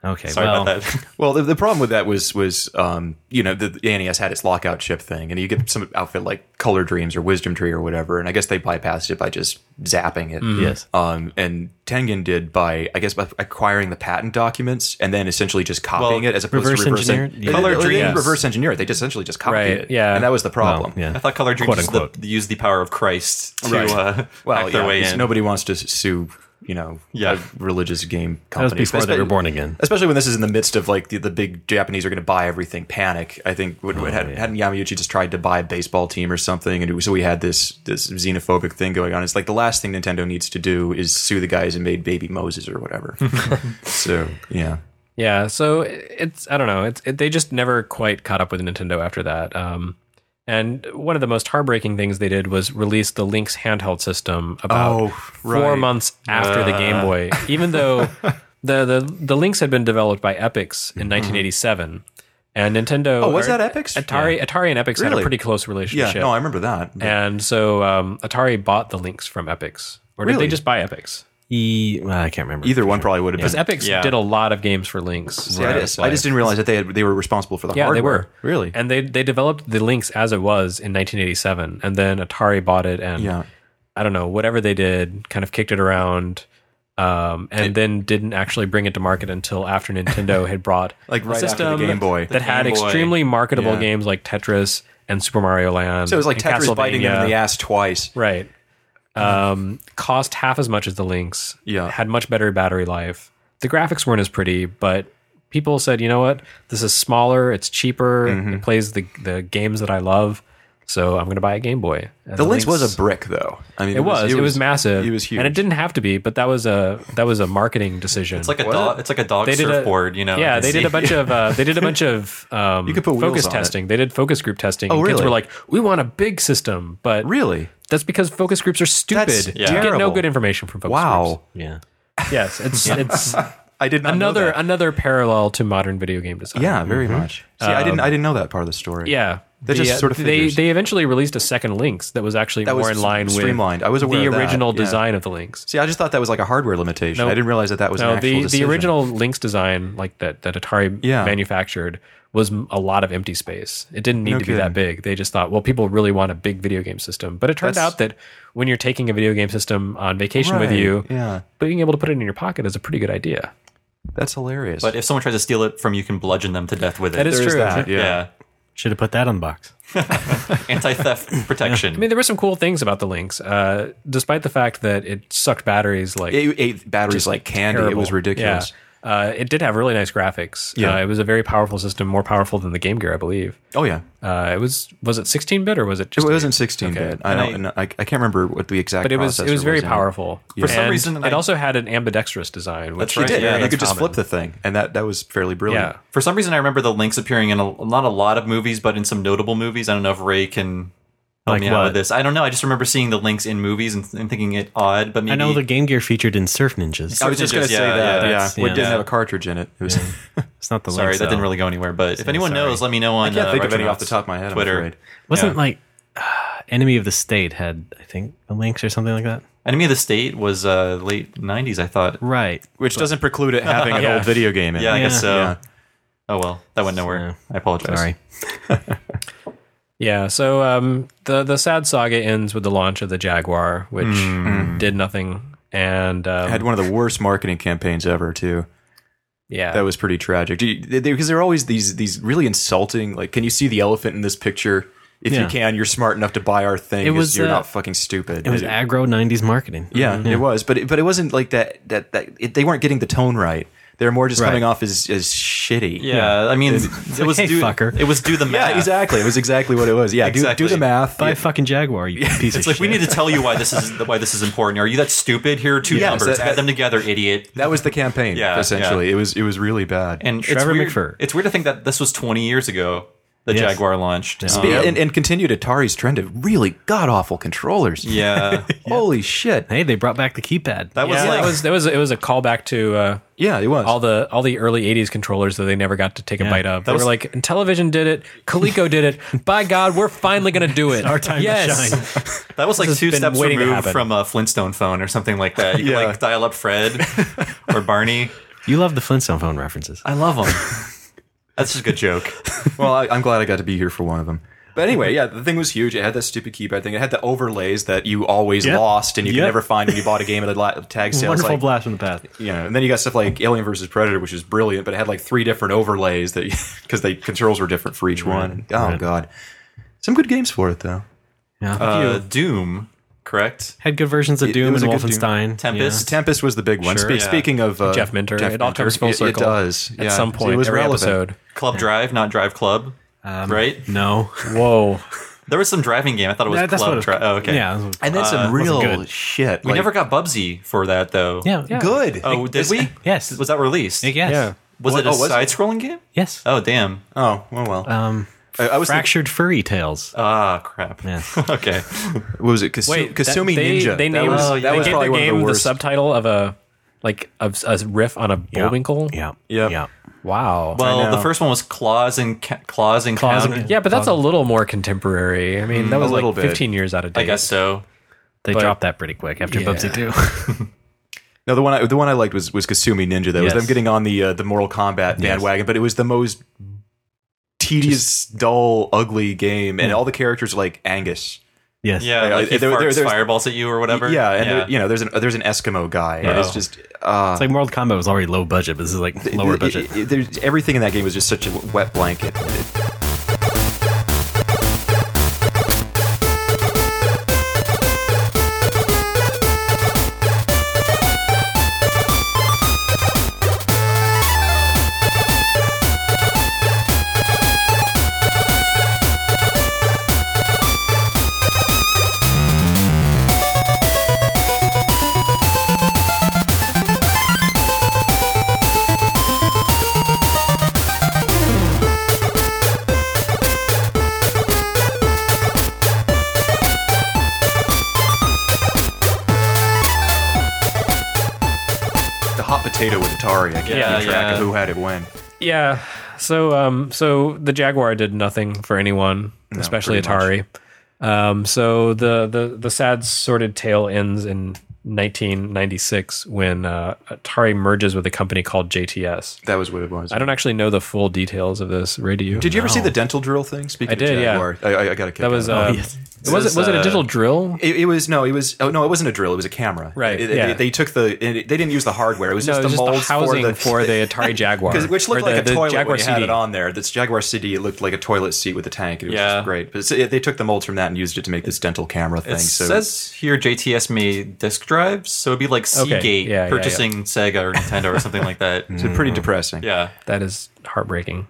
Okay,
Sorry
well,
about that.
Well, the, the problem with that was was um, you know the, the N E S had its lockout chip thing, and you get some outfit like Color Dreams or Wisdom Tree or whatever, and I guess they bypassed it by just zapping it.
Yes.
Um, and Tengen did by I guess by acquiring the patent documents and then essentially just copying
Well,
it as opposed
reverse
to reverse
engineer it?
en-
Yeah.
Color
Color
Dreams
Dreams.
reverse engineer it. They just essentially just copied
Right,
it.
yeah.
and that was the problem.
Well, yeah.
I thought Color Dreams
Quote,
used the,
unquote.
used the power of Christ to
Right.
uh,
Well,
hack their
yeah,
way
because
in.
nobody wants to sue, you know,
Yeah.
a religious game
That was
company.
before they were born again.
Especially when this is in the midst of like the, the big Japanese are going to buy everything panic. I think what, what had,
yeah.
hadn't Yamauchi just tried to buy a baseball team or something, and it was, so we had this this xenophobic thing going on. It's like the last thing Nintendo needs to do is sue the guys who made Baby Moses or whatever. So yeah,
Yeah, so it's I don't know. It's it, they just never quite caught up with Nintendo after that. Um, and one of the most heartbreaking things they did was release the Lynx handheld system about
Oh,
four
right.
months after the Game Boy, even though the, the the Lynx had been developed by Epix in nineteen eighty-seven, and Nintendo.
Oh, was
or-
that Epix?
Atari Atari and Epix had a
Really?
pretty close
yeah.
relationship.
No, I remember that.
and so um, Atari bought the Lynx from Epix, or did
Really?
they just buy Epix?
E, well, I can't remember.
Either one probably would have
Because
been.
Epix
Yeah.
did a lot of games for Lynx.
See, I, just, I just didn't realize that they had, they were responsible for the
Yeah,
hardware.
they were.
Really?
And they they developed the Lynx as it was in nineteen eighty-seven, and then Atari bought it, and
Yeah.
I don't know, whatever they did, kind of kicked it around, um, and then didn't actually bring it to market until after Nintendo had brought
Like
a
right after the
system
Game Boy.
that had
Game Boy.
extremely marketable
Yeah.
games like Tetris and Super Mario Land.
So it was like
and
Tetris biting them in
Castlevania.
the ass twice.
Right. Um, cost half as much as the Lynx.
Yeah.
Had much better battery life. The graphics weren't as pretty, but people said, you know what? This is smaller, it's cheaper,
Mm-hmm.
it plays the the games that I love, so I'm going to buy a Game Boy. And
The Lynx was a brick, though. I mean,
It was. It was massive.
It was huge.
and it didn't have to be. But that was a that was a marketing decision.
It's like a
Was
dog.
it?
It's like a dog
They did a-
surfboard. You know.
yeah,
you
they
see.
did a bunch of uh, they did a bunch of um,
You could put wheels
focus
on it.
testing. They did focus group testing.
Oh,
and Kids
really?
were like, we want a big system, but
Really?
that's because focus groups are stupid.
That's
You get no
terrible.
good information from focus
Wow.
Yeah.
groups. Yes, it's it's
I did not know
another
that.
another parallel to modern video game design.
Yeah, very much. See, I didn't. I didn't know that part of the story.
Yeah.
That just
The, uh,
sort of
they
figures.
they eventually released a second Lynx that was actually
That
more
was
in line
streamlined.
with
I was aware
the
of that,
original
yeah.
design of the Lynx.
See, I just thought that was like a hardware limitation.
No.
I didn't realize that that was
No,
an actual
the, the
decision.
original Lynx design, like that that Atari
Yeah.
manufactured, was m- a lot of empty space. It didn't need
No
to be that
kidding.
big. They just thought, well, people really want a big video game system. But it turned
That's-
out that when you're taking a video game system on vacation with
Right,
you,
yeah.
being able to put it in your pocket is a pretty good idea.
That's hilarious.
But if someone tries to steal it from you, you can bludgeon them to death with it.
That is
There is
true.
that,
yeah.
yeah.
Should have put that on the box.
Anti-theft protection.
I mean, there were some cool things about the Lynx, uh, despite the fact that it sucked batteries like
it ate batteries like candy. It
terrible.
was ridiculous.
Yeah. Uh, it did have really nice graphics.
Yeah.
Uh, it was a very powerful system, more powerful than the Game Gear, I believe.
Oh yeah,
Uh, it was was it sixteen bit or was it
it
just
wasn't sixteen
Okay.
bit. I
And
don't.
I-
and I, I can't remember what the exact.
But it was it
processor
was very
in it.
powerful.
For
some
And
reason,
it
I-
also had an ambidextrous design. Which
That's right,
It did.
yeah,
you
that's
could just
common.
flip the thing, and that that was fairly brilliant.
Yeah.
For some reason, I remember the Lynx appearing in a, not a lot of movies, but in some notable movies. I don't know if Ray can help
Like
me out
what?
with this. I don't know. I just remember seeing the Lynx in movies and, and thinking it odd. But maybe
I know the Game Gear featured in Surf Ninjas.
I was just going to
Ninjas,
say
yeah,
that.
yeah,
Yeah,
that's-
Well, it
yeah.
didn't have a cartridge in it. It was.
It's not the
Sorry,
Lynx,
that didn't
though.
really go anywhere. But if anyone
sorry.
knows, let me know on.
I can't
uh,
think of any off the
Retronauts
top of my head. I'm
Twitter.
afraid.
Wasn't
Yeah.
like uh, Enemy of the State had, I think, a Lynx or something like that?
Enemy of the State was uh, late nineties, I thought.
Right.
Which doesn't preclude it having an
Yeah.
old video game in
Yeah, I
it.
guess
Yeah.
so.
Yeah.
Oh well, that went nowhere.
So,
I apologize.
Sorry.
Yeah, so um, the the sad saga ends with the launch of the Jaguar, which did nothing, and um,
Had one of the worst marketing campaigns ever, too.
yeah,
That was pretty tragic. Because there are always these these really insulting, like, can you see the elephant in this picture? If you
Yeah.
can, you're smart enough to buy our thing.
It
'cause
was,
you're
uh,
not fucking stupid.
It was aggro nineties marketing.
yeah, it was, but it, but it wasn't like that. That that it, they weren't getting the tone right. They were more just
Right.
coming off as as shitty.
Yeah, I mean, it was
hey,
do,
fucker.
It was do the math.
yeah, exactly. It was exactly what it was. Yeah, do,
Exactly.
do the math.
Buy a fucking Jaguar, you piece
It's
of
like
shit.
we need to tell you why this is why this is important. Are you that stupid? Here are two
Yes,
numbers.
that-
Add them together, idiot.
That was the campaign.
Yeah,
essentially,
yeah.
it was it was really bad.
And
Trevor
it's weird,
McFur.
It's weird to think that this was twenty years ago. The
Yes.
Jaguar launched. Um,
Spe- and, and continued Atari's trend of really god awful controllers.
yeah,
Holy shit.
Hey, they brought back the keypad.
that was
yeah,
like
it was it was it was a callback to uh,
Yeah, it was.
all the all the early eighties controllers that they never got to take a
Yeah.
bite of. They
was-
were like, Intellivision did it, Coleco did it. By God, we're finally going to do it.
our time to
yes.
shine.
that was like
has
two
been
steps
waiting to
removed
happen.
from a Flintstone phone or something like that. You
Yeah.
could like dial up Fred or Barney.
You love the Flintstone phone references.
I love them. That's just a good joke.
Well, I, I'm glad I got to be here for one of them. But anyway, yeah, the thing was huge. It had that stupid keypad thing. It had the overlays that you always
Yep.
lost and you
Yep.
could never find when you bought a game at a la- tag sale. It's
Wonderful
like,
blast from the past.
you know, and then you got stuff like Alien versus Predator, which is brilliant, but it had like three different overlays that because the controls were different for each one. Oh
right.
god, some good games for it though.
Yeah.
Uh, Doom, correct?
Had good versions of
it-
Doom
it was
and
a good Doom.
Wolfenstein.
Tempest.
Tempest was the big one.
Sure,
Spe-
yeah.
Speaking of uh,
Jeff Minter. It all comes full
it-
circle.
It, does
At
yeah.
some
It
point,
was
every
relevant.
episode.
Club Drive, not Drive Club.
Yeah. Um,
Right?
No.
Whoa.
There was some driving game. I thought it was
That- that's what
Club
it was-
Drive. Oh, okay.
Yeah. it was-
And then
Uh,
some
wasn't
real
good.
shit.
We never got Bubsy for that, though.
yeah.
Yeah.
good.
Oh, did we?
Yes.
Was that released?
Yes.
Yeah.
Was
What-
it a
oh, was it?
side-scrolling game?
Yes.
Oh, damn.
Oh well, well.
Um,
I, I was thinking,
Fractured Furry Tales.
Ah, crap.
Yes.
Okay.
what was it? Kasu-
Wait, that-
Kasumi
they,
Ninja.
They
that
named,
was,
Oh,
that
yeah.
they
was
gave
probably
their
one of
game
the
the,
worst.
subtitle of a like a, a riff on a
Yeah.
Bullwinkle.
Yeah.
Yep.
Yeah.
Wow.
Well,
know.
the first one was Claws and Ca- Claws and
Claws and-
Counter.
yeah, but that's a little more contemporary. I mean, that was
a little
like
bit.
fifteen years out of date.
I guess so.
They
But-
dropped that pretty quick after
Yeah.
Bubsy two.
No, the one I, the one I liked was was Kasumi Ninja. That was
Yes.
them getting on the uh, the Mortal Kombat bandwagon, but it was the most tedious, dull, ugly game, and all the characters are like Angus.
Yes.
Yeah,
Like,
like he
there- there-
farts
there's-
fireballs at you or whatever.
Yeah, and there- you know, there's an there's an Eskimo guy, and it's
Oh.
just uh,
It's like Mortal Kombat was already low budget, but this is like lower
it-
budget.
it- it- there's, everything in that game was just such a wet blanket. It- the hot potato with Atari. I can't
Yeah,
keep track
yeah.
of who had it when.
Yeah. So, um, so the Jaguar did nothing for anyone, especially
pretty
Atari. Um, so the, the the sad sordid tale ends in nineteen ninety-six when uh, Atari merges with a company called J T S.
That was what it was.
I don't actually know the full details of this. Ray, do you?
Did you ever
No.
see the dental drill thing? Speaking
I
of
did, yeah.
Jaguar, I, I, I got a kick
That was.
out of
Uh,
it.
yes.
Was it was it a
uh,
digital drill?
It, it was no, it was oh no, it wasn't a drill. It was a camera.
Right,
It- it-
yeah.
They, they took the. It, they didn't use the hardware. It was
No,
just
it was
the
just the
molds
housing
for the,
for the Atari Jaguar,
'cause- which looked
or
like
the-
a
the
toilet
Jaguar
when you had
C D.
it on there. That's Jaguar C D. It looked like a toilet seat with a tank. It was
Yeah.
just great. But it's, it, they took the molds from that and used it to make this dental camera thing.
It
so
says here J T S made disk drives, so it'd be like
Okay,
Seagate
yeah, yeah,
purchasing Sega or Nintendo or something like that.
it's pretty depressing.
Yeah.
That is heartbreaking.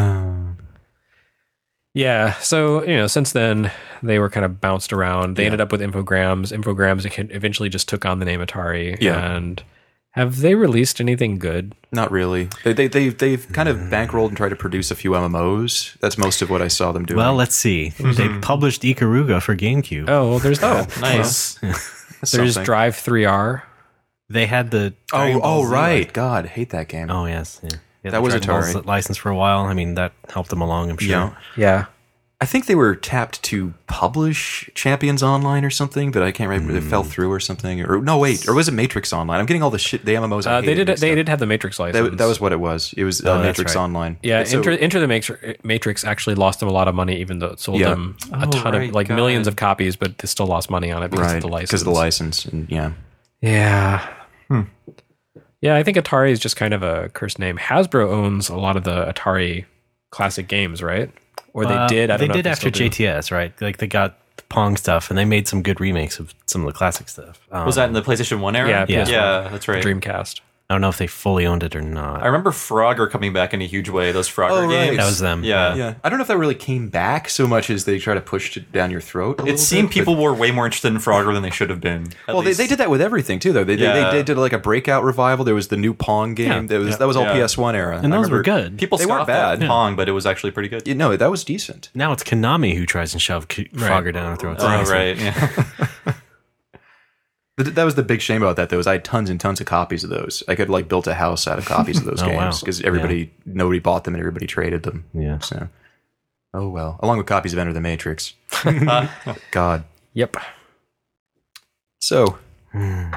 Yeah, so you know, since then they were kind of bounced around. They ended up with Infogrames. Infogrames eventually just took on the name Atari.
Yeah.
And have they released anything good?
Not really. They they they they've kind of bankrolled and tried to produce a few M M Os. That's most of what I saw them doing.
Well, let's see. They published Ikaruga for GameCube.
Oh, well, there's that.
Nice.
That's
There's
something.
Drive three R.
They had the Dragon
Oh
Ball
oh
Z
right. God, I hate that game.
Oh yes, yeah. Yeah,
That
the
was
Dragon Ball
Atari.
Z license for a while. I mean, that helped them along. I'm sure.
Yeah.
Yeah.
I think they were tapped to publish Champions Online or something, but I can't remember. It fell through or something. Or no, wait, or was it Matrix Online? I'm getting all the shit. The M M Os. I
Uh, they
hated
did.
mixed
They
up.
did have the Matrix license.
That, that was what it was. It was uh,
Oh, that's
Matrix
right.
Online.
Yeah,
So-
Enter, Enter the Matrix, Matrix actually lost them a lot of money, even though it sold
Yeah.
them a
Oh,
ton
right,
of like
God.
millions of copies, but they still lost money on it because
right
of the license.
because of the license. And yeah,
Yeah. Yeah, I think Atari is just kind of a cursed name. Hasbro owns a lot of the Atari classic games, right? Or they
Uh,
did. I don't
they
know if
did
they
after
still do.
J T S, right? Like they got the Pong stuff, and they made some good remakes of some of the classic stuff. Um,
Was that in the PlayStation one era?
Yeah,
Yeah.
P S one,
Yeah, that's right.
Dreamcast.
I don't know if they fully owned it or not.
I remember Frogger coming back in a huge way. Those Frogger
Oh, right.
games.
That was them.
Yeah.
yeah. I don't know if that really came back so much as they try to push it down your throat. a
It
little
seemed
bit,
people
but-
were way more interested in Frogger than they should have been. At
Well, they,
least.
they did that with everything too, though. They,
Yeah.
they, they did like a breakout revival. There was the new Pong game.
Yeah.
That was
Yeah.
that was all
Yeah.
P S one era,
and
I
those were
remember-
good.
People
They weren't
scoffed at
bad.
Pong, but it was actually pretty good.
You know, that was decent.
Now it's Konami who tries and shove K- Frogger down our throats.
Oh, right. Yeah.
Th- That was the big shame about that. Though, is I had tons and tons of copies of those. I could like built a house out of copies of those
Oh, wow.
games because everybody, nobody bought them and everybody traded them.
Yeah.
So, oh well. Along with copies of Enter the Matrix.
Uh,
God.
Yep.
So,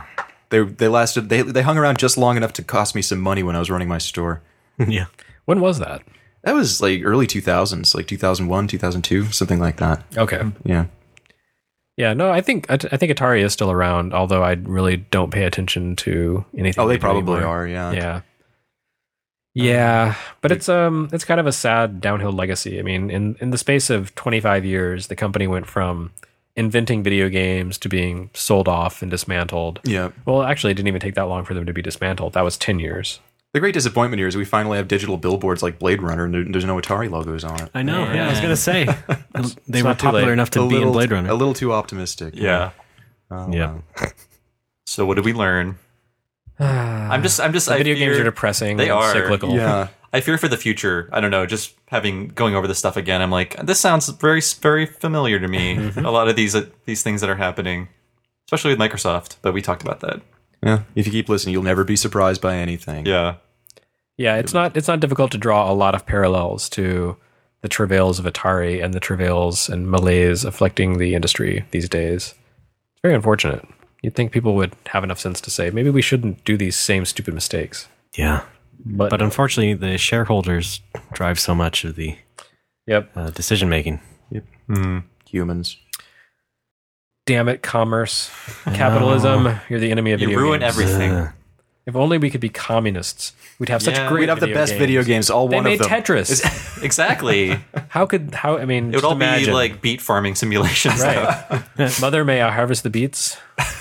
They they lasted. They they hung around just long enough to cost me some money when I was running my store.
yeah.
When was that?
That was like early two thousands, like two thousand one, two thousand two, something like that.
Okay.
Yeah.
Yeah, no, I think I think Atari is still around, although I really don't pay attention to anything.
Oh, they
do
probably
anymore.
are. Yeah.
Yeah. Yeah, but it's um it's kind of a sad downhill legacy. I mean, in in the space of twenty-five years, the company went from inventing video games to being sold off and dismantled.
Yeah.
Well, actually, it didn't even take that long for them to be dismantled. That was ten years.
The great disappointment here is we finally have digital billboards like Blade Runner, and there, there's no Atari logos on it.
I know. Yeah, I was gonna say they were
not too
popular
late.
enough to
a
be
little,
in Blade Runner.
A little too optimistic.
Yeah.
Oh,
Yeah.
wow.
So what did we learn? I'm just, I'm just.
The
I
video games
fear-
are depressing.
They
and
are.
cyclical.
Yeah.
I fear for the future. I don't know. Just having going over this stuff again, I'm like, this sounds very, very familiar to me.
Mm-hmm.
A lot of these, uh, these things that are happening, especially with Microsoft. But we talked about that.
Yeah. If you keep listening, you'll never be surprised by anything.
Yeah.
Yeah, it's not it's not difficult to draw a lot of parallels to the travails of Atari and the travails and malaise afflicting the industry these days. It's very unfortunate. You'd think people would have enough sense to say, maybe we shouldn't do these same stupid mistakes.
yeah.
But,
But unfortunately, the shareholders drive so much of the
yep.
uh, decision making.
Humans.
Damn it, commerce. Capitalism. You're the enemy of
You
video
ruin
games.
everything.
Uh,
If only we could be communists. We'd have such
Yeah.
great
We'd have the
video
best
games.
video games, all
They
one
made
of them.
Tetris.
Exactly.
How could, how, I mean,
It would
just
all
imagine.
be like beet farming simulations.
Right. Mother, may I harvest the beets?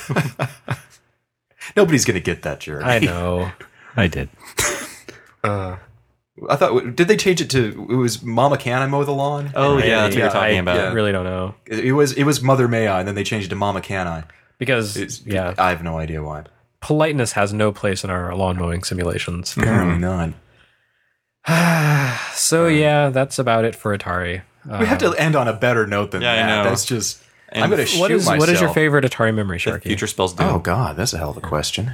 Nobody's going to get that, Jeremy.
I know.
I did.
I thought, did they change it to, it was Mama Can I Mow the Lawn?
Oh yeah, that's what
Yeah,
you're talking
I
about.
really don't know.
It it was, it was Mother May I, and then they changed it to Mama Can I.
Because,
It's,
yeah,
I have no idea why.
politeness has no place in our lawn mowing simulations.
Apparently not.
So yeah, that's about it for Atari. Uh,
We have to end on a better note than
Yeah, I
that.
know.
That's just,
And
I'm going to shoot
what is
myself.
what is your favorite Atari memory,
The
Sharky?
future spells doom.
Oh God, that's a hell of a question.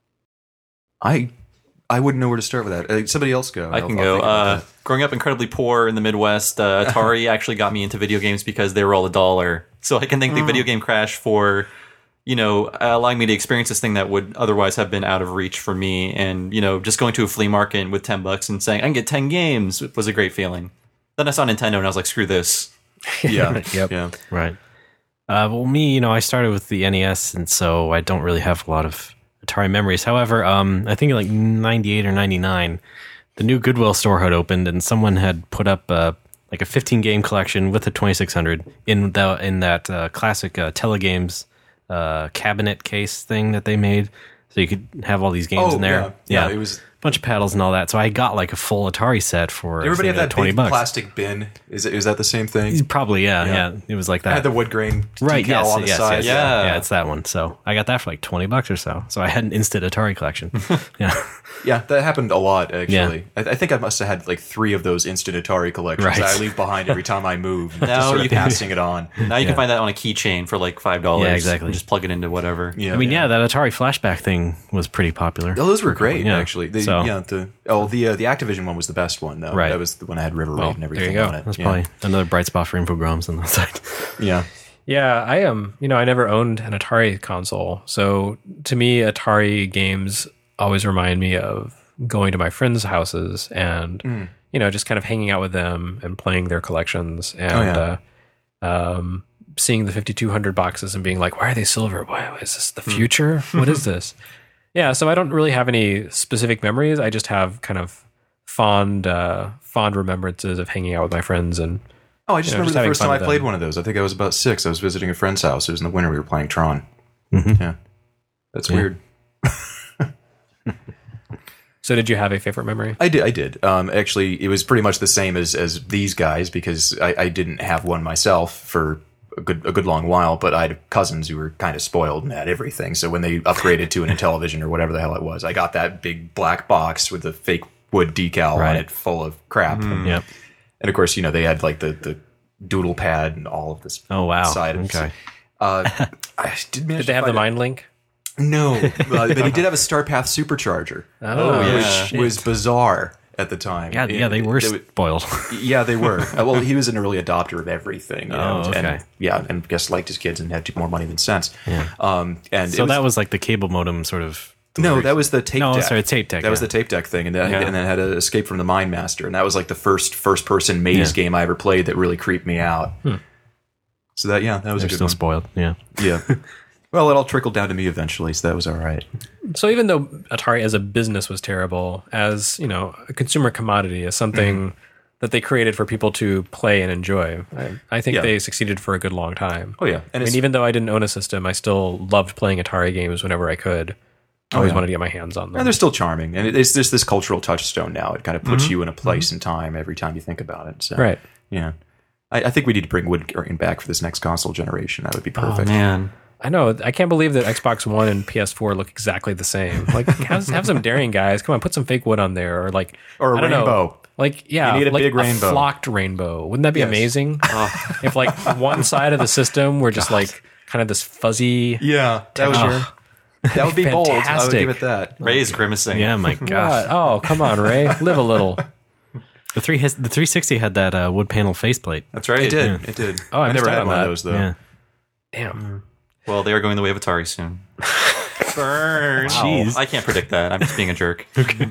I I wouldn't know where to start with that. Uh, somebody else go.
I
I'll-
can
I'll
go.
think about
Uh,
that.
growing up incredibly poor in the Midwest, uh, Atari actually got me into video games because they were all a dollar. So I can thank the video game crash for, you know, allowing me to experience this thing that would otherwise have been out of reach for me. And, you know, just going to a flea market with ten bucks and saying, I can get ten games was a great feeling. Then I saw Nintendo and I was like, screw this.
Yeah,
Yep.
yeah.
Right. Uh, well, me, you know, I started with the N E S, and so I don't really have a lot of Atari memories. However, um, I think like ninety-eight or ninety-nine, the new Goodwill store had opened, and someone had put up uh, like a fifteen game collection with a twenty-six hundred in the in that uh, classic uh, Telegames uh, cabinet case thing that they made, so you could have all these games
Oh,
in there.
yeah. Yeah, it was-
a bunch of paddles and all that. So I got like a full Atari set for
Everybody
I think,
had that
twenty
big
bucks.
plastic bin. Is it, is that the same thing?
Probably, yeah,
Yeah.
yeah, It was like
I
that.
had the wood grain
Right,
decal
yes,
on the
yes,
side.
yes,
Yeah.
yeah, it's that one. So I got that for like twenty bucks or so. So I had an instant Atari collection. yeah,
Yeah, that happened a lot, actually.
Yeah.
I, I think I must have had like three of those instant Atari collections
Right.
that I leave behind every time I move, just
Now
sort
you
of
can-
passing it on.
Now you
Yeah.
can find that on a keychain for like five dollars.
Yeah, exactly.
And just plug it into whatever.
Yeah,
I mean, yeah, that Atari flashback thing was pretty popular.
Oh, those were great,
Yeah.
actually. The,
So-
yeah, the oh the uh, the Activision one was the best one, though.
Right.
That was the one that had River Raid
Well,
and
there
everything
you go.
on it.
That's
yeah.
probably another bright spot for Infogrames on the side.
Yeah.
Yeah, I am. You know, I never owned an Atari console, so to me, Atari games always remind me of going to my friends' houses and you know just kind of hanging out with them and playing their collections and
Oh,
uh, um, seeing the fifty-two hundred boxes and being like, "Why are they silver? Why is this the future? What is this?" Yeah, so I don't really have any specific memories. I just have kind of fond, uh, fond remembrances of hanging out with my friends and.
Oh, I just
You know,
remember
just
the
having
first
fun
time I
with
played
them.
one of those. I think I was about six. I was visiting a friend's house. It was in the winter. We were playing Tron.
Mhm.
Yeah. That's
Yeah.
weird.
So, did you have a favorite memory?
I did. I did. Um, actually, it was pretty much the same as as these guys because I, I didn't have one myself for a good a good long while. But I had cousins who were kind of spoiled and had everything. So when they upgraded to an Intellivision or whatever the hell it was, I got that big black box with the fake wood decal on
Right.
it, full of crap.
Yep.
And of course, you know they had like the the doodle pad and all of this.
Oh wow.
Side of
Okay.
Uh, I did manage
Did they
to
have the
find
Mind Link?
it. No, uh, but he did have a Starpath supercharger.
Oh,
yeah.
which was bizarre. at the time.
Yeah, yeah, they were
It- it-
spoiled.
Yeah, they were. Uh, well, he was an early adopter of everything. You know,
Oh, okay.
And, yeah, and I guess liked his kids and had more money than sense. Um, and
So
it was,
that was like the cable modem sort of.
no, that was the tape
No,
deck.
sorry, tape deck,
That was
yeah.
the tape deck thing, and then
Yeah.
and then had a Escape from the Mind Master, and that was like the first first person maze
Yeah.
game I ever played that really creeped me out. So that yeah, that was
They're
a good
still
one.
spoiled. Yeah.
Yeah. Well, it all trickled down to me eventually, so that was all right.
So even though Atari as a business was terrible, as you know, a consumer commodity, as something
Mm-hmm.
that they created for people to play and enjoy, I, I think
Yeah.
they succeeded for a good long time.
Oh yeah,
I
and
mean,
it's,
even though I didn't own a system, I still loved playing Atari games whenever I could. I always
yeah.
wanted to get my hands on them.
and they're still charming, and it, it's just this cultural touchstone now. It kind of puts
Mm-hmm.
you in a place and time every time you think about it. So,
Right.
Yeah. I, I think we need to bring woodgrain back for this next console generation. That would be
Oh
perfect.
man.
I know. I can't believe that Xbox One and P S four look exactly the same. Like, have, have some daring, guys. Come on, put some fake wood on there, or like,
Or a
I don't know.
rainbow.
Like, yeah,
You need a
like
big rainbow.
flocked rainbow. Wouldn't that be
Yes.
amazing? If like one side of the system were just like kind of this fuzzy.
Yeah, that would,
texture.
that would be bold. I would
Fantastic.
give it that.
Ray's grimacing.
Yeah, my gosh.
What? Oh, come on, Ray, live a little.
The three his, the three sixty had that uh, wood panel faceplate.
That's right.
It did. It did.
Oh, I
I
missed
never
out
had
on
one
that.
of those though.
Yeah.
Damn.
Well, they are going the way of Atari soon. Burn.
Jeez.
I can't predict that. I'm just being a jerk.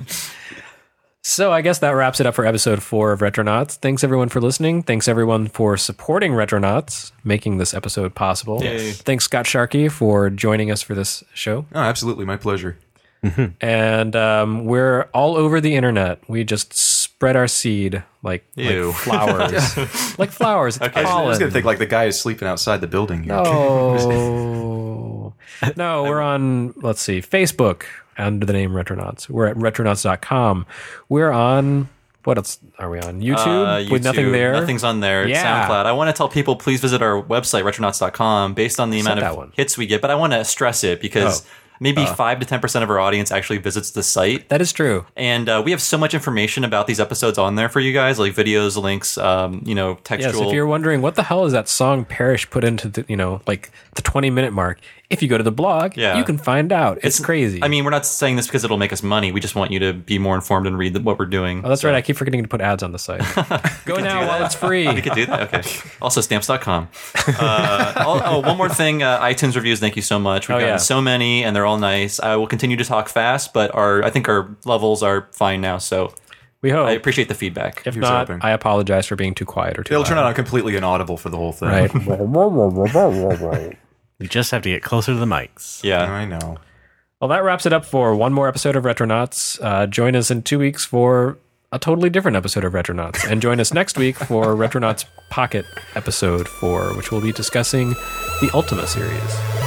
So I guess that wraps it up for episode four of Retronauts. Thanks everyone for listening. Thanks everyone for supporting Retronauts, making this episode possible.
Yay.
Thanks Scott Sharkey for joining us for this show.
Oh, absolutely, my pleasure.
And um, we're all over the internet. We just spread our seed like,
Ew.
like flowers. Like flowers. It's
I was
pollen.
gonna think like the guy is sleeping outside the building here.
Oh. No, we're on, let's see, Facebook under the name Retronauts. We're at retronauts dot com. We're on, what else are we on? YouTube?
Uh,
With nothing
YouTube,
there?
Nothing's on there.
Yeah.
SoundCloud. I want to tell people, please visit our website, retronauts dot com, based on the
Said
amount
that
of
one.
hits we get. But I want to stress it because
Oh.
maybe five to ten percent of our audience actually visits the site.
That is true.
And uh, we have so much information about these episodes on there for you guys, like videos, links, um, you know,
Yes,
textual.
if you're wondering what the hell is that song Parrish put into the, you know, like the twenty minute mark, if you go to the blog,
Yeah.
you can find out. It's, crazy.
I mean, we're not saying this because it'll make us money. We just want you to be more informed and read the, what we're doing.
oh, that's right. I keep forgetting to put ads on the site. Go now while it's free.
You could do that. Okay. Also, stamps dot com. Uh, oh, oh, one more thing. Uh, iTunes reviews. Thank you so much. We've
Oh,
gotten
yeah.
so many, and they're all nice. I will continue to talk fast, but our I think our levels are fine now. So
We hope.
I appreciate the feedback.
If
Here's
not,
hoping.
I apologize for being too quiet or too
It'll
loud.
turn out completely inaudible for the whole thing.
Right.
You just have to get closer to the mics.
Yeah.
I know.
Well, that wraps it up for one more episode of Retronauts. Uh, join us in two weeks for a totally different episode of Retronauts. And join us next week for Retronauts Pocket episode four, which will be discussing the Ultima series.